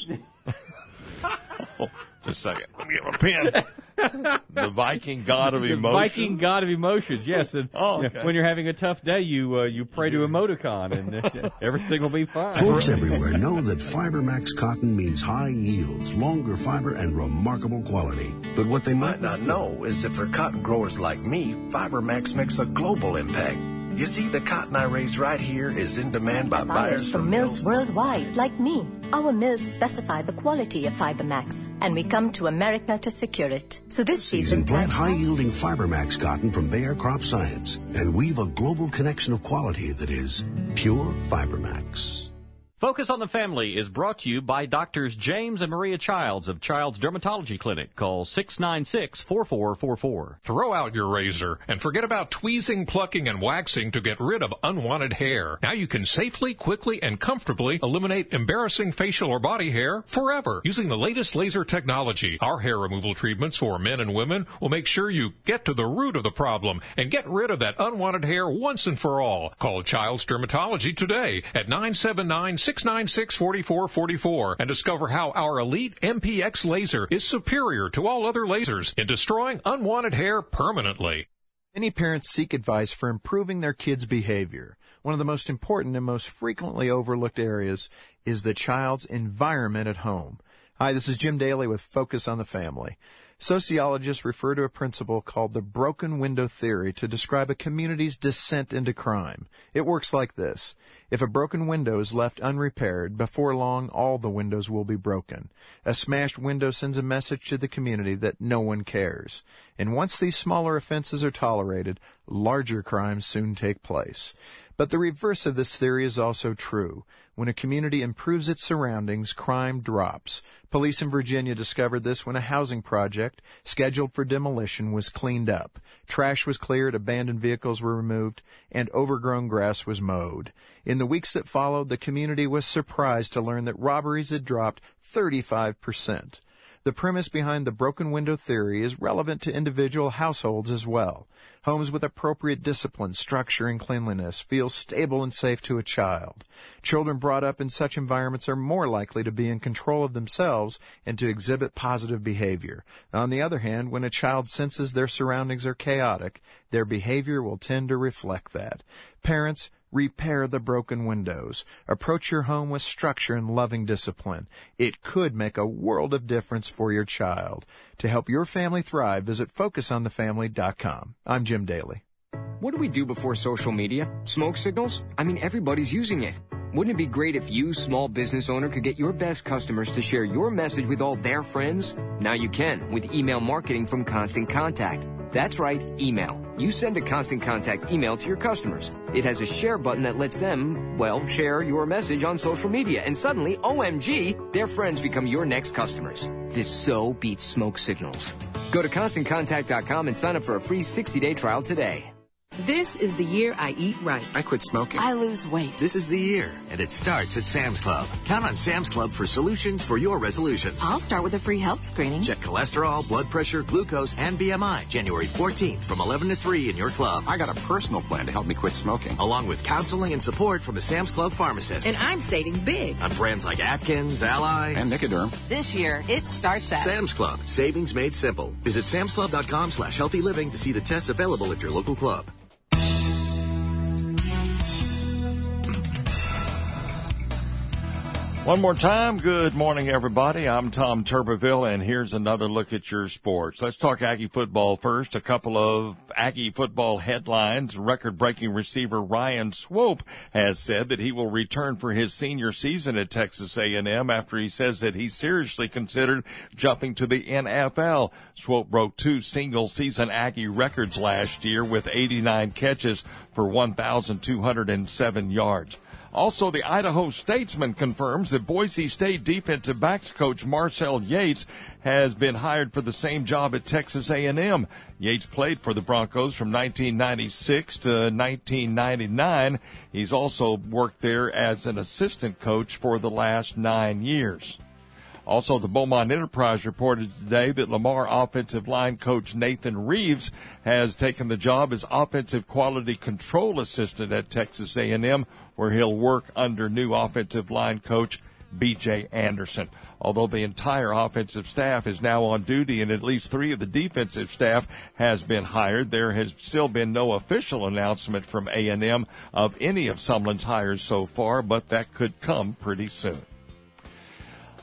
Just a second. Let me get my pen. The Viking god of emotions. The Viking god of emotions, yes. And okay. When you're having a tough day, you pray to Emoticon, and everything will be fine. Folks everywhere know that FiberMax cotton means high yields, longer fiber, and remarkable quality. But what they might not know is that for cotton growers like me, FiberMax makes a global impact. You see, the cotton I raise right here is in demand by buyers from mills worldwide, like me. Our mills specify the quality of FiberMax, and we come to America to secure it. So this season, plant high-yielding FiberMax cotton from Bayer Crop Science and weave a global connection of quality that is pure FiberMax. Focus on the Family is brought to you by Doctors James and Maria Childs of Child's Dermatology Clinic. Call 696-4444. Throw out your razor and forget about tweezing, plucking, and waxing to get rid of unwanted hair. Now you can safely, quickly, and comfortably eliminate embarrassing facial or body hair forever using the latest laser technology. Our hair removal treatments for men and women will make sure you get to the root of the problem and get rid of that unwanted hair once and for all. Call Child's Dermatology today at 979-696-4444 and discover how our elite MPX laser is superior to all other lasers in destroying unwanted hair permanently. Many parents seek advice for improving their kids' behavior. One of the most important and most frequently overlooked areas is the child's environment at home. Hi, this is Jim Daly with Focus on the Family. Sociologists refer to a principle called the broken window theory to describe a community's descent into crime. It works like this. If a broken window is left unrepaired, before long all the windows will be broken. A smashed window sends a message to the community that no one cares. And once these smaller offenses are tolerated, larger crimes soon take place. But the reverse of this theory is also true. When a community improves its surroundings, crime drops. Police in Virginia discovered this when a housing project scheduled for demolition was cleaned up. Trash was cleared, abandoned vehicles were removed, and overgrown grass was mowed. In the weeks that followed, the community was surprised to learn that robberies had dropped 35%. The premise behind the broken window theory is relevant to individual households as well. Homes with appropriate discipline, structure, and cleanliness feel stable and safe to a child. Children brought up in such environments are more likely to be in control of themselves and to exhibit positive behavior. On the other hand, when a child senses their surroundings are chaotic, their behavior will tend to reflect that. Parents, repair the broken windows. Approach your home with structure and loving discipline. It could make a world of difference for your child. To help your family thrive, visit FocusOnTheFamily.com. I'm Jim Daly. What do we do before social media? Smoke signals? I mean, everybody's using it. Wouldn't it be great if you, small business owner, could get your best customers to share your message with all their friends? Now you can with email marketing from Constant Contact. That's right, email. You send a Constant Contact email to your customers. It has a share button that lets them, share your message on social media. And suddenly, OMG, their friends become your next customers. This so beats smoke signals. Go to ConstantContact.com and sign up for a free 60-day trial today. This is the year I eat right. I quit smoking. I lose weight. This is the year, and it starts at Sam's Club. Count on Sam's Club for solutions for your resolutions. I'll start with a free health screening. Check cholesterol, blood pressure, glucose, and BMI. January 14th from 11 to 3 in your club. I got a personal plan to help me quit smoking. Along with counseling and support from the Sam's Club pharmacist. And I'm saving big. On brands like Atkins, Ally, and Nicoderm. This year, it starts at Sam's Club. Savings made simple. Visit samsclub.com/healthyliving to see the tests available at your local club. One more time, good morning, everybody. I'm Tom Tuberville, and here's another look at your sports. Let's talk Aggie football first. A couple of Aggie football headlines. Record-breaking receiver Ryan Swope has said that he will return for his senior season at Texas A&M after he says that he seriously considered jumping to the NFL. Swope broke 2 single-season Aggie records last year with 89 catches for 1,207 yards. Also, the Idaho Statesman confirms that Boise State defensive backs coach Marcel Yates has been hired for the same job at Texas A&M. Yates played for the Broncos from 1996 to 1999. He's also worked there as an assistant coach for the last 9 years. Also, the Beaumont Enterprise reported today that Lamar offensive line coach Nathan Reeves has taken the job as offensive quality control assistant at Texas A&M, where he'll work under new offensive line coach B.J. Anderson. Although the entire offensive staff is now on duty and at least 3 of the defensive staff has been hired, there has still been no official announcement from A&M of any of Sumlin's hires so far, but that could come pretty soon.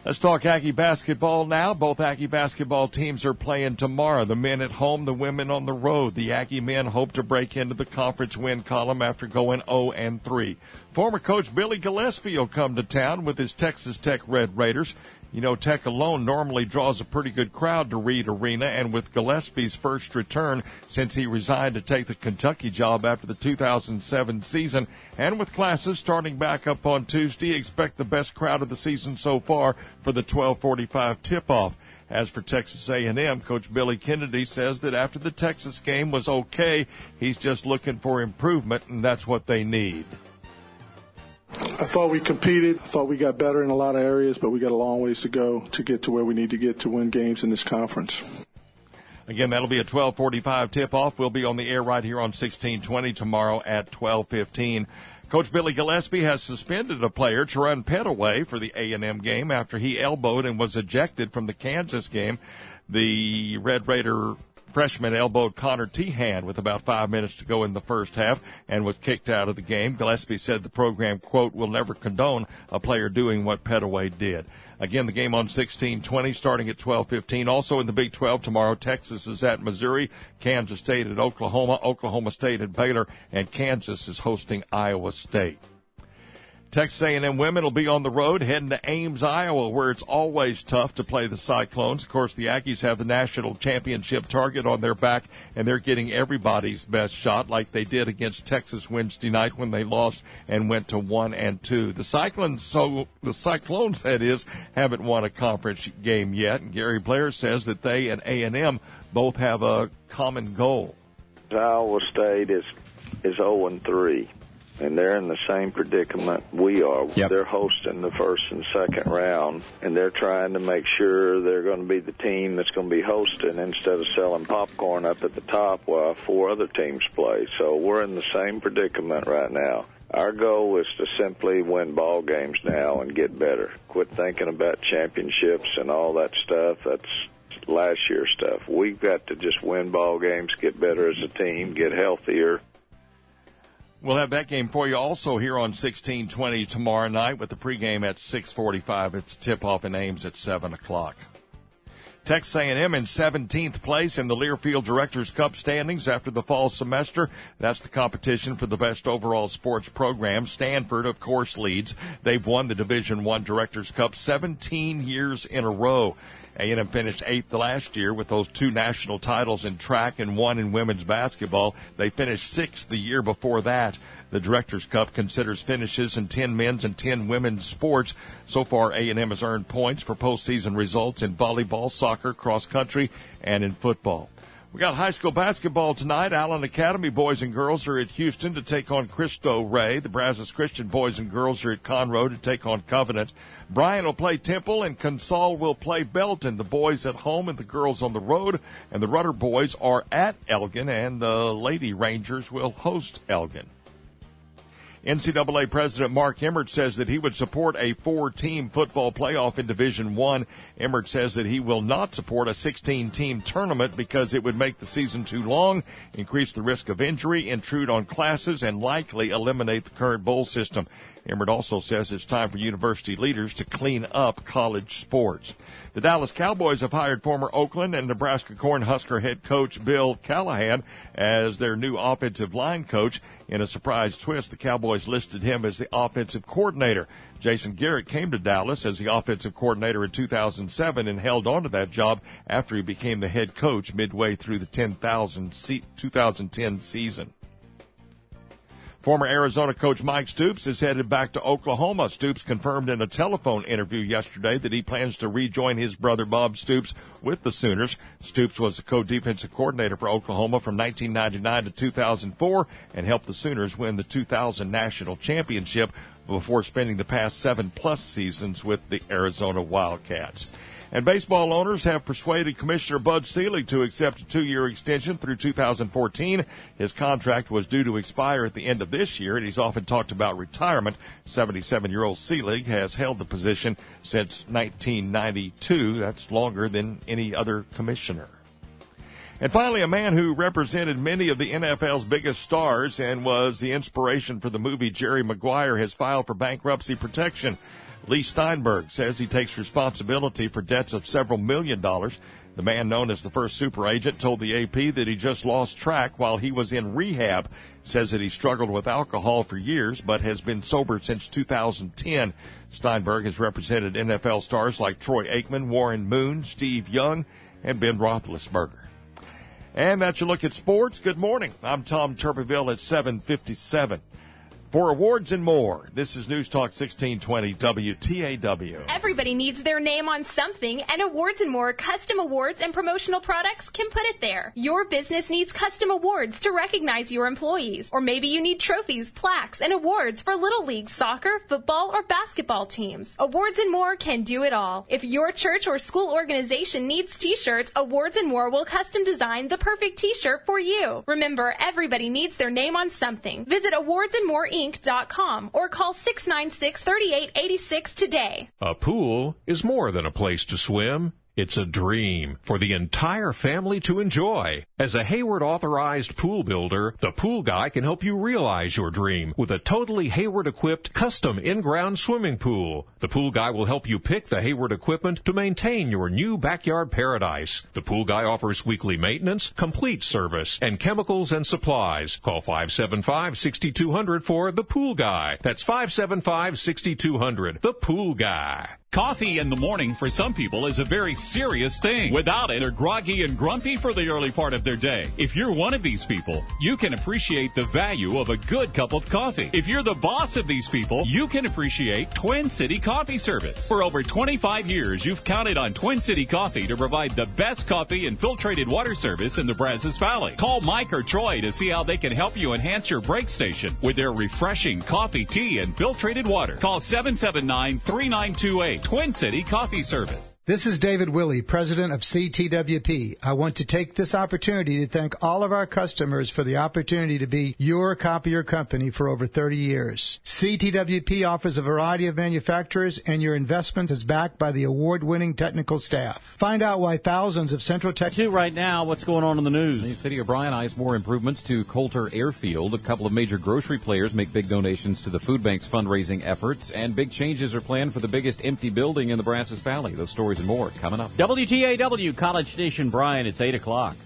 Let's talk Aggie basketball now. Both Aggie basketball teams are playing tomorrow. The men at home, the women on the road. The Aggie men hope to break into the conference win column after going 0-3. Former coach Billy Gillespie will come to town with his Texas Tech Red Raiders. You know, Tech alone normally draws a pretty good crowd to Reed Arena, and with Gillespie's first return since he resigned to take the Kentucky job after the 2007 season, and with classes starting back up on Tuesday, expect the best crowd of the season so far for the 12:45 tip-off. As for Texas A&M, Coach Billy Kennedy says that after the Texas game was okay, he's just looking for improvement, and that's what they need. I thought we competed. I thought we got better in a lot of areas, but we got a long ways to go to get to where we need to get to win games in this conference. Again, that'll be a 12:45 tip-off. We'll be on the air right here on 1620 tomorrow at 12:15. Coach Billy Gillespie has suspended a player, Teron Petaway, for the A&M game after he elbowed and was ejected from the Kansas game. The Red Raider freshman elbowed Connor Tehan with about 5 minutes to go in the first half and was kicked out of the game. Gillespie said the program, quote, will never condone a player doing what Petaway did. Again, the game on 1620 starting at 12:15. Also in the Big 12 tomorrow, Texas is at Missouri, Kansas State at Oklahoma, Oklahoma State at Baylor, and Kansas is hosting Iowa State. Texas A&M women will be on the road heading to Ames, Iowa, where it's always tough to play the Cyclones. Of course, the Aggies have the national championship target on their back, and they're getting everybody's best shot like they did against Texas Wednesday night when they lost and went to 1-2. The Cyclones, that is, haven't won a conference game yet, and Gary Blair says that they and A&M both have a common goal. Iowa State is 0-3. And they're in the same predicament we are. Yep. They're hosting the first and second round, and they're trying to make sure they're going to be the team that's going to be hosting instead of selling popcorn up at the top while 4 other teams play. So we're in the same predicament right now. Our goal is to simply win ball games now and get better. Quit thinking about championships and all that stuff. That's last year's stuff. We've got to just win ball games, get better as a team, get healthier. We'll have that game for you also here on 1620 tomorrow night with the pregame at 6:45. It's tip-off in Ames at 7 o'clock. Texas A&M in 17th place in the Learfield Directors' Cup standings after the fall semester. That's the competition for the best overall sports program. Stanford, of course, leads. They've won the Division I Directors' Cup 17 years in a row. A&M finished 8th last year with those 2 national titles in track and 1 in women's basketball. They finished 6th the year before that. The Directors' Cup considers finishes in 10 men's and 10 women's sports. So far, A&M has earned points for postseason results in volleyball, soccer, cross country, and in football. We got high school basketball tonight. Allen Academy boys and girls are at Houston to take on Cristo Rey. The Brazos Christian boys and girls are at Conroe to take on Covenant. Bryan will play Temple, and Consol will play Belton. The boys at home and the girls on the road. And the Rudder boys are at Elgin, and the Lady Rangers will host Elgin. NCAA President Mark Emmert says that he would support a 4-team football playoff in Division I. Emmert says that he will not support a 16-team tournament because it would make the season too long, increase the risk of injury, intrude on classes, and likely eliminate the current bowl system. Emmert also says it's time for university leaders to clean up college sports. The Dallas Cowboys have hired former Oakland and Nebraska Cornhusker head coach Bill Callahan as their new offensive line coach. In a surprise twist, the Cowboys listed him as the offensive coordinator. Jason Garrett came to Dallas as the offensive coordinator in 2007 and held on to that job after he became the head coach midway through the 2010 season. Former Arizona coach Mike Stoops is headed back to Oklahoma. Stoops confirmed in a telephone interview yesterday that he plans to rejoin his brother Bob Stoops with the Sooners. Stoops was the co-defensive coordinator for Oklahoma from 1999 to 2004 and helped the Sooners win the 2000 national championship before spending the past 7+ seasons with the Arizona Wildcats. And baseball owners have persuaded Commissioner Bud Selig to accept a 2-year extension through 2014. His contract was due to expire at the end of this year, and he's often talked about retirement. 77-year-old Selig has held the position since 1992. That's longer than any other commissioner. And finally, a man who represented many of the NFL's biggest stars and was the inspiration for the movie Jerry Maguire has filed for bankruptcy protection. Lee Steinberg says he takes responsibility for debts of several $1 million. The man known as the first super agent told the AP that he just lost track while he was in rehab. Says that he struggled with alcohol for years but has been sober since 2010. Steinberg has represented NFL stars like Troy Aikman, Warren Moon, Steve Young, and Ben Roethlisberger. And that's your look at sports. Good morning. I'm Tom Turpeville at 7:57. For awards and more, this is News Talk 1620 WTAW. Everybody needs their name on something, and Awards and More custom awards and promotional products can put it there. Your business needs custom awards to recognize your employees. Or maybe you need trophies, plaques, and awards for Little League soccer, football, or basketball teams. Awards and More can do it all. If your church or school organization needs t-shirts, Awards and More will custom design the perfect t-shirt for you. Remember, everybody needs their name on something. Visit awardsandmoreinc.com or call 696-3886 today. A pool is more than a place to swim. It's a dream for the entire family to enjoy. As a Hayward authorized pool builder, the Pool Guy can help you realize your dream with a totally Hayward equipped custom in-ground swimming pool. The Pool Guy will help you pick the Hayward equipment to maintain your new backyard paradise. The Pool Guy offers weekly maintenance, complete service, and chemicals and supplies. Call 575-6200 for the Pool Guy. That's 575-6200. The Pool Guy. Coffee in the morning for some people is a very serious thing. Without it, they're groggy and grumpy for the early part of their day. If you're one of these people, you can appreciate the value of a good cup of coffee. If you're the boss of these people, you can appreciate Twin City Coffee Service. For over 25 years, you've counted on Twin City Coffee to provide the best coffee and filtrated water service in the Brazos Valley. Call Mike or Troy to see how they can help you enhance your break station with their refreshing coffee, tea, and filtrated water. Call 779-3928. Twin City Coffee Service. This is David Willey, president of CTWP. I want to take this opportunity to thank all of our customers for the opportunity to be your copier company for over 30 years. CTWP offers a variety of manufacturers, and your investment is backed by the award-winning technical staff. Find out why thousands of Central Texas... Right now, what's going on in the news? The city of Bryan eyes more improvements to Coulter Airfield. A couple of major grocery players make big donations to the food bank's fundraising efforts, and big changes are planned for the biggest empty building in the Brazos Valley. Those stories and more coming up. WTAW, College Station, Bryan. It's 8 o'clock.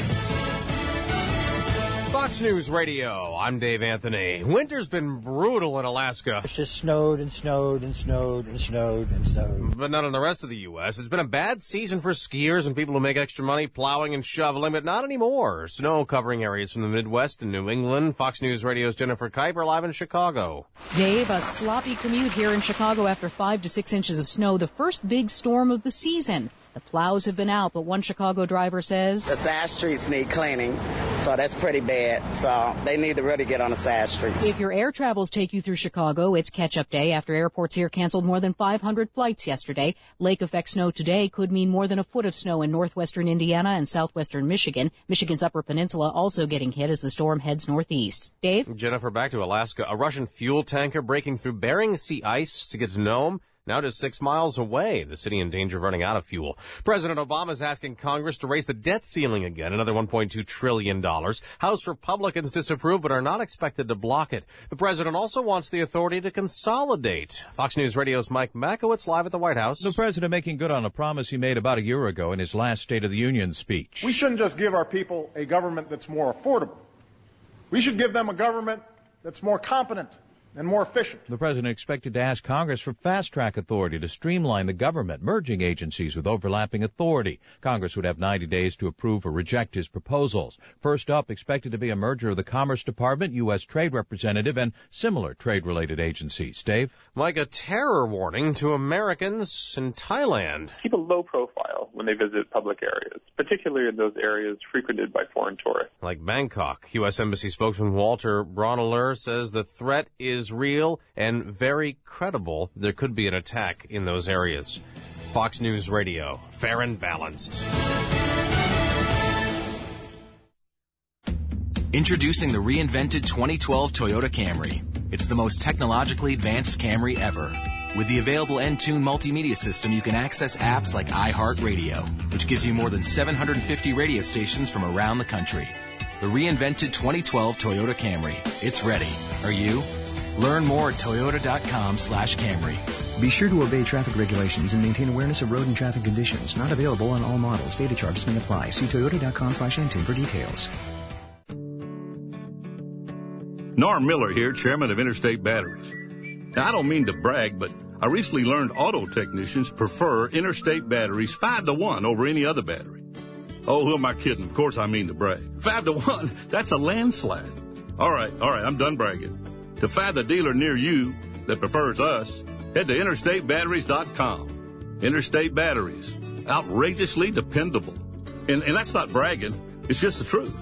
Fox News Radio, I'm Dave Anthony. Winter's been brutal in Alaska. It's just snowed and snowed and snowed and snowed and snowed. But not in the rest of the U.S. It's been a bad season for skiers and people who make extra money plowing and shoveling, but not anymore. Snow covering areas from the Midwest and New England. Fox News Radio's Jennifer Kuiper live in Chicago. Dave, a sloppy commute here in Chicago after 5 to 6 inches of snow, the first big storm of the season. The plows have been out, but one Chicago driver says the side streets need cleaning, so that's pretty bad. So they need to really get on the side streets. If your air travels take you through Chicago, it's catch-up day after airports here canceled more than 500 flights yesterday. Lake effect snow today could mean more than a foot of snow in northwestern Indiana and southwestern Michigan. Michigan's Upper Peninsula also getting hit as the storm heads northeast. Dave? Jennifer, back to Alaska. A Russian fuel tanker breaking through Bering Sea ice to get to Nome. Now just 6 miles away, the city in danger of running out of fuel. President Obama is asking Congress to raise the debt ceiling again, another $1.2 trillion. House Republicans disapprove but are not expected to block it. The president also wants the authority to consolidate. Fox News Radio's Mike Makowitz live at the White House. The president making good on a promise he made about a year ago in his last State of the Union speech. We shouldn't just give our people a government that's more affordable. We should give them a government that's more competent and more efficient. The president expected to ask Congress for fast-track authority to streamline the government, merging agencies with overlapping authority. Congress would have 90 days to approve or reject his proposals. First up, expected to be a merger of the Commerce Department, U.S. Trade Representative, and similar trade-related agencies. Dave? Like a terror warning to Americans in Thailand. Keep a low profile when they visit public areas, particularly in those areas frequented by foreign tourists. Like Bangkok, U.S. Embassy spokesman Walter Brauneler says the threat is real and very credible. There could be an attack in those areas. Fox News Radio, fair and balanced. Introducing the reinvented 2012 Toyota Camry. It's the most technologically advanced Camry ever. With the available Entune multimedia system, you can access apps like iHeartRadio, which gives you more than 750 radio stations from around the country. The reinvented 2012 Toyota Camry. It's ready. Are you? Learn more at toyota.com/Camry. Be sure to obey traffic regulations and maintain awareness of road and traffic conditions. Not available on all models. Data charges may apply. See toyota.com/Entune for details. Norm Miller here, chairman of Interstate Batteries. Now, I don't mean to brag, but I recently learned auto technicians prefer Interstate Batteries 5-to-1 over any other battery. Oh, who am I kidding? Of course I mean to brag. 5-to-1, that's a landslide. All right, I'm done bragging. To find the dealer near you that prefers us, head to interstatebatteries.com. Interstate Batteries, outrageously dependable. And that's not bragging, it's just the truth.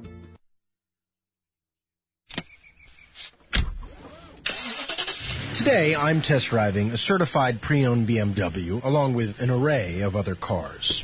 Today, I'm test driving a certified pre-owned BMW along with an array of other cars.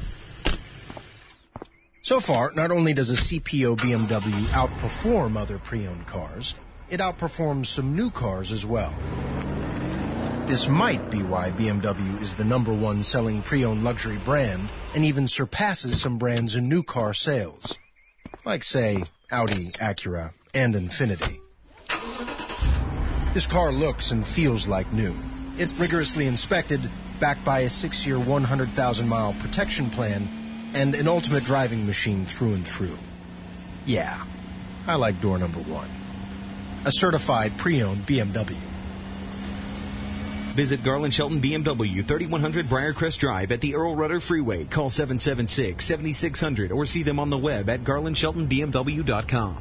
So far, not only does a CPO BMW outperform other pre-owned cars, it outperforms some new cars as well. This might be why BMW is the #1 selling pre-owned luxury brand and even surpasses some brands in new car sales, like, say, Audi, Acura, and Infiniti. This car looks and feels like new. It's rigorously inspected, backed by a 6-year, 100,000-mile protection plan, and an ultimate driving machine through and through. Yeah, I like door #1. A certified pre-owned BMW. Visit Garland Shelton BMW, 3100 Briarcrest Drive at the Earl Rudder Freeway. Call 776-7600 or see them on the web at garlandsheltonbmw.com.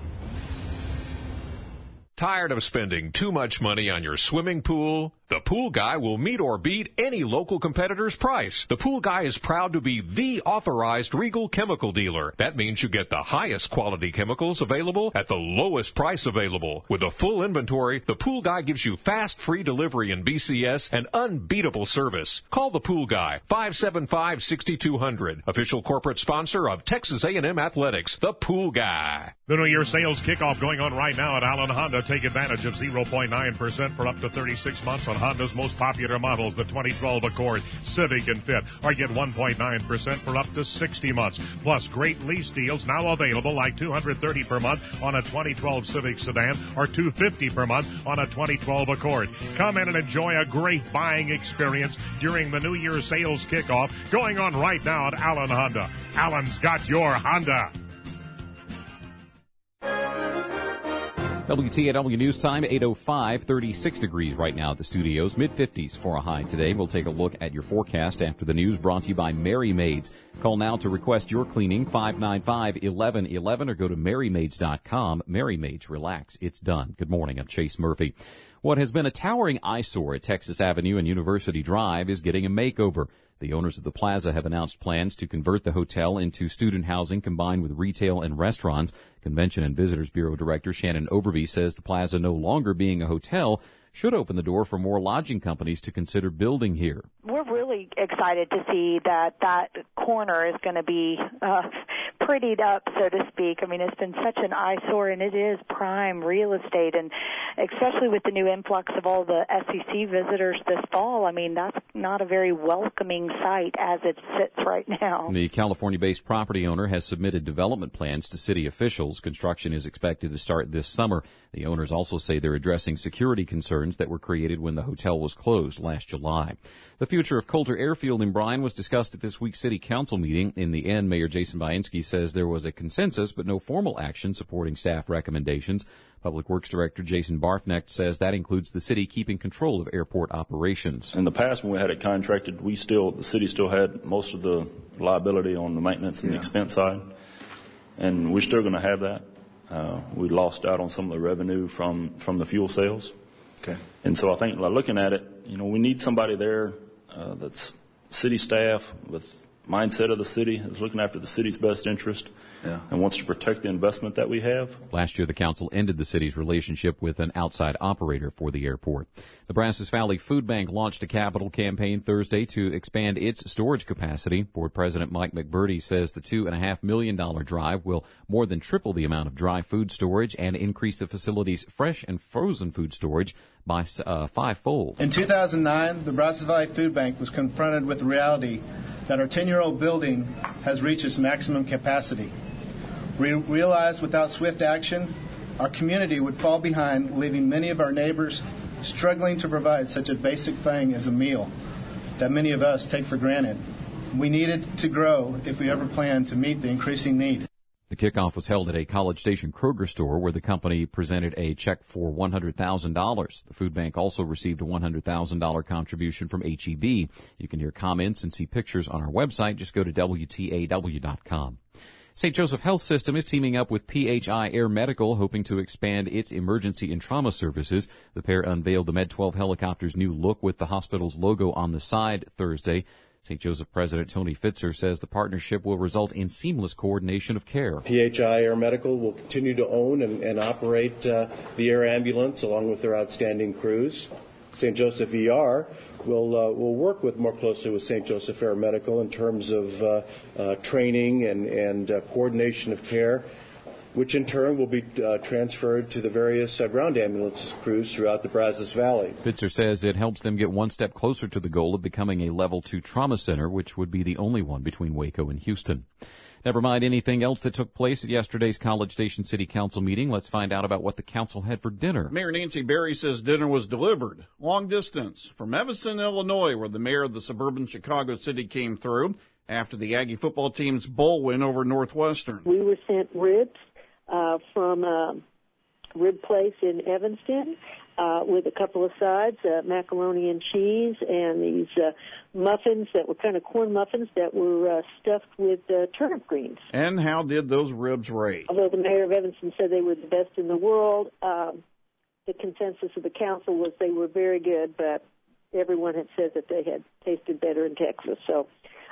Tired of spending too much money on your swimming pool? The Pool Guy will meet or beat any local competitor's price. The Pool Guy is proud to be the authorized Regal chemical dealer. That means you get the highest quality chemicals available at the lowest price available. With a full inventory, the Pool Guy gives you fast, free delivery in BCS and unbeatable service. Call the Pool Guy, 575-6200. Official corporate sponsor of Texas A&M Athletics, the Pool Guy. The New Year sales kickoff going on right now at Allen Honda. Take advantage of 0.9% for up to 36 months on Honda's most popular models, the 2012 Accord, Civic, and Fit, or get 1.9% for up to 60 months. Plus, great lease deals now available, like $230 per month on a 2012 Civic sedan or $250 per month on a 2012 Accord. Come in and enjoy a great buying experience during the New Year sales kickoff going on right now at Allen Honda. Allen's got your Honda. WTAW News Time, 8:05, 36 degrees right now at the studios, mid-50s for a high today. We'll take a look at your forecast after the news, brought to you by Merry Maids. Call now to request your cleaning, 595-1111, or go to merrymaids.com. Merry Maids, relax, it's done. Good morning, I'm Chase Murphy. What has been a towering eyesore at Texas Avenue and University Drive is getting a makeover. The owners of the plaza have announced plans to convert the hotel into student housing combined with retail and restaurants. Convention and Visitors Bureau Director Shannon Overby says the plaza, no longer being a hotel, should open the door for more lodging companies to consider building here. We're really excited to see that corner is going to be prettied up, so to speak. I mean, it's been such an eyesore, and it is prime real estate, and especially with the new influx of all the SEC visitors this fall, I mean, that's not a very welcoming sight as it sits right now. The California-based property owner has submitted development plans to city officials. Construction is expected to start this summer. The owners also say they're addressing security concerns that were created when the hotel was closed last July. The future of Coulter Airfield in Bryan was discussed at this week's City Council meeting. In the end, Mayor Jason Bainski says there was a consensus but no formal action supporting staff recommendations. Public Works Director Jason Barfnecht says that includes the city keeping control of airport operations. In the past, when we had it contracted, the city still had most of the liability on the maintenance and the expense side, and we're still going to have that. We lost out on some of the revenue from the fuel sales. Okay. And so I think, looking at it, we need somebody there that's city staff with mindset of the city, is looking after the city's best interest, and wants to protect the investment that we have. Last year, the council ended the city's relationship with an outside operator for the airport. The Brazos Valley Food Bank launched a capital campaign Thursday to expand its storage capacity. Board President Mike McBurdy says the $2.5 million drive will more than triple the amount of dry food storage and increase the facility's fresh and frozen food storage by fivefold. In 2009, the Brazos Valley Food Bank was confronted with the reality that our 10-year-old building has reached its maximum capacity. We realized without swift action, our community would fall behind, leaving many of our neighbors, struggling to provide such a basic thing as a meal that many of us take for granted. We need it to grow if we ever plan to meet the increasing need. The kickoff was held at a College Station Kroger store where the company presented a check for $100,000. The food bank also received a $100,000 contribution from HEB. You can hear comments and see pictures on our website. Just go to WTAW.com. St. Joseph Health System is teaming up with PHI Air Medical, hoping to expand its emergency and trauma services. The pair unveiled the Med-12 helicopter's new look with the hospital's logo on the side Thursday. St. Joseph President Tony Fitzer says the partnership will result in seamless coordination of care. PHI Air Medical will continue to own and operate the air ambulance along with their outstanding crews. St. Joseph ER will work more closely with St. Joseph Air Medical in terms of training and coordination of care, which in turn will be transferred to the various ground ambulance crews throughout the Brazos Valley. Fitzer says it helps them get one step closer to the goal of becoming a Level 2 trauma center, which would be the only one between Waco and Houston. Never mind anything else that took place at yesterday's College Station City Council meeting. Let's find out about what the council had for dinner. Mayor Nancy Berry says dinner was delivered long distance from Evanston, Illinois, where the mayor of the suburban Chicago city came through after the Aggie football team's bowl win over Northwestern. We were sent ribs from a rib place in Evanston with a couple of sides, macaroni and cheese, and these muffins that were kind of corn muffins that were stuffed with turnip greens. And how did those ribs rate? Although the mayor of Evanston said they were the best in the world, the consensus of the council was they were very good, but everyone had said that they had tasted better in Texas. So,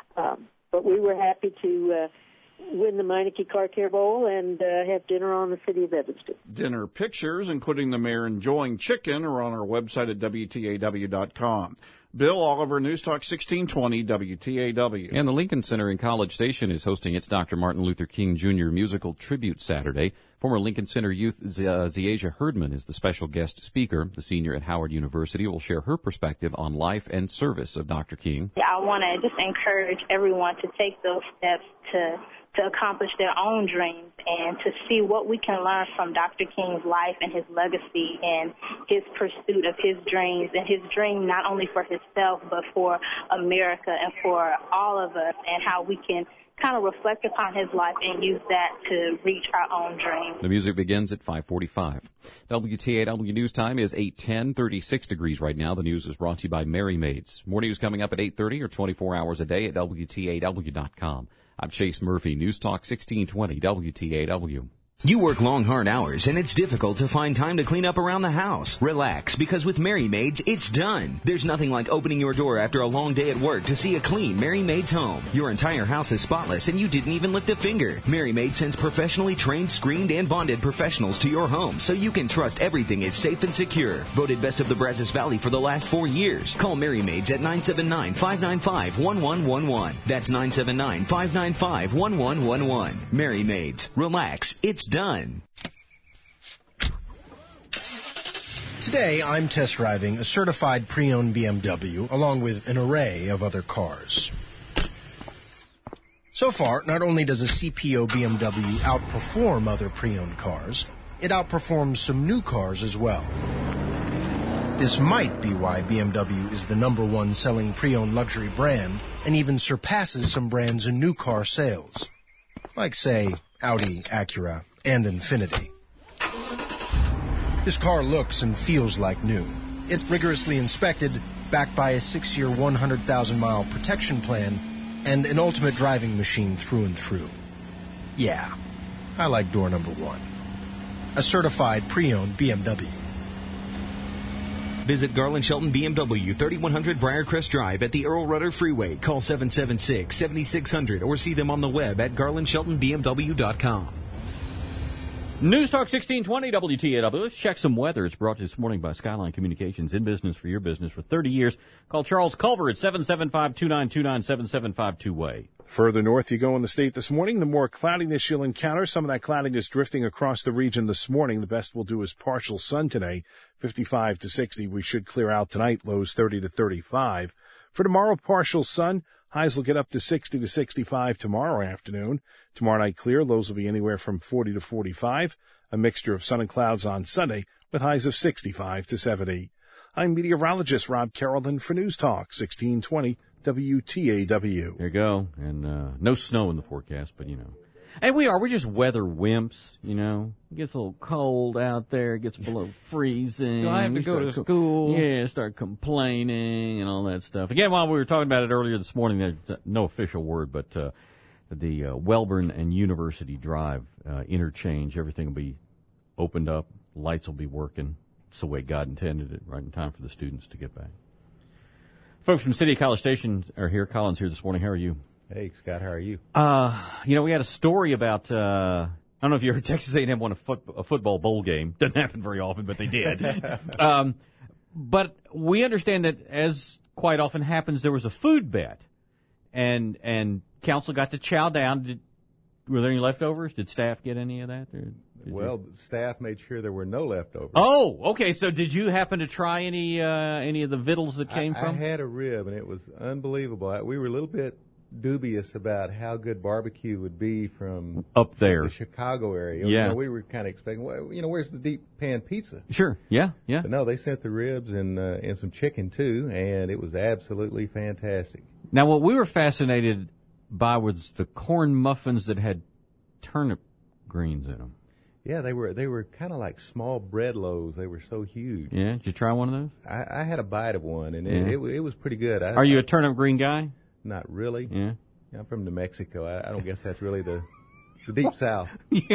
but we were happy to win the Meineke Car Care Bowl and have dinner on the city of Evanston. Dinner pictures, including the mayor enjoying chicken, are on our website at WTAW.com. Bill Oliver, News Talk 1620, WTAW. And the Lincoln Center in College Station is hosting its Dr. Martin Luther King Jr. musical tribute Saturday. Former Lincoln Center youth Ziaja Herdman is the special guest speaker. The senior at Howard University will share her perspective on life and service of Dr. King. I want to just encourage everyone to take those steps to accomplish their own dreams and to see what we can learn from Dr. King's life and his legacy and his pursuit of his dreams, and his dream not only for himself but for America and for all of us, and how we can kind of reflect upon his life and use that to reach our own dreams. The music begins at 5:45. WTAW News Time is 8:10, 36 degrees right now. The news is brought to you by Merry Maids. More news coming up at 8:30 or 24 hours a day at WTAW.com. I'm Chase Murphy, News Talk 1620, WTAW. You work long, hard hours, and it's difficult to find time to clean up around the house. Relax, because with Merry Maids, it's done. There's nothing like opening your door after a long day at work to see a clean Merry Maids home. Your entire house is spotless, and you didn't even lift a finger. Merry Maids sends professionally trained, screened, and bonded professionals to your home, so you can trust everything is safe and secure. Voted Best of the Brazos Valley for the last 4 years. Call Merry Maids at 979-595-1111. That's 979-595-1111. Merry Maids. Relax. It's done. Today, I'm test driving a certified pre-owned BMW along with an array of other cars. So far, not only does a CPO BMW outperform other pre-owned cars, it outperforms some new cars as well. This might be why BMW is the #1 selling pre-owned luxury brand and even surpasses some brands in new car sales, like, say, Audi, Acura, and Infiniti. This car looks and feels like new. It's rigorously inspected, backed by a 6-year, 100,000-mile protection plan, and an ultimate driving machine through and through. Yeah, I like door #1. A certified pre-owned BMW. Visit Garland Shelton BMW, 3100 Briarcrest Drive at the Earl Rudder Freeway. Call 776-7600 or see them on the web at garlandsheltonbmw.com. News Talk 1620 WTAW. Let's check some weather. It's brought to you this morning by Skyline Communications, in business for your business for 30 years. Call Charles Culver at 775-2929, 775-2-way. Further north you go in the state this morning, the more cloudiness you'll encounter. Some of that cloudiness drifting across the region this morning. The best we'll do is partial sun today, 55 to 60. We should clear out tonight, lows 30 to 35. For tomorrow, partial sun. Highs will get up to 60 to 65 tomorrow afternoon. Tomorrow night clear. Lows will be anywhere from 40 to 45. A mixture of sun and clouds on Sunday with highs of 65 to 70. I'm meteorologist Rob Carrollton for News Talk 1620 WTAW. There you go. And no snow in the forecast, but, And we're just weather wimps, It gets a little cold out there. It gets below freezing. Do I have to go to school? Yeah, start complaining and all that stuff. Again, while we were talking about it earlier this morning, there's no official word, but the Welborn and University Drive interchange, everything will be opened up. Lights will be working. It's the way God intended it, right in time for the students to get back. Folks from City of College Station are here. Colin's here this morning. How are you? Hey, Scott, how are you? We had a story about, I don't know if you heard Texas A&M won a football bowl game. Doesn't happen very often, but they did. But we understand that, as quite often happens, there was a food bet, and council got to chow down. Were there any leftovers? Did staff get any of that? Well, staff made sure there were no leftovers. Oh, okay. So did you happen to try any of the victuals that came from? I had a rib, and it was unbelievable. We were a little bit dubious about how good barbecue would be from up there, the Chicago area. Yeah, we were kind of expecting. Well, where's the deep pan pizza? Sure. Yeah. But no, they sent the ribs and some chicken too, and it was absolutely fantastic. Now, what we were fascinated by was the corn muffins that had turnip greens in them. Yeah, they were kind of like small bread loaves. They were so huge. Yeah, did you try one of those? I had a bite of one, and it was pretty good. Are you a turnip green guy? Not really. Yeah. I'm from New Mexico. I don't guess that's really the deep South. They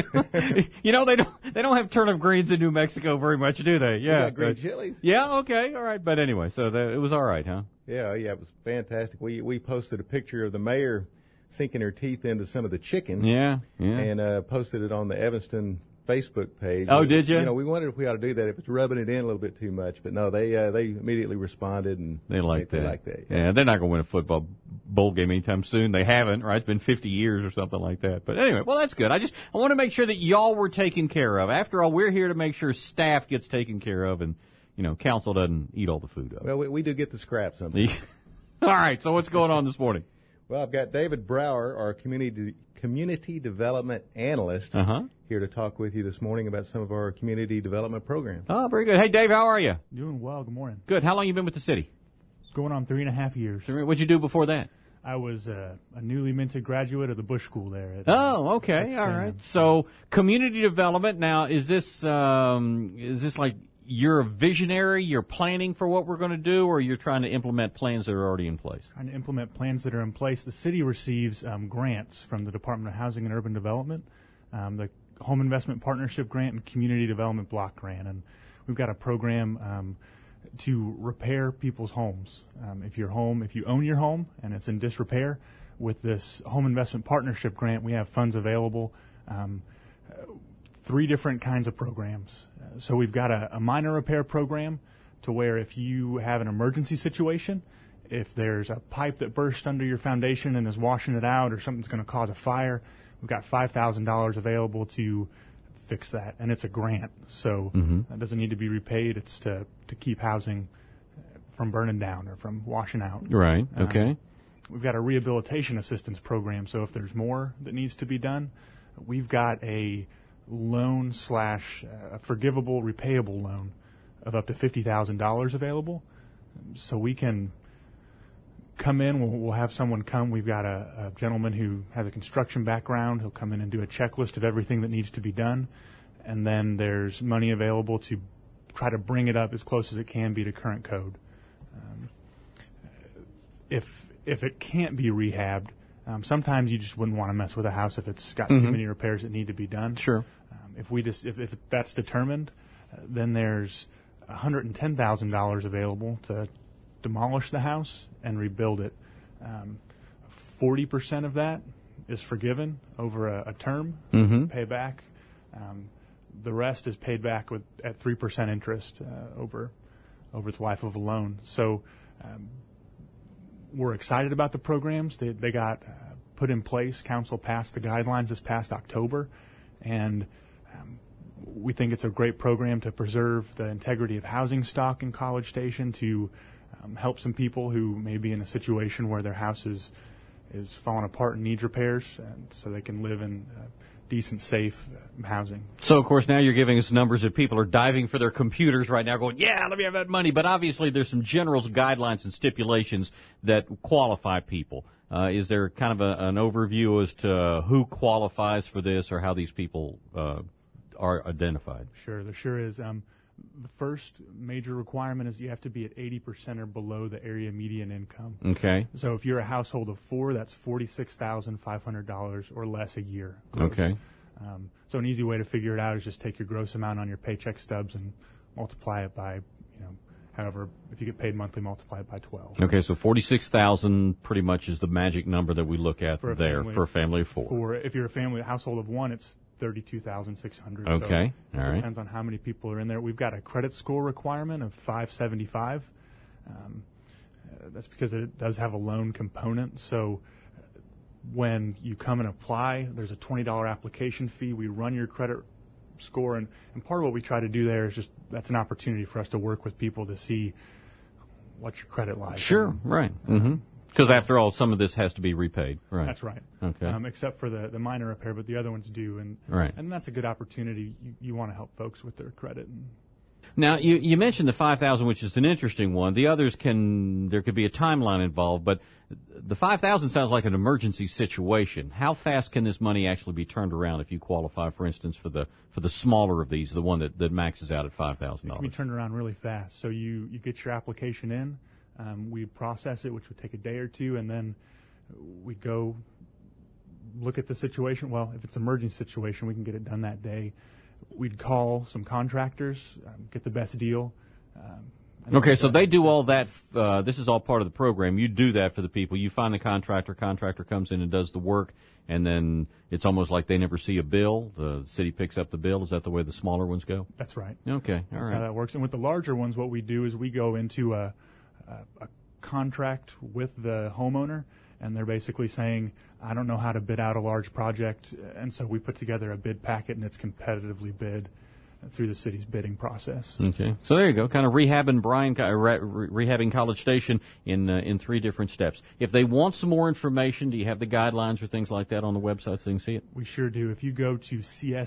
don't have turnip greens in New Mexico very much, do they? Yeah. We got green chilies. Yeah. Okay. All right. But anyway, so it was all right, huh? Yeah. It was fantastic. We posted a picture of the mayor sinking her teeth into some of the chicken. Yeah. And posted it on the Evanston Facebook page. Oh, did you? We wondered if we ought to do that, if it's rubbing it in a little bit too much. But no, they immediately responded, and they like that. They like that. Yeah, they're not going to win a football bowl game anytime soon. They haven't, right? It's been 50 years or something like that. But anyway, well, that's good. I want to make sure that y'all were taken care of. After all, we're here to make sure staff gets taken care of, and council doesn't eat all the food up. Well, we do get the scraps sometimes. All right. So what's going on this morning? Well, I've got David Brower, our community development analyst, here to talk with you this morning about some of our community development programs. Oh, very good. Hey, Dave, how are you? Doing well. Good morning. Good. How long you been with the city? Going on 3.5 years. What'd you do before that? I was a newly minted graduate of the Bush School there. Okay. All right. So community development. Now, is this like you're a visionary, you're planning for what we're going to do, or you're trying to implement plans that are already in place? Trying to implement plans that are in place. The city receives grants from the Department of Housing and Urban Development, the Home Investment Partnership Grant and Community Development Block Grant. And we've got a program to repair people's homes. If you own your home and it's in disrepair, with this Home Investment Partnership Grant, we have funds available, 3 different kinds of programs. So we've got a minor repair program to where if you have an emergency situation, if there's a pipe that burst under your foundation and is washing it out, or something's going to cause a fire, we've got $5,000 available to fix that. And it's a grant, so that doesn't need to be repaid. It's to keep housing from burning down or from washing out. Right, okay. We've got a rehabilitation assistance program, so if there's more that needs to be done, we've got a loan / a forgivable, repayable loan of up to $50,000 available. So we can come in, we'll have someone come. We've got a gentleman who has a construction background. He'll come in and do a checklist of everything that needs to be done. And then there's money available to try to bring it up as close as it can be to current code. If it can't be rehabbed, sometimes you just wouldn't want to mess with a house if it's got too many repairs that need to be done. Sure. If that's determined, then there's $110,000 available to demolish the house and rebuild it. 40% of that is forgiven over a term, pay back. The rest is paid back at 3% interest over the life of a loan. So we're excited about the programs. They got put in place. Council passed the guidelines this past October, and we think it's a great program to preserve the integrity of housing stock in College Station, to help some people who may be in a situation where their house is falling apart and needs repairs, and so they can live in decent, safe housing. So, of course, now you're giving us numbers that people are diving for their computers right now going, yeah, let me have that money. But obviously there's some general guidelines and stipulations that qualify people. Is there kind of an overview as to who qualifies for this or how these people are identified? Sure, there sure is. The first major requirement is you have to be at 80% or below the area median income. Okay. So if you're a household of 4, that's $46,500 or less a year. Gross. Okay. So an easy way to figure it out is just take your gross amount on your paycheck stubs and multiply it by, however, if you get paid monthly, multiply it by 12. Okay, so 46,000 pretty much is the magic number that we look at for a family of 4. If you're a household of 1, it's 32,600. Okay, so all right. It depends on how many people are in there. We've got a credit score requirement of 575. That's because it does have a loan component. So when you come and apply, there's a $20 application fee. We run your credit score, and part of what we try to do there is just that's an opportunity for us to work with people to see what your credit lies. Sure, right. Because after all, some of this has to be repaid. Right. That's right. Okay. Except for the minor repair, but the other ones do, and that's a good opportunity. You want to help folks with their credit. Now, you mentioned the 5,000, which is an interesting one. The others there could be a timeline involved, but the 5,000 sounds like an emergency situation. How fast can this money actually be turned around if you qualify, for instance, for the smaller of these, the one that maxes out at $5,000? It can be turned around really fast. So you get your application in, we process it, which would take a day or two, and then we'd go look at the situation. Well, if it's an emergency situation, we can get it done that day. We'd call some contractors, get the best deal. Okay, so they do all that. This is all part of the program. You do that for the people. You find the contractor comes in and does the work, and then it's almost like they never see a bill. The city picks up the bill. Is that the way the smaller ones go? That's right. Okay, That's how that works. And with the larger ones, what we do is we go into a contract with the homeowner, and they're basically saying, I don't know how to bid out a large project, and so we put together a bid packet, and it's competitively bid through the city's bidding process. Okay, so there you go, kind of rehabbing College Station in 3 different steps. If they want some more information, do you have the guidelines or things like that on the website so they can see it? We sure do. If you go to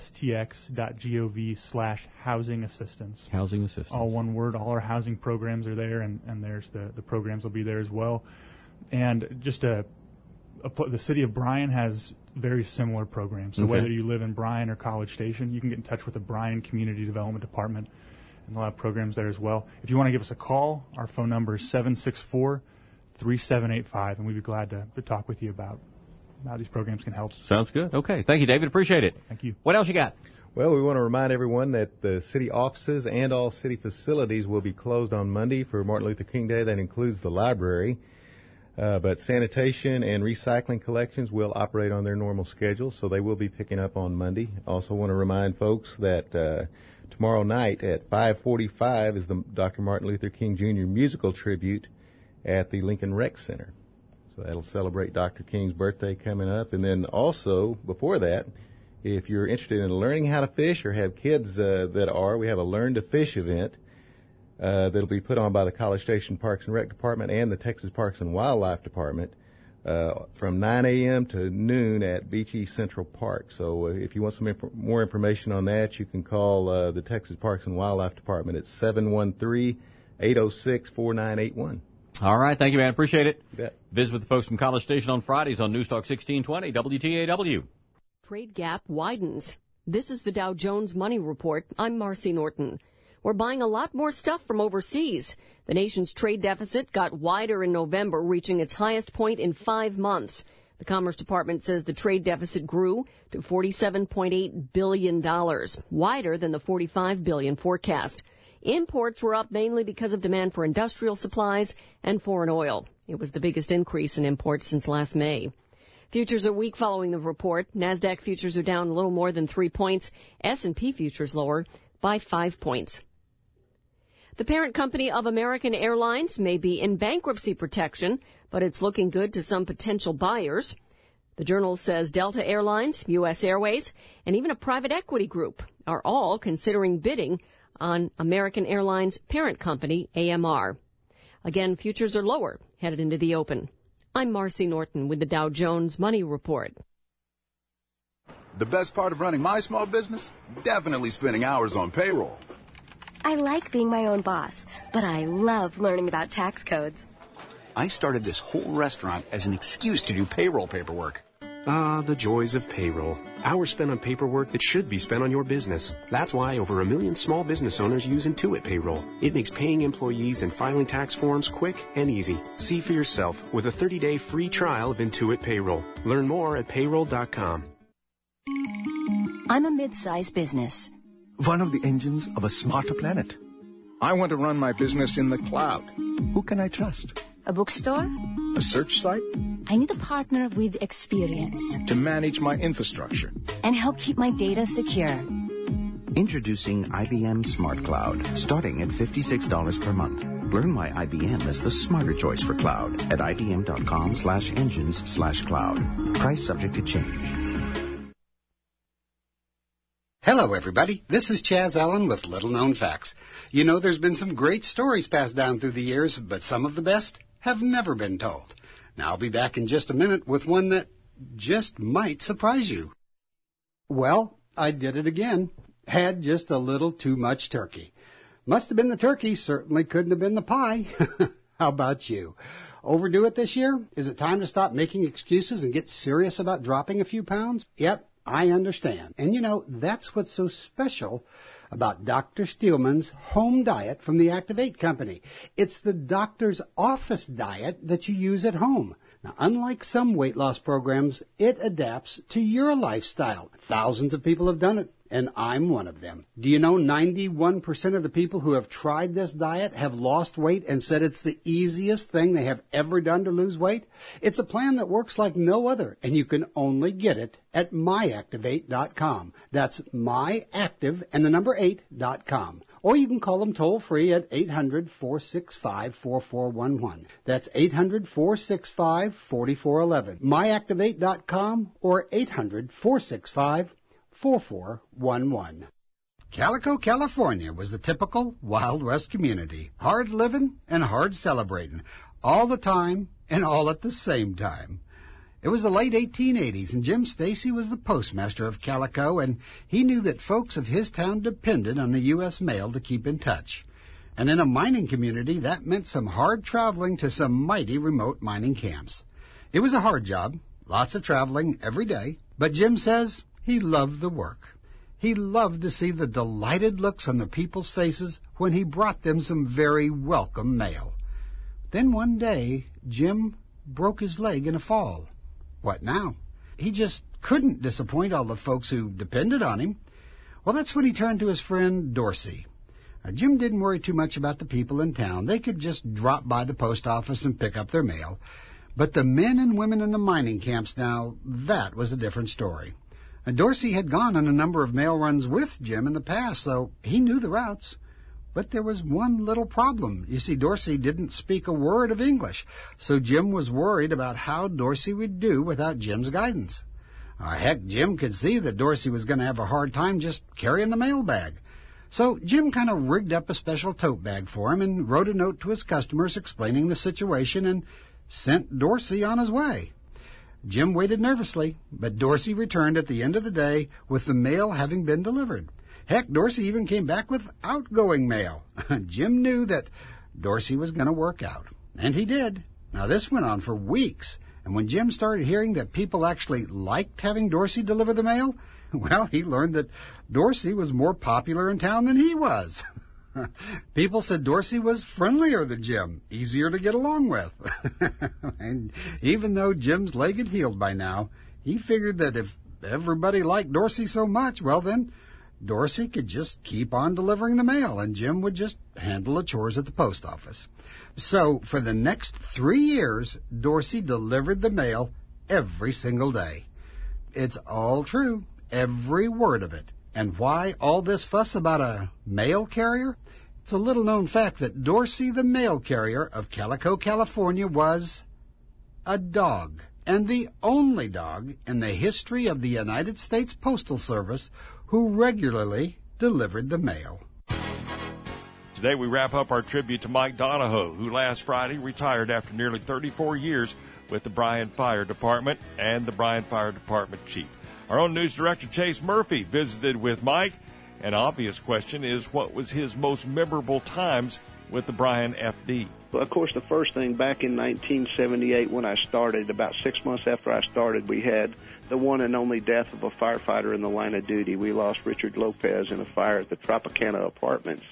cstx.gov/housing assistance. Housing assistance. All one word, all our housing programs are there, and there's the programs will be there as well. And just the city of Bryan has very similar programs. So whether you live in Bryan or College Station, you can get in touch with the Bryan Community Development Department, and they'll have programs there as well. If you want to give us a call, our phone number is 764-3785, and we'd be glad to talk with you about how these programs can help. Sounds good. Okay. Thank you, David. Appreciate it. Thank you. What else you got? Well, we want to remind everyone that the city offices and all city facilities will be closed on Monday for Martin Luther King Day. That includes the library. But sanitation and recycling collections will operate on their normal schedule, so they will be picking up on Monday. Also want to remind folks that tomorrow night at 5:45 is the Dr. Martin Luther King Jr. musical tribute at the Lincoln Rec Center. So that'll celebrate Dr. King's birthday coming up. And then also, before that, if you're interested in learning how to fish or have kids we have a Learn to Fish event. That'll be put on by the College Station Parks and Rec Department and the Texas Parks and Wildlife Department from 9 a.m. to noon at Beach East Central Park. So if you want some more information on that, you can call the Texas Parks and Wildlife Department at 713-806-4981. All right. Thank you, man. Appreciate it. You bet. Visit with the folks from College Station on Fridays on News Talk 1620 WTAW. Trade gap widens. This is the Dow Jones Money Report. I'm Marcy Norton. We're buying a lot more stuff from overseas. The nation's trade deficit got wider in November, reaching its highest point in 5 months. The Commerce Department says the trade deficit grew to $47.8 billion, wider than the $45 billion forecast. Imports were up mainly because of demand for industrial supplies and foreign oil. It was the biggest increase in imports since last May. Futures are weak following the report. NASDAQ futures are down a little more than 3 points. S&P futures lower by 5 points. The parent company of American Airlines may be in bankruptcy protection, but it's looking good to some potential buyers. The Journal says Delta Airlines, U.S. Airways, and even a private equity group are all considering bidding on American Airlines' parent company, AMR. Again, futures are lower, headed into the open. I'm Marcy Norton with the Dow Jones Money Report. The best part of running my small business? Definitely spending hours on payroll. I like being my own boss, but I love learning about tax codes. I started this whole restaurant as an excuse to do payroll paperwork. Ah, the joys of payroll. Hours spent on paperwork that should be spent on your business. That's why over 1 million small business owners use Intuit Payroll. It makes paying employees and filing tax forms quick and easy. See for yourself with a 30-day free trial of Intuit Payroll. Learn more at payroll.com. I'm a mid-sized business. One of the engines of a smarter planet. I want to run my business in the cloud. Who can I trust? A bookstore? A search site? I need a partner with experience. To manage my infrastructure. And help keep my data secure. Introducing IBM Smart Cloud, starting at $56 per month. Learn why IBM is the smarter choice for cloud at ibm.com/engines/cloud. Price subject to change. Hello, everybody. This is Chaz Allen with Little Known Facts. You know, there's been some great stories passed down through the years, but some of the best have never been told. Now, I'll be back in just a minute with one that just might surprise you. Well, I did it again. Had just a little too much turkey. Must have been the turkey, certainly couldn't have been the pie. How about you? Overdo it this year? Is it time to stop making excuses and get serious about dropping a few pounds? Yep. I understand. And you know, that's what's so special about Dr. Steelman's home diet from the Activate Company. It's the doctor's office diet that you use at home. Now, unlike some weight loss programs, it adapts to your lifestyle. Thousands of people have done it, and I'm one of them. Do you know 91% of the people who have tried this diet have lost weight and said it's the easiest thing they have ever done to lose weight? It's a plan that works like no other, and you can only get it at myactivate.com. That's myactive and the number 8.com. Or you can call them toll-free at 800-465-4411. That's 800-465-4411. myactivate.com or 800-465-4411. Calico, California was the typical Wild West community. Hard living and hard celebrating. All the time and all at the same time. It was the late 1880s, and Jim Stacy was the postmaster of Calico, and he knew that folks of his town depended on the U.S. mail to keep in touch. And in a mining community, that meant some hard traveling to some mighty remote mining camps. It was a hard job, lots of traveling every day, but Jim says he loved the work. He loved to see the delighted looks on the people's faces when he brought them some very welcome mail. Then one day, Jim broke his leg in a fall. What now? He just couldn't disappoint all the folks who depended on him. Well, that's when he turned to his friend Dorsey. Jim didn't worry too much about the people in town. They could just drop by the post office and pick up their mail. But the men and women in the mining camps now, that was a different story. Dorsey had gone on a number of mail runs with Jim in the past, so he knew the routes. But there was one little problem. You see, Dorsey didn't speak a word of English, so Jim was worried about how Dorsey would do without Jim's guidance. Heck, Jim could see that Dorsey was going to have a hard time just carrying the mail bag. So Jim kind of rigged up a special tote bag for him and wrote a note to his customers explaining the situation and sent Dorsey on his way. Jim waited nervously, but Dorsey returned at the end of the day with the mail having been delivered. Heck, Dorsey even came back with outgoing mail. Jim knew that Dorsey was going to work out, and he did. Now, this went on for weeks, and when Jim started hearing that people actually liked having Dorsey deliver the mail, well, he learned that Dorsey was more popular in town than he was. People said Dorsey was friendlier than Jim, easier to get along with. And even though Jim's leg had healed by now, he figured that if everybody liked Dorsey so much, well then, Dorsey could just keep on delivering the mail, and Jim would just handle the chores at the post office. So, for the next 3 years, Dorsey delivered the mail every single day. It's all true, every word of it. And why all this fuss about a mail carrier? It's a little-known fact that Dorsey, the mail carrier of Calico, California, was a dog, and the only dog in the history of the United States Postal Service who regularly delivered the mail. Today we wrap up our tribute to Mike Donahoe, who last Friday retired after nearly 34 years with the Bryan Fire Department and the Bryan Fire Department Chief. Our own news director, Chase Murphy, visited with Mike. An obvious question is, what was his most memorable times with the Bryan FD? Well, of course, the first thing, back in 1978 when I started, about 6 months after I started, we had the one and only death of a firefighter in the line of duty. We lost Richard Lopez in a fire at the Tropicana Apartments.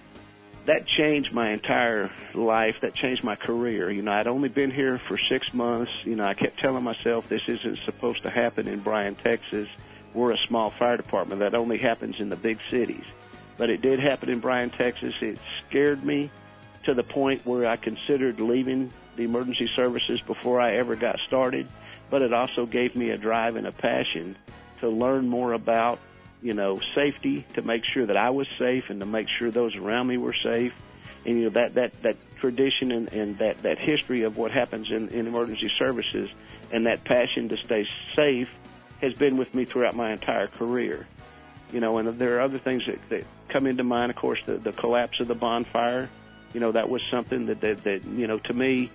That changed my entire life. That changed my career. You know, I'd only been here for 6 months. You know, I kept telling myself this isn't supposed to happen in Bryan, Texas. We're a small fire department. That only happens in the big cities. But it did happen in Bryan, Texas. It scared me to the point where I considered leaving the emergency services before I ever got started. But it also gave me a drive and a passion to learn more about, you know, safety, to make sure that I was safe and to make sure those around me were safe. And, you know, that tradition and that history of what happens in emergency services and that passion to stay safe has been with me throughout my entire career. You know, and there are other things that come into mind. Of course, the collapse of the bonfire, you know, that was something that you know, to me,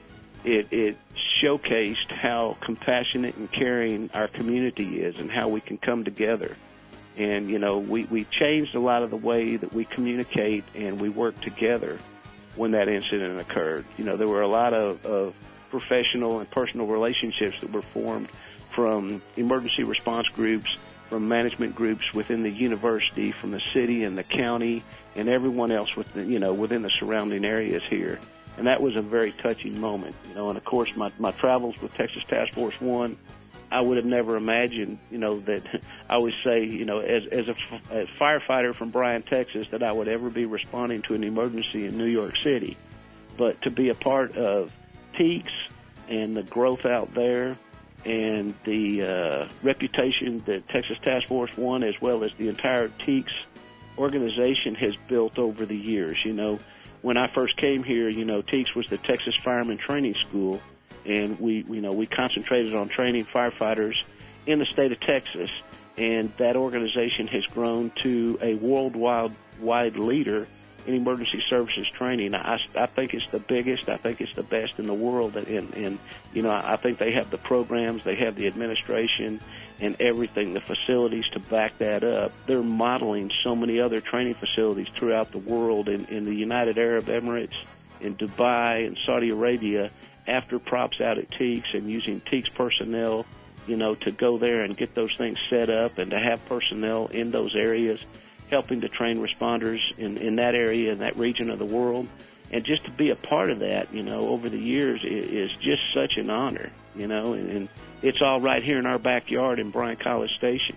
it showcased how compassionate and caring our community is and how we can come together. And, you know, we changed a lot of the way that we communicate and we work together when that incident occurred. You know, there were a lot of professional and personal relationships that were formed from emergency response groups, from management groups within the university, from the city and the county, and everyone else within, you know, within the surrounding areas here. And that was a very touching moment. You know, and of course my travels with Texas Task Force 1, I would have never imagined, you know, that I always say, you know, as a firefighter from Bryan, Texas, that I would ever be responding to an emergency in New York City. But to be a part of TEEX and the growth out there and the reputation that Texas Task Force 1 as well as the entire TEEX organization has built over the years. You know, when I first came here, you know, TEEX was the Texas Fireman Training School. And we concentrated on training firefighters in the state of Texas, and that organization has grown to a worldwide leader in emergency services training. I think it's the biggest. I think it's the best in the world, and you know, I think they have the programs, they have the administration, and everything, the facilities to back that up. They're modeling so many other training facilities throughout the world, in the United Arab Emirates, in Dubai, and Saudi Arabia, after props out at TEEX and using TEEX personnel, you know, to go there and get those things set up and to have personnel in those areas helping to train responders in that area, in that region of the world. And just to be a part of that, you know, over the years is just such an honor, you know, and it's all right here in our backyard in Bryan College Station.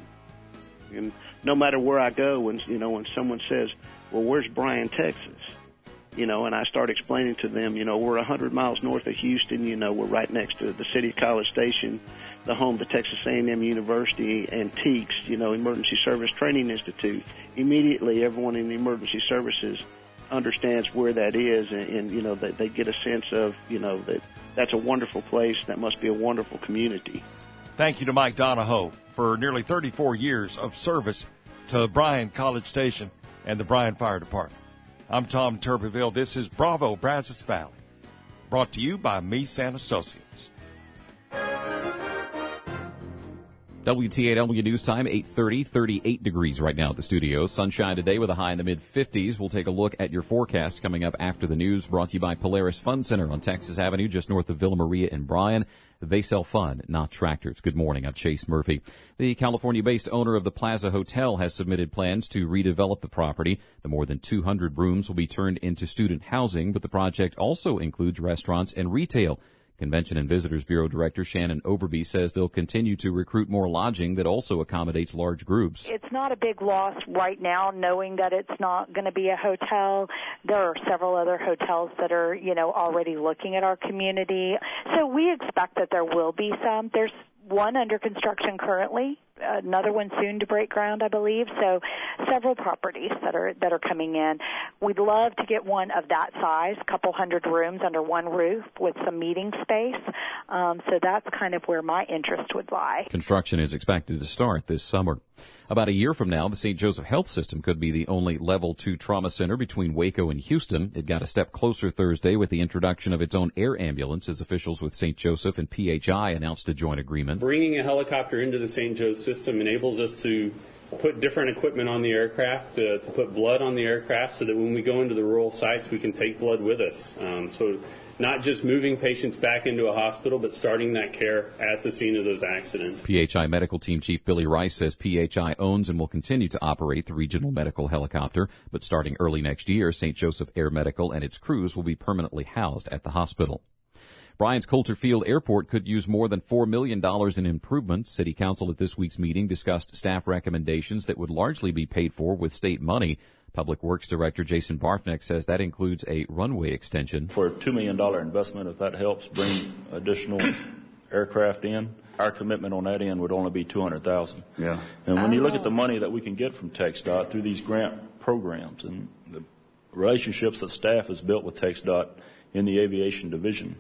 And no matter where I go, when someone says, well, where's Bryan, Texas? You know, and I start explaining to them, you know, we're 100 miles north of Houston. You know, we're right next to the city of College Station, the home to Texas A&M University, and TEEX, you know, Emergency Service Training Institute. Immediately, everyone in the emergency services understands where that is, and you know, they get a sense of, you know, that's a wonderful place. That must be a wonderful community. Thank you to Mike Donahoe for nearly 34 years of service to Bryan College Station and the Bryan Fire Department. I'm Tom Turbeville. This is Bravo Brazos Valley, brought to you by Meese & Associates. WTAW News Time, 8:30, 38 degrees right now at the studio. Sunshine today with a high in the mid-50s. We'll take a look at your forecast coming up after the news, brought to you by Polaris Fun Center on Texas Avenue, just north of Villa Maria in Bryan. They sell fun, not tractors. Good morning. I'm Chase Murphy. The California-based owner of the Plaza Hotel has submitted plans to redevelop the property. The more than 200 rooms will be turned into student housing, but the project also includes restaurants and retail. Convention and Visitors Bureau Director Shannon Overby says they'll continue to recruit more lodging that also accommodates large groups. It's not a big loss right now, knowing that it's not going to be a hotel. There are several other hotels that are, you know, already looking at our community. So we expect that there will be some. There's one under construction currently, another one soon to break ground, I believe. So several properties that are coming in. We'd love to get one of that size, a couple hundred rooms under one roof with some meeting space. So that's kind of where my interest would lie. Construction is expected to start this summer. About a year from now, the St. Joseph Health System could be the only Level 2 trauma center between Waco and Houston. It got a step closer Thursday with the introduction of its own air ambulance as officials with St. Joseph and PHI announced a joint agreement. Bringing a helicopter into the St. Joseph system enables us to put different equipment on the aircraft, to put blood on the aircraft so that when we go into the rural sites, we can take blood with us. So not just moving patients back into a hospital, but starting that care at the scene of those accidents. PHI Medical Team Chief Billy Rice says PHI owns and will continue to operate the regional medical helicopter, but starting early next year, St. Joseph Air Medical and its crews will be permanently housed at the hospital. Bryan's Coulter Field Airport could use more than $4 million in improvements. City Council at this week's meeting discussed staff recommendations that would largely be paid for with state money. Public Works Director Jason Barfneck says that includes a runway extension. For a $2 million investment, if that helps bring additional aircraft in, our commitment on that end would only be $200,000. Yeah. And when you look at the money that we can get from TxDOT through these grant programs and the relationships that staff has built with TxDOT in the aviation division,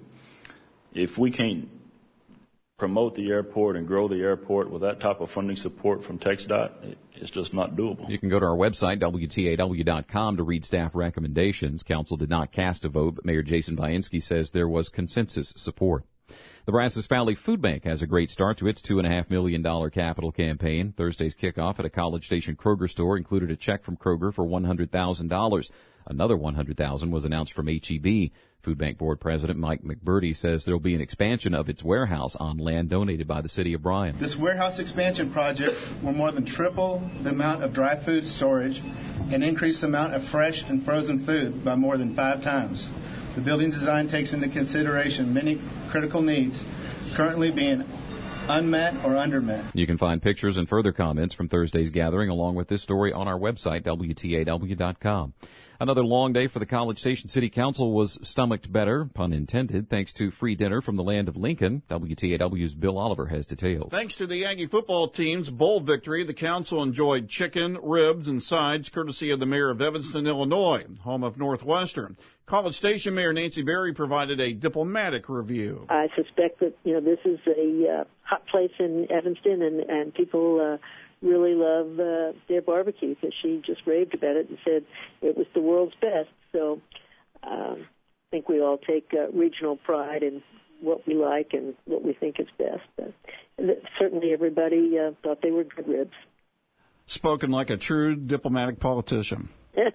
if we can't promote the airport and grow the airport with that type of funding support from TxDOT, it's just not doable. You can go to our website, WTAW.com, to read staff recommendations. Council did not cast a vote, but Mayor Jason Vianski says there was consensus support. The Brazos Valley Food Bank has a great start to its $2.5 million capital campaign. Thursday's kickoff at a College Station Kroger store included a check from Kroger for $100,000. Another $100,000 was announced from H-E-B. Food Bank Board President Mike McBurdy says there will be an expansion of its warehouse on land donated by the city of Bryan. This warehouse expansion project will more than triple the amount of dry food storage and increase the amount of fresh and frozen food by more than 5 times. The building design takes into consideration many critical needs currently being unmet or undermet. You can find pictures and further comments from Thursday's gathering along with this story on our website, WTAW.com. Another long day for the College Station City Council was stomached better, pun intended, thanks to free dinner from the land of Lincoln. WTAW's Bill Oliver has details. Thanks to the Aggie football team's bowl victory, the council enjoyed chicken, ribs, and sides courtesy of the mayor of Evanston, Illinois, home of Northwestern. College Station Mayor Nancy Berry provided a diplomatic review. I suspect that, this is a hot place in Evanston, and people really love their barbecue, because she just raved about it and said it was the world's best. So I think we all take regional pride in what we like and what we think is best. Certainly everybody thought they were good ribs. Spoken like a true diplomatic politician.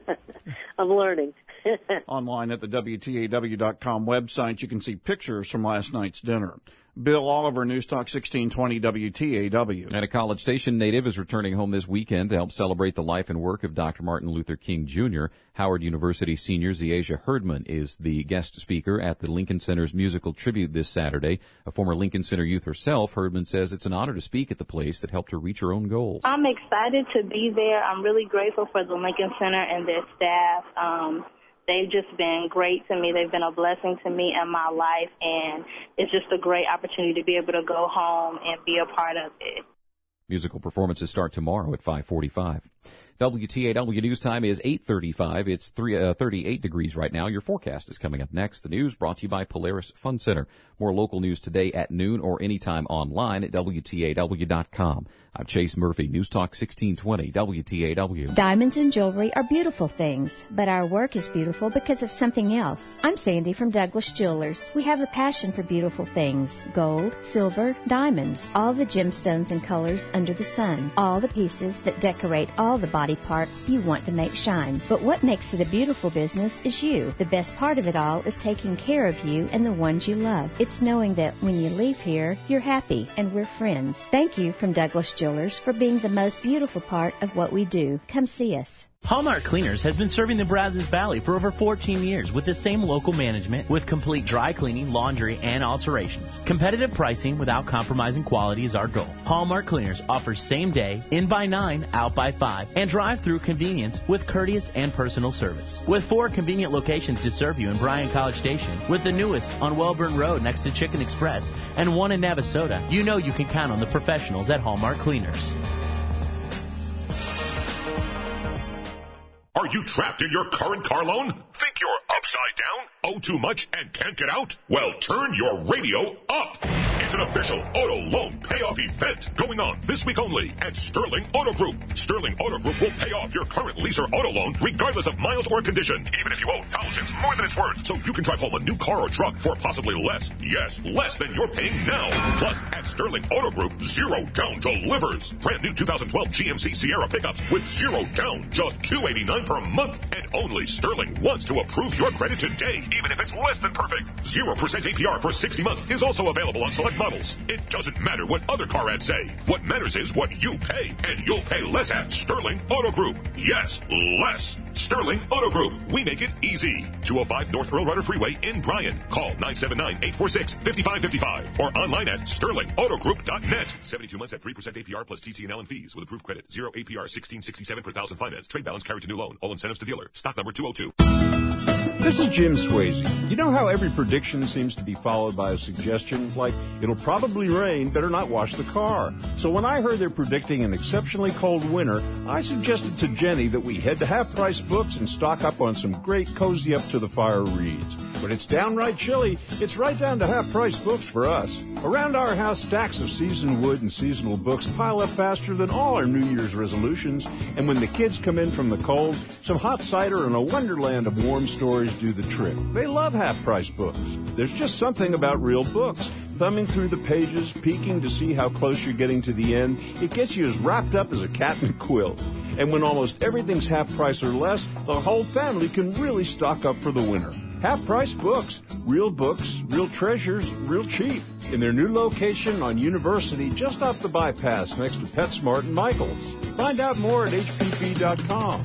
I'm learning. Online at the WTAW.com website, you can see pictures from last night's dinner. Bill Oliver, News Talk 1620 WTAW. And a College Station native is returning home this weekend to help celebrate the life and work of Dr. Martin Luther King Jr. Howard University senior Ziaja Herdman is the guest speaker at the Lincoln Center's musical tribute this Saturday. A former Lincoln Center youth herself, Herdman says it's an honor to speak at the place that helped her reach her own goals. I'm excited to be there. I'm really grateful for the Lincoln Center and their staff. They've just been great to me. They've been a blessing to me and my life, and it's just a great opportunity to be able to go home and be a part of it. Musical performances start tomorrow at 5:45. WTAW News Time is 8:35. It's 38 degrees right now. Your forecast is coming up next. The news brought to you by Polaris Fun Center. More local news today at noon or anytime online at WTAW.com. I'm Chase Murphy, News Talk 1620, WTAW. Diamonds and jewelry are beautiful things, but our work is beautiful because of something else. I'm Sandy from Douglas Jewelers. We have a passion for beautiful things. Gold, silver, diamonds, all the gemstones and colors under the sun, all the pieces that decorate all the body parts you want to make shine. But what makes it a beautiful business is you. The best part of it all is taking care of you and the ones you love. It's knowing that when you leave here, you're happy and we're friends. Thank you from Douglas Jewelers for being the most beautiful part of what we do. Come see us. Hallmark Cleaners has been serving the Brazos Valley for over 14 years with the same local management with complete dry cleaning, laundry, and alterations. Competitive pricing without compromising quality is our goal. Hallmark Cleaners offers same day, in by 9, out by 5, and drive-through convenience with courteous and personal service. With 4 convenient locations to serve you in Bryan College Station, with the newest on Welburn Road next to Chicken Express, and one in Navasota, you know you can count on the professionals at Hallmark Cleaners. Are you trapped in your current car loan? Think you're upside down? Owe too much and can't get out? Well, turn your radio up. It's an official auto loan payoff event going on this week only at Sterling Auto Group. Sterling Auto Group will pay off your current lease or auto loan regardless of miles or condition, even if you owe thousands more than it's worth. So you can drive home a new car or truck for possibly less. Yes, less than you're paying now. Plus, at Sterling Auto Group, 0 down delivers. Brand new 2012 GMC Sierra pickups with 0 down, just $289 per month. And only Sterling wants to approve your credit today, even if it's less than perfect. 0% APR for 60 months is also available on select models. It doesn't matter what other car ads say. What matters is what you pay, and you'll pay less at Sterling Auto Group. Yes, less. Sterling Auto Group. We make it easy. 205 North Earl Rudder Freeway in Bryan. Call 979-846-5555 or online at sterlingautogroup.net. 72 months at 3% APR plus TT&L and fees with approved credit. 0 APR 1667 per thousand finance. Trade balance carried to new loan. All incentives to dealer. Stock number 202. This is Jim Swayze. You know how every prediction seems to be followed by a suggestion like, it'll probably rain, better not wash the car. So when I heard they're predicting an exceptionally cold winter, I suggested to Jenny that we head to Half Price Books and stock up on some great cozy up to the fire reads. When it's downright chilly, it's right down to Half Price Books for us. Around our house, stacks of seasoned wood and seasonal books pile up faster than all our New Year's resolutions, and when the kids come in from the cold, some hot cider and a wonderland of warm stories do the trick. They love Half Price Books. There's just something about real books. Thumbing through the pages, peeking to see how close you're getting to the end, it gets you as wrapped up as a cat in a quilt. And when almost everything's half price or less, the whole family can really stock up for the winter. Half Price Books, real treasures, real cheap. In their new location on University, just off the bypass next to PetSmart and Michael's. Find out more at hpp.com.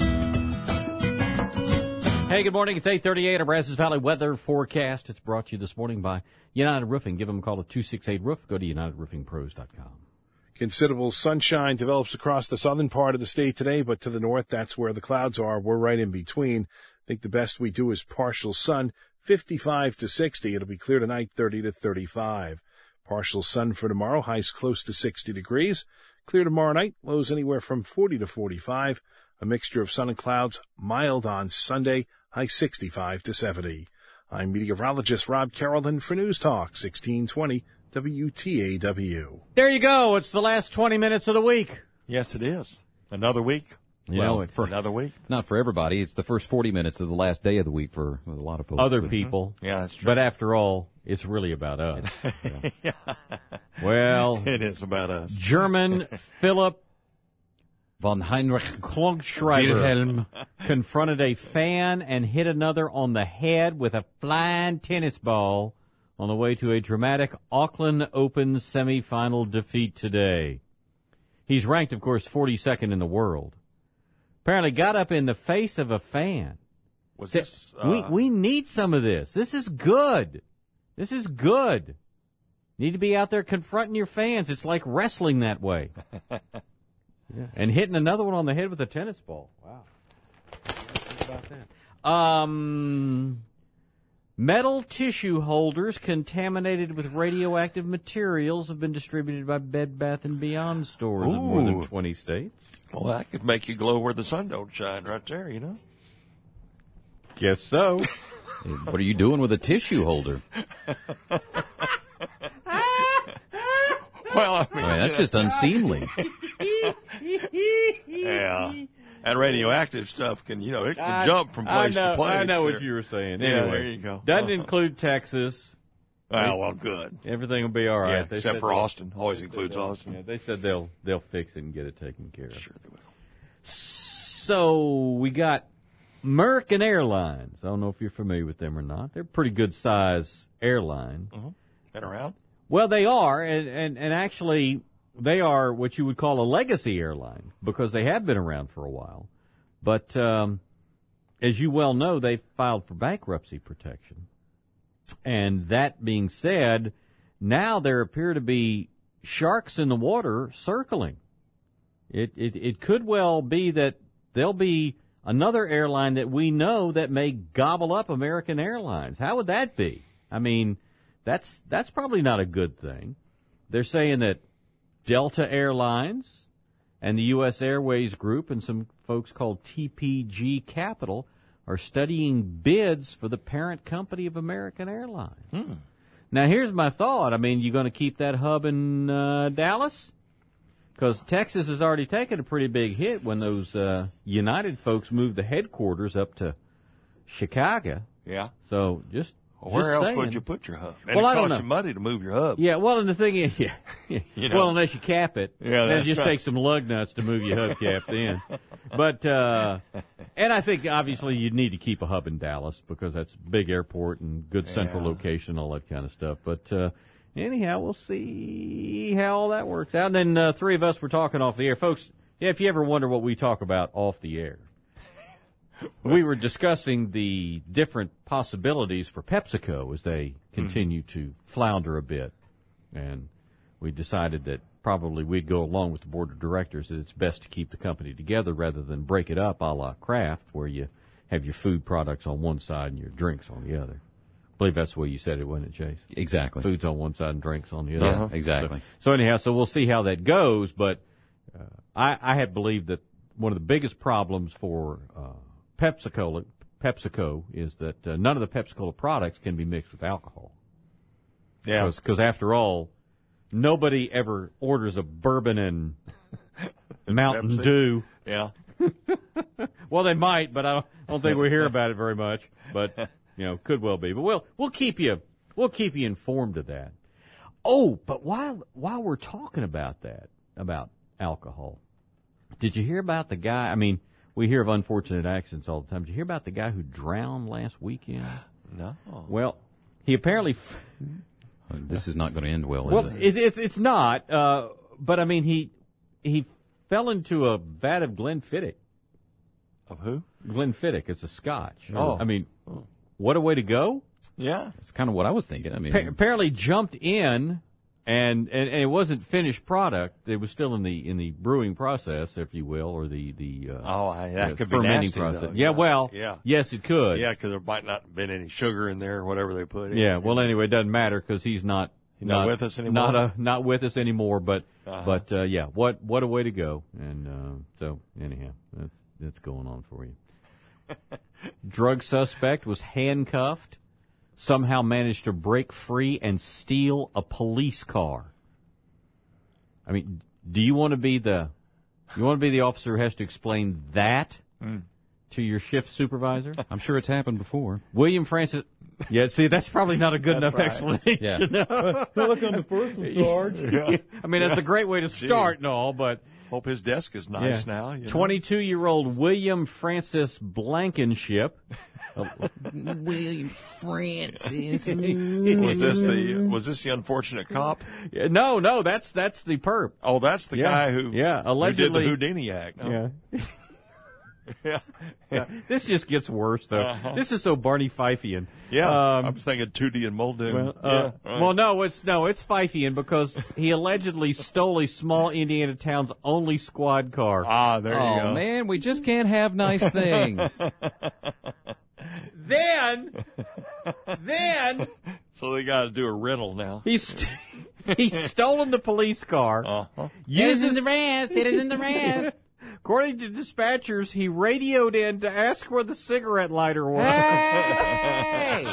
Hey, good morning. It's 8:38. Our Brazos Valley weather forecast. It's brought to you this morning by United Roofing. Give them a call at 268-ROOF. Go to UnitedRoofingPros.com. Considerable sunshine develops across the southern part of the state today, but to the north, that's where the clouds are. We're right in between. I think the best we do is partial sun, 55 to 60. It'll be clear tonight, 30 to 35. Partial sun for tomorrow, highs close to 60 degrees. Clear tomorrow night, lows anywhere from 40 to 45. A mixture of sun and clouds, mild on Sunday, high 65 to 70. I'm meteorologist Rob Carrollton for News Talk, 1620 WTAW. There you go. It's the last 20 minutes of the week. Yes, it is. Another week. Well, for another week. Not for everybody. It's the first 40 minutes of the last day of the week for a lot of folks. Other people. Yeah, that's true. But after all, it's really about us. Yeah. Well, it is about us. German Philipp von Heinrich Klugschreiber confronted a fan and hit another on the head with a flying tennis ball on the way to a dramatic Auckland Open semifinal defeat today. He's ranked, of course, 42nd in the world. Apparently got up in the face of a fan. Was this? We need some of this. This is good. This is good. Need to be out there confronting your fans. It's like wrestling that way. Yeah. And hitting another one on the head with a tennis ball. Wow. Think about that. Metal tissue holders contaminated with radioactive materials have been distributed by Bed Bath & Beyond stores in more than 20 states. Well, that could make you glow where the sun don't shine right there, you know. Guess so. What are you doing with a tissue holder? Well, I mean, that's just unseemly. Yeah. And radioactive stuff can, it can jump from place to place. I know what you were saying. Yeah, Anyway, there you go. Doesn't include Texas. Well, good. Everything will be all right. Yeah, except for Austin. Always includes Austin. Yeah, they said they'll fix it and get it taken care of. Sure they will. So we got American Airlines. I don't know if you're familiar with them or not. They're a pretty good size airline. Mm-hmm. Been around? Well, they are, and actually they are what you would call a legacy airline because they have been around for a while. But as you well know, they filed for bankruptcy protection. And that being said, now there appear to be sharks in the water circling. It could well be that there'll be another airline that we know that may gobble up American Airlines. How would that be? I mean, that's probably not a good thing. They're saying that Delta Airlines and the U.S. Airways Group and some folks called TPG Capital are studying bids for the parent company of American Airlines. Now, here's my thought. I mean, you going to keep that hub in Dallas? Because Texas has already taken a pretty big hit when those United folks moved the headquarters up to Chicago. Yeah. So just where else saying. would you put your hub? And well, it I don't costs know. you money to move your hub. Yeah, well, and the thing is, well, unless you cap it, Yeah, then it that's just right. takes some lug nuts to move your hubcap then. But, and I think obviously you need to keep a hub in Dallas because that's a big airport and good central location, all that kind of stuff. But, anyhow, we'll see how all that works out. And then, three of us were talking off the air. Folks, if you ever wonder what we talk about off the air, we were discussing the different possibilities for PepsiCo as they continue to flounder a bit. And we decided that probably we'd go along with the board of directors that it's best to keep the company together rather than break it up a la Kraft, where you have your food products on one side and your drinks on the other. I believe that's the way you said it, wasn't it, Chase? Exactly. Food's on one side and drinks on the other. Yeah, exactly. So anyhow, so we'll see how that goes, but I have believed that one of the biggest problems for PepsiCo is that none of the Pepsi-Cola products can be mixed with alcohol. Yeah. Because after all, nobody ever orders a bourbon and Mountain Pepsi. Dew. Yeah. Well, they might, but I don't think we hear about it very much. But could well be. But we'll keep you informed of that. Oh, but while we're talking about that, about alcohol, did you hear about the guy? I mean, we hear of unfortunate accidents all the time. Did you hear about the guy who drowned last weekend? No. Well, he apparently. This is not going to end well, Well, is it? it's not. But I mean, he fell into a vat of Glenfiddich. Of who? Glenfiddich. It's a Scotch. Oh. I mean, what a way to go. Yeah. That's kind of what I was thinking. I mean, Apparently jumped in, and it wasn't finished product. It was still in the brewing process, if you will, or the that could be fermenting nasty, process. though. Yeah, well, Yeah. yes, it could. Yeah, because there might not have been any sugar in there or whatever they put in. Yeah. Well, anyway, it doesn't matter because he's not with us anymore. Not with us anymore. But Uh-huh. what a way to go. And so anyhow, that's going on for you. Drug suspect was handcuffed. Somehow managed to break free and steal a police car. I mean, do you want to be the officer who has to explain that to your shift supervisor? I'm sure it's happened before. William Francis. Yeah, see, that's probably not a good enough right. explanation. Yeah. Look on the first one, Sarge. Yeah. I mean, that's a great way to start and all, but Hope his desk is nice now. 22-year-old William Francis Blankenship. William Francis. Was this the unfortunate cop? Yeah, no, that's the perp. Oh, that's the guy who allegedly who did the Houdini act. No? Yeah. yeah. This just gets worse, though. Uh-huh. This is so Barney Fifeian. Yeah, I was thinking Tootie and Muldoon. Well, no, it's Fifeian because he allegedly stole a small Indiana town's only squad car. Ah, there you go. Oh, man, we just can't have nice things. Then, so they got to do a riddle now. he's stolen the police car. Uh-huh. Uses the rest. It is in the rest. According to dispatchers, he radioed in to ask where the cigarette lighter was. Hey!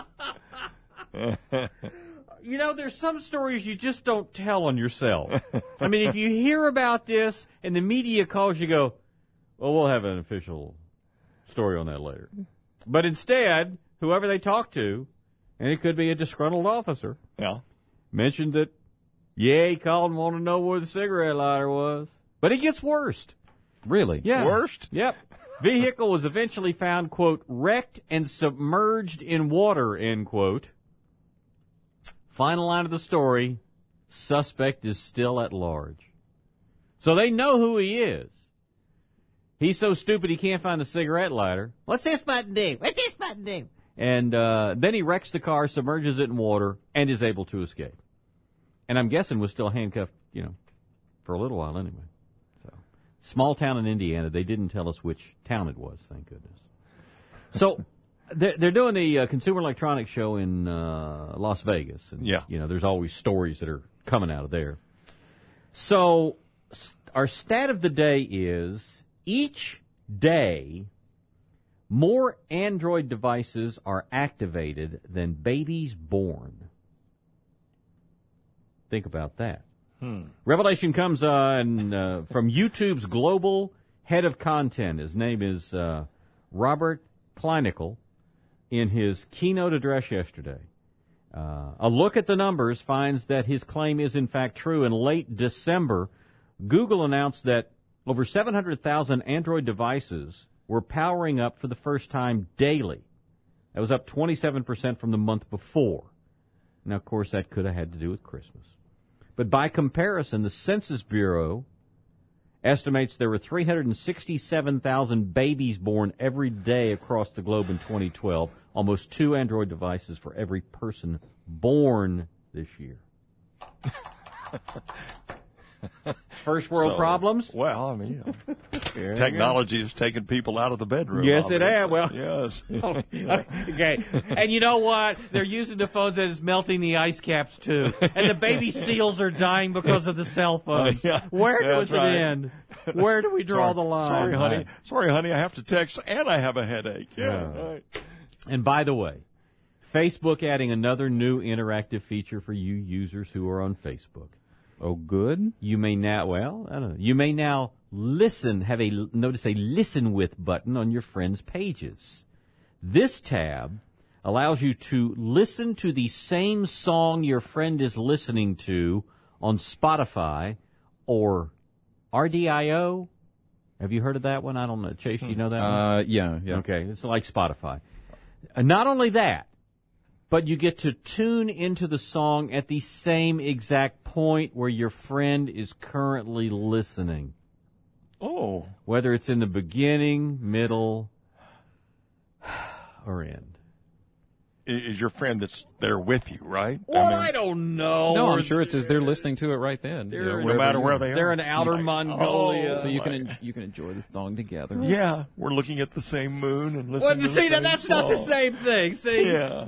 There's some stories you just don't tell on yourself. I mean, if you hear about this and the media calls you, go, well, we'll have an official story on that later. But instead, whoever they talk to, and it could be a disgruntled officer, mentioned that, he called and wanted to know where the cigarette lighter was. But it gets worse. Really? Yeah. Worst? Yep. Vehicle was eventually found, quote, wrecked and submerged in water, end quote. Final line of the story, suspect is still at large. So they know who he is. He's so stupid he can't find the cigarette lighter. What's this button do? What's this button do? And then he wrecks the car, submerges it in water, and is able to escape. And I'm guessing was still handcuffed, for a little while anyway. Small town in Indiana. They didn't tell us which town it was, thank goodness. So they're doing the Consumer Electronics Show in Las Vegas. And, there's always stories that are coming out of there. So our stat of the day is each day more Android devices are activated than babies born. Think about that. Revelation comes from YouTube's global head of content. His name is Robert Kleinical. In his keynote address yesterday, a look at the numbers finds that his claim is in fact true. In late December, Google announced that over 700,000 Android devices were powering up for the first time daily. That was up 27% from the month before. Now, of course, that could have had to do with Christmas. But by comparison, the Census Bureau estimates there were 367,000 babies born every day across the globe in 2012, almost 2 Android devices for every person born this year. First world problems? Well, I mean, technology has taken people out of the bedroom. Yes, it has. Well, yes. Okay. And you know what? They're using the phones and it's melting the ice caps, too. And the baby seals are dying because of the cell phones. Where does it end? Where do we draw the line? Sorry, honey, I have to text and I have a headache. Right. And by the way, Facebook adding another new interactive feature for you users who are on Facebook. Oh, good. You may now, I don't know. You may now have a listen with button on your friends' pages. This tab allows you to listen to the same song your friend is listening to on Spotify or RDIO. Have you heard of that one? I don't know. Chase, do you know that one? Yeah. Okay, it's like Spotify. Not only that, but you get to tune into the song at the same exact point where your friend is currently listening. Oh. Whether it's in the beginning, middle, or end. Is your friend that's there with you, right? Well, I don't know. No, I'm sure it says they're listening to it right then. No matter where they are. They're in Outer Mongolia. So you can enjoy the song together. Yeah, we're looking at the same moon and listening to the see, same that's song. not the same thing. See? Yeah.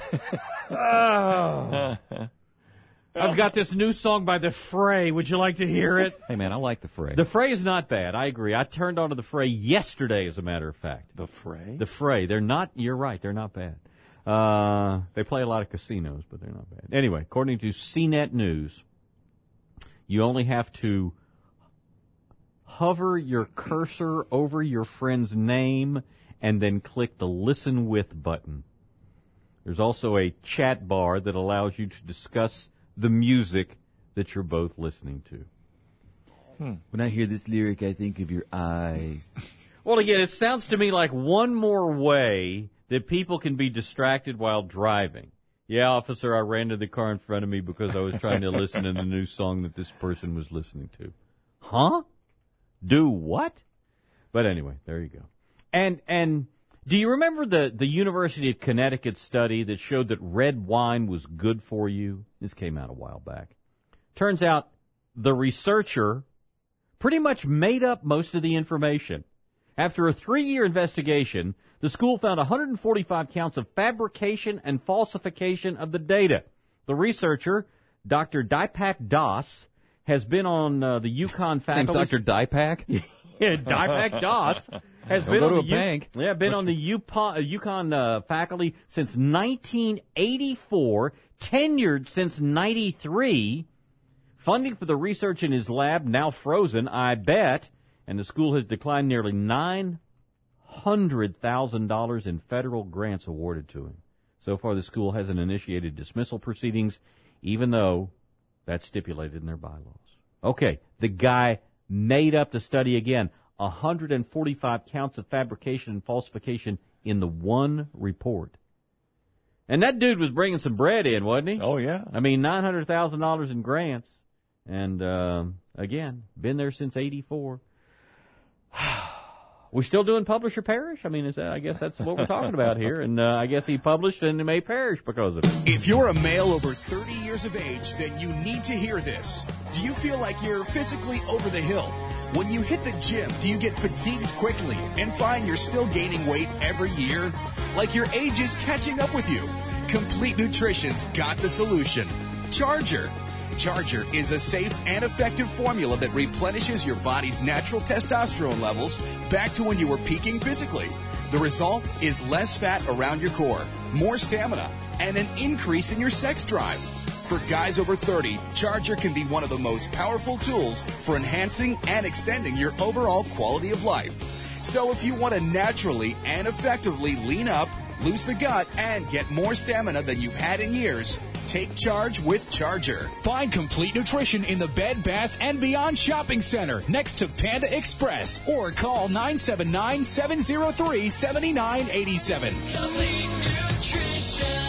I've got this new song by The Fray. Would you like to hear it? Hey, man, I like The Fray. The Fray is not bad. I agree. I turned on to The Fray yesterday, as a matter of fact. The Fray? The Fray. You're right. They're not bad. They play a lot of casinos, but they're not bad. Anyway, according to CNET News, you only have to hover your cursor over your friend's name and then click the Listen With button. There's also a chat bar that allows you to discuss the music that you're both listening to. When I hear this lyric, I think of your eyes. Well, again, it sounds to me like one more way that people can be distracted while driving. Yeah, officer, I ran to the car in front of me because I was trying to listen to the new song that this person was listening to. Huh? Do what? But anyway, there you go. And do you remember the University of Connecticut study that showed that red wine was good for you? This came out a while back. Turns out the researcher pretty much made up most of the information. After a 3-year investigation, the school found 145 counts of fabrication and falsification of the data. The researcher, Dr. Dipak Das, has been on the UConn faculty. Name's Dr. Dipak? Yeah, Dipak Das has been on the bank. Yeah, been on the UConn faculty since 1984, tenured since 93. Funding for the research in his lab now frozen, I bet, and the school has declined nearly $900,000 in federal grants awarded to him. So far, the school hasn't initiated dismissal proceedings, even though that's stipulated in their bylaws. Okay, the guy made up the study again. 145 counts of fabrication and falsification in the one report. And that dude was bringing some bread in, wasn't he? Oh, yeah. I mean, $900,000 in grants. And, again, been there since 84. We still doing publish or perish? I mean, I guess that's what we're talking about here. And I guess he published and he may perish because of it. If you're a male over 30 years of age, then you need to hear this. Do you feel like you're physically over the hill? When you hit the gym, do you get fatigued quickly and find you're still gaining weight every year? Like your age is catching up with you? Complete Nutrition's got the solution. Charger. Charger is a safe and effective formula that replenishes your body's natural testosterone levels back to when you were peaking physically. The result is less fat around your core, more stamina, and an increase in your sex drive. For guys over 30, Charger can be one of the most powerful tools for enhancing and extending your overall quality of life. So if you want to naturally and effectively lean up, lose the gut, and get more stamina than you've had in years, take charge with Charger. Find complete nutrition in the Bed Bath & Beyond Shopping Center next to Panda Express or call 979-703-7987. Complete nutrition.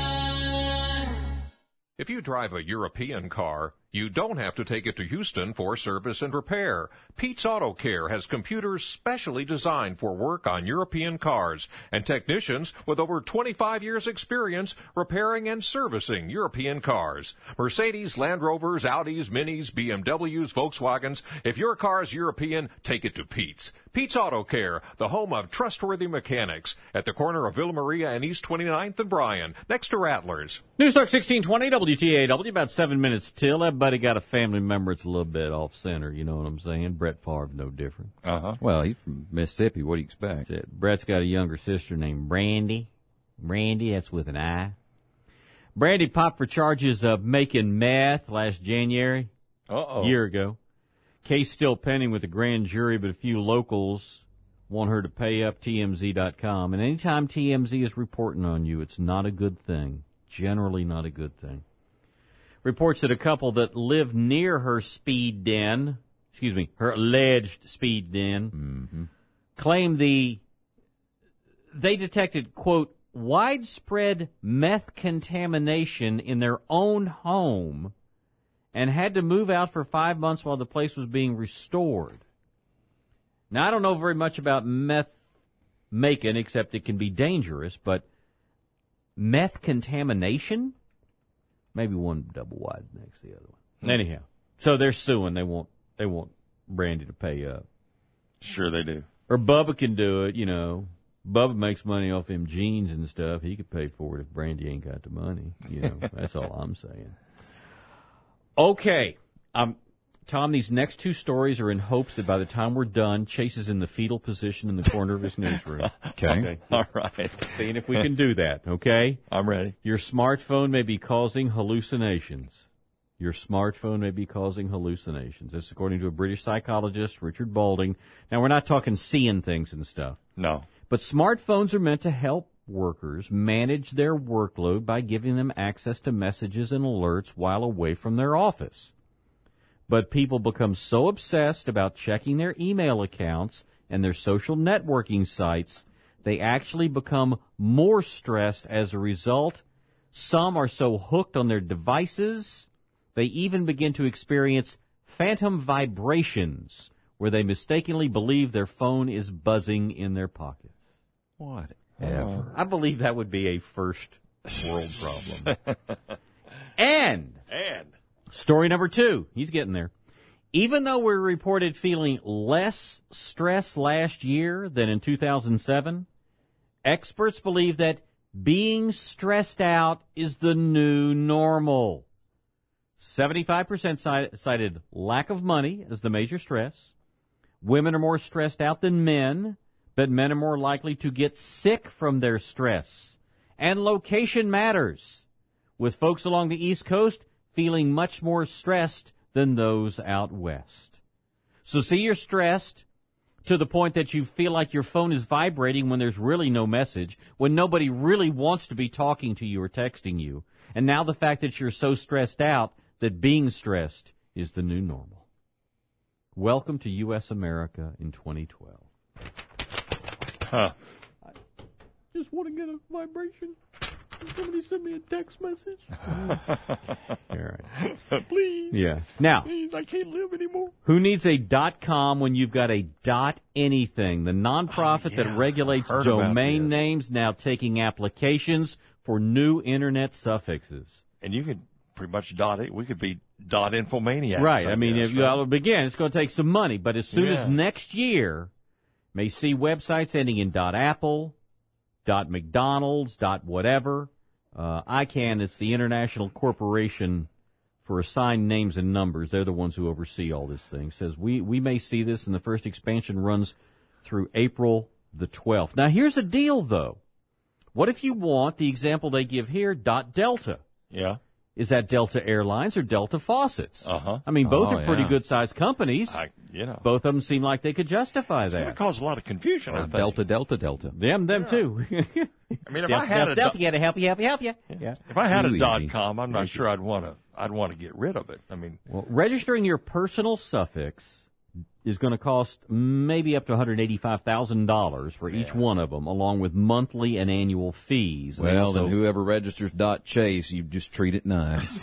If you drive a European car, you don't have to take it to Houston for service and repair. Pete's Auto Care has computers specially designed for work on European cars and technicians with over 25 years experience repairing and servicing European cars. Mercedes, Land Rovers, Audis, Minis, BMWs, Volkswagens. If your car's European, take it to Pete's. Pete's Auto Care, the home of trustworthy mechanics, at the corner of Villa Maria and East 29th and Bryan, next to Rattlers. Newstalk 1620 WTAW, about 7 minutes till. Everybody got a family member that's a little bit off center, you know what I'm saying? Brett Favre, no different. Well, he's from Mississippi. What do you expect? That's it. Brett's got a younger sister named Brandy. Brandy, that's with an I. Brandy popped for charges of making meth last January. Uh-oh. A year ago. Case still pending with the grand jury, but a few locals want her to pay up, TMZ.com. And anytime TMZ is reporting on you, it's not a good thing. Generally not a good thing. Reports that a couple that lived near her her alleged speed den, claimed they detected, quote, widespread meth contamination in their own home and had to move out for 5 months while the place was being restored. Now, I don't know very much about meth making, except it can be dangerous, but meth contamination? Maybe one double wide next to the other one. Anyhow, so they're suing. They want Brandy to pay up. Sure they do. Or Bubba can do it, you know. Bubba makes money off him jeans and stuff. He could pay for it if Brandy ain't got the money. You know, that's all I'm saying. Okay. Tom, these next two stories are in hopes that by the time we're done, Chase is in the fetal position in the corner of his newsroom. Okay. All right. Seeing if we can do that, okay? I'm ready. Your smartphone may be causing hallucinations. Your smartphone may be causing hallucinations. This is according to a British psychologist, Richard Balding. Now, we're not talking seeing things and stuff. No. But smartphones are meant to help workers manage their workload by giving them access to messages and alerts while away from their office. But people become so obsessed about checking their email accounts and their social networking sites, they actually become more stressed as a result. Some are so hooked on their devices, they even begin to experience phantom vibrations, where they mistakenly believe their phone is buzzing in their pockets. Whatever. I believe that would be a first world problem. And story number 2, he's getting there. Even though we reported feeling less stress last year than in 2007, experts believe that being stressed out is the new normal. 75% cited lack of money as the major stress. Women are more stressed out than men, but men are more likely to get sick from their stress. And location matters, with folks along the East Coast feeling much more stressed than those out west. So see, you're stressed to the point that you feel like your phone is vibrating when there's really no message, when nobody really wants to be talking to you or texting you. And now the fact that you're so stressed out that being stressed is the new normal. Welcome to U.S. America in 2012. I just want to get a vibration. Somebody send me a text message. All right. Please. Yeah. Now, please, I can't live anymore. Who needs a .com when you've got a .anything? The nonprofit that regulates domain names now taking applications for new internet suffixes. And you could pretty much we could be .infomaniacs. Right. I mean, if you begin, it's going to take some money. But as soon as next year, may see websites ending in .apple, .mcdonald's, .whatever. ICANN, it's the International Corporation for Assigned Names and Numbers. They're the ones who oversee all this thing. Says we may see this, and the first expansion runs through April the 12th. Now, here's a deal, though. What if you want the example they give here, .delta? Yeah. is that Delta Airlines or Delta Faucets. Uh-huh. I mean, both Oh, are pretty yeah. good-sized companies. Both of them seem like they could justify It's that. going to cause a lot of confusion, I think. Delta. Them too. I mean, if I had Delta, got to help you. Yeah. If I had Too a easy. .com, I'm not sure I'd want to get rid of it. I mean, Well, registering your personal suffix is going to cost maybe up to $185,000 for each one of them, along with monthly and annual fees. And Well, also- then whoever registers .chase, you just treat it nice.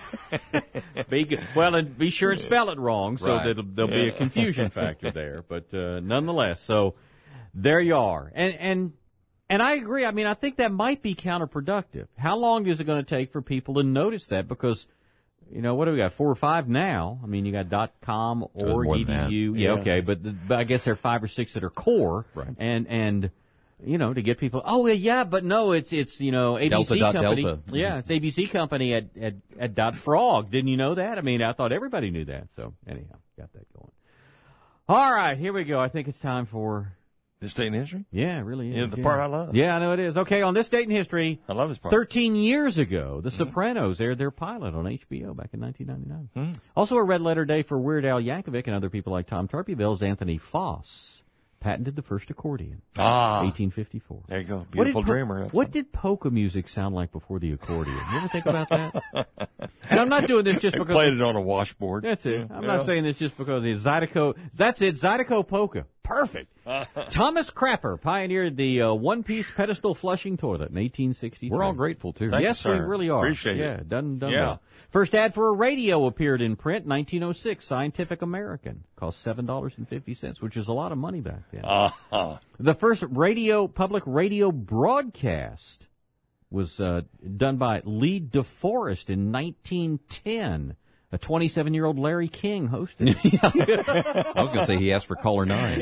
and be sure and spell it wrong, so Right. that there'll be a confusion factor there. But nonetheless, so there you are. And I agree. I mean, I think that might be counterproductive. How long is it going to take for people to notice that? Because, what do we got? 4 or 5 now. I mean, you got .com or more than that. .edu. Yeah. Yeah, okay, but I guess there are 5 or 6 that are core. Right. And to get people, but no, it's ABC company. Delta. Yeah, it's ABC company at .frog. Didn't you know that? I mean, I thought everybody knew that. So anyhow, got that going. All right, here we go. I think it's time for This Day in History? Yeah, it really is. Yeah, the part I love. Yeah, I know it is. Okay, on This Date in History, I love this part. 13 years ago, The Sopranos aired their pilot on HBO back in 1999. Also a red letter day for Weird Al Yankovic and other people like Tom Turpeville's Anthony Foss patented the first accordion. 1854. There you go. Beautiful dreamer. That's What did polka music sound like before the accordion? You ever think about that? And I'm not doing this just They because... played it on a washboard. That's it. I'm Yeah. not saying this just because it's Zydeco. That's it, Zydeco polka. Perfect. Thomas Crapper pioneered the one-piece pedestal flushing toilet in 1863. We're all grateful, too. Thank you, Yes, we sir. really are. Appreciate yeah, it. Done Yeah. well. First ad for a radio appeared in print, 1906, Scientific American. Cost $7.50, which is a lot of money back then. The first public radio broadcast was done by Lee DeForest in 1910. A 27-year-old Larry King hosted. I was going to say he asked for caller 9.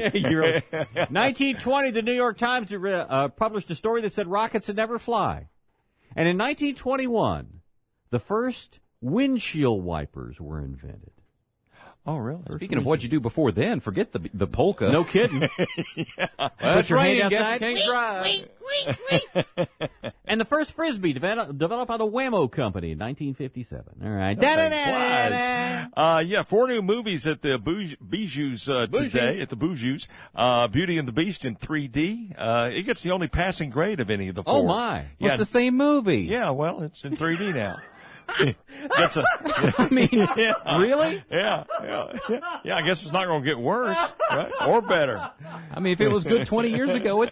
1920, the New York Times published a story that said rockets would never fly. And in 1921, the first windshield wipers were invented. Oh, really? Speaking of what you do before then, forget the polka. No kidding. Put your hand outside. And the first Frisbee developed by the Wham-O Company in 1957. All right. Yeah, 4 new movies at the Bijou's today, at the Bijou's. Beauty and the Beast in 3D. It gets the only passing grade of any of the 4. Oh, my. Well, it's the same movie. Yeah, well, it's in 3D now. I mean, really? Yeah, I guess it's not going to get worse, right? Or better. I mean, if it was good 20 years ago,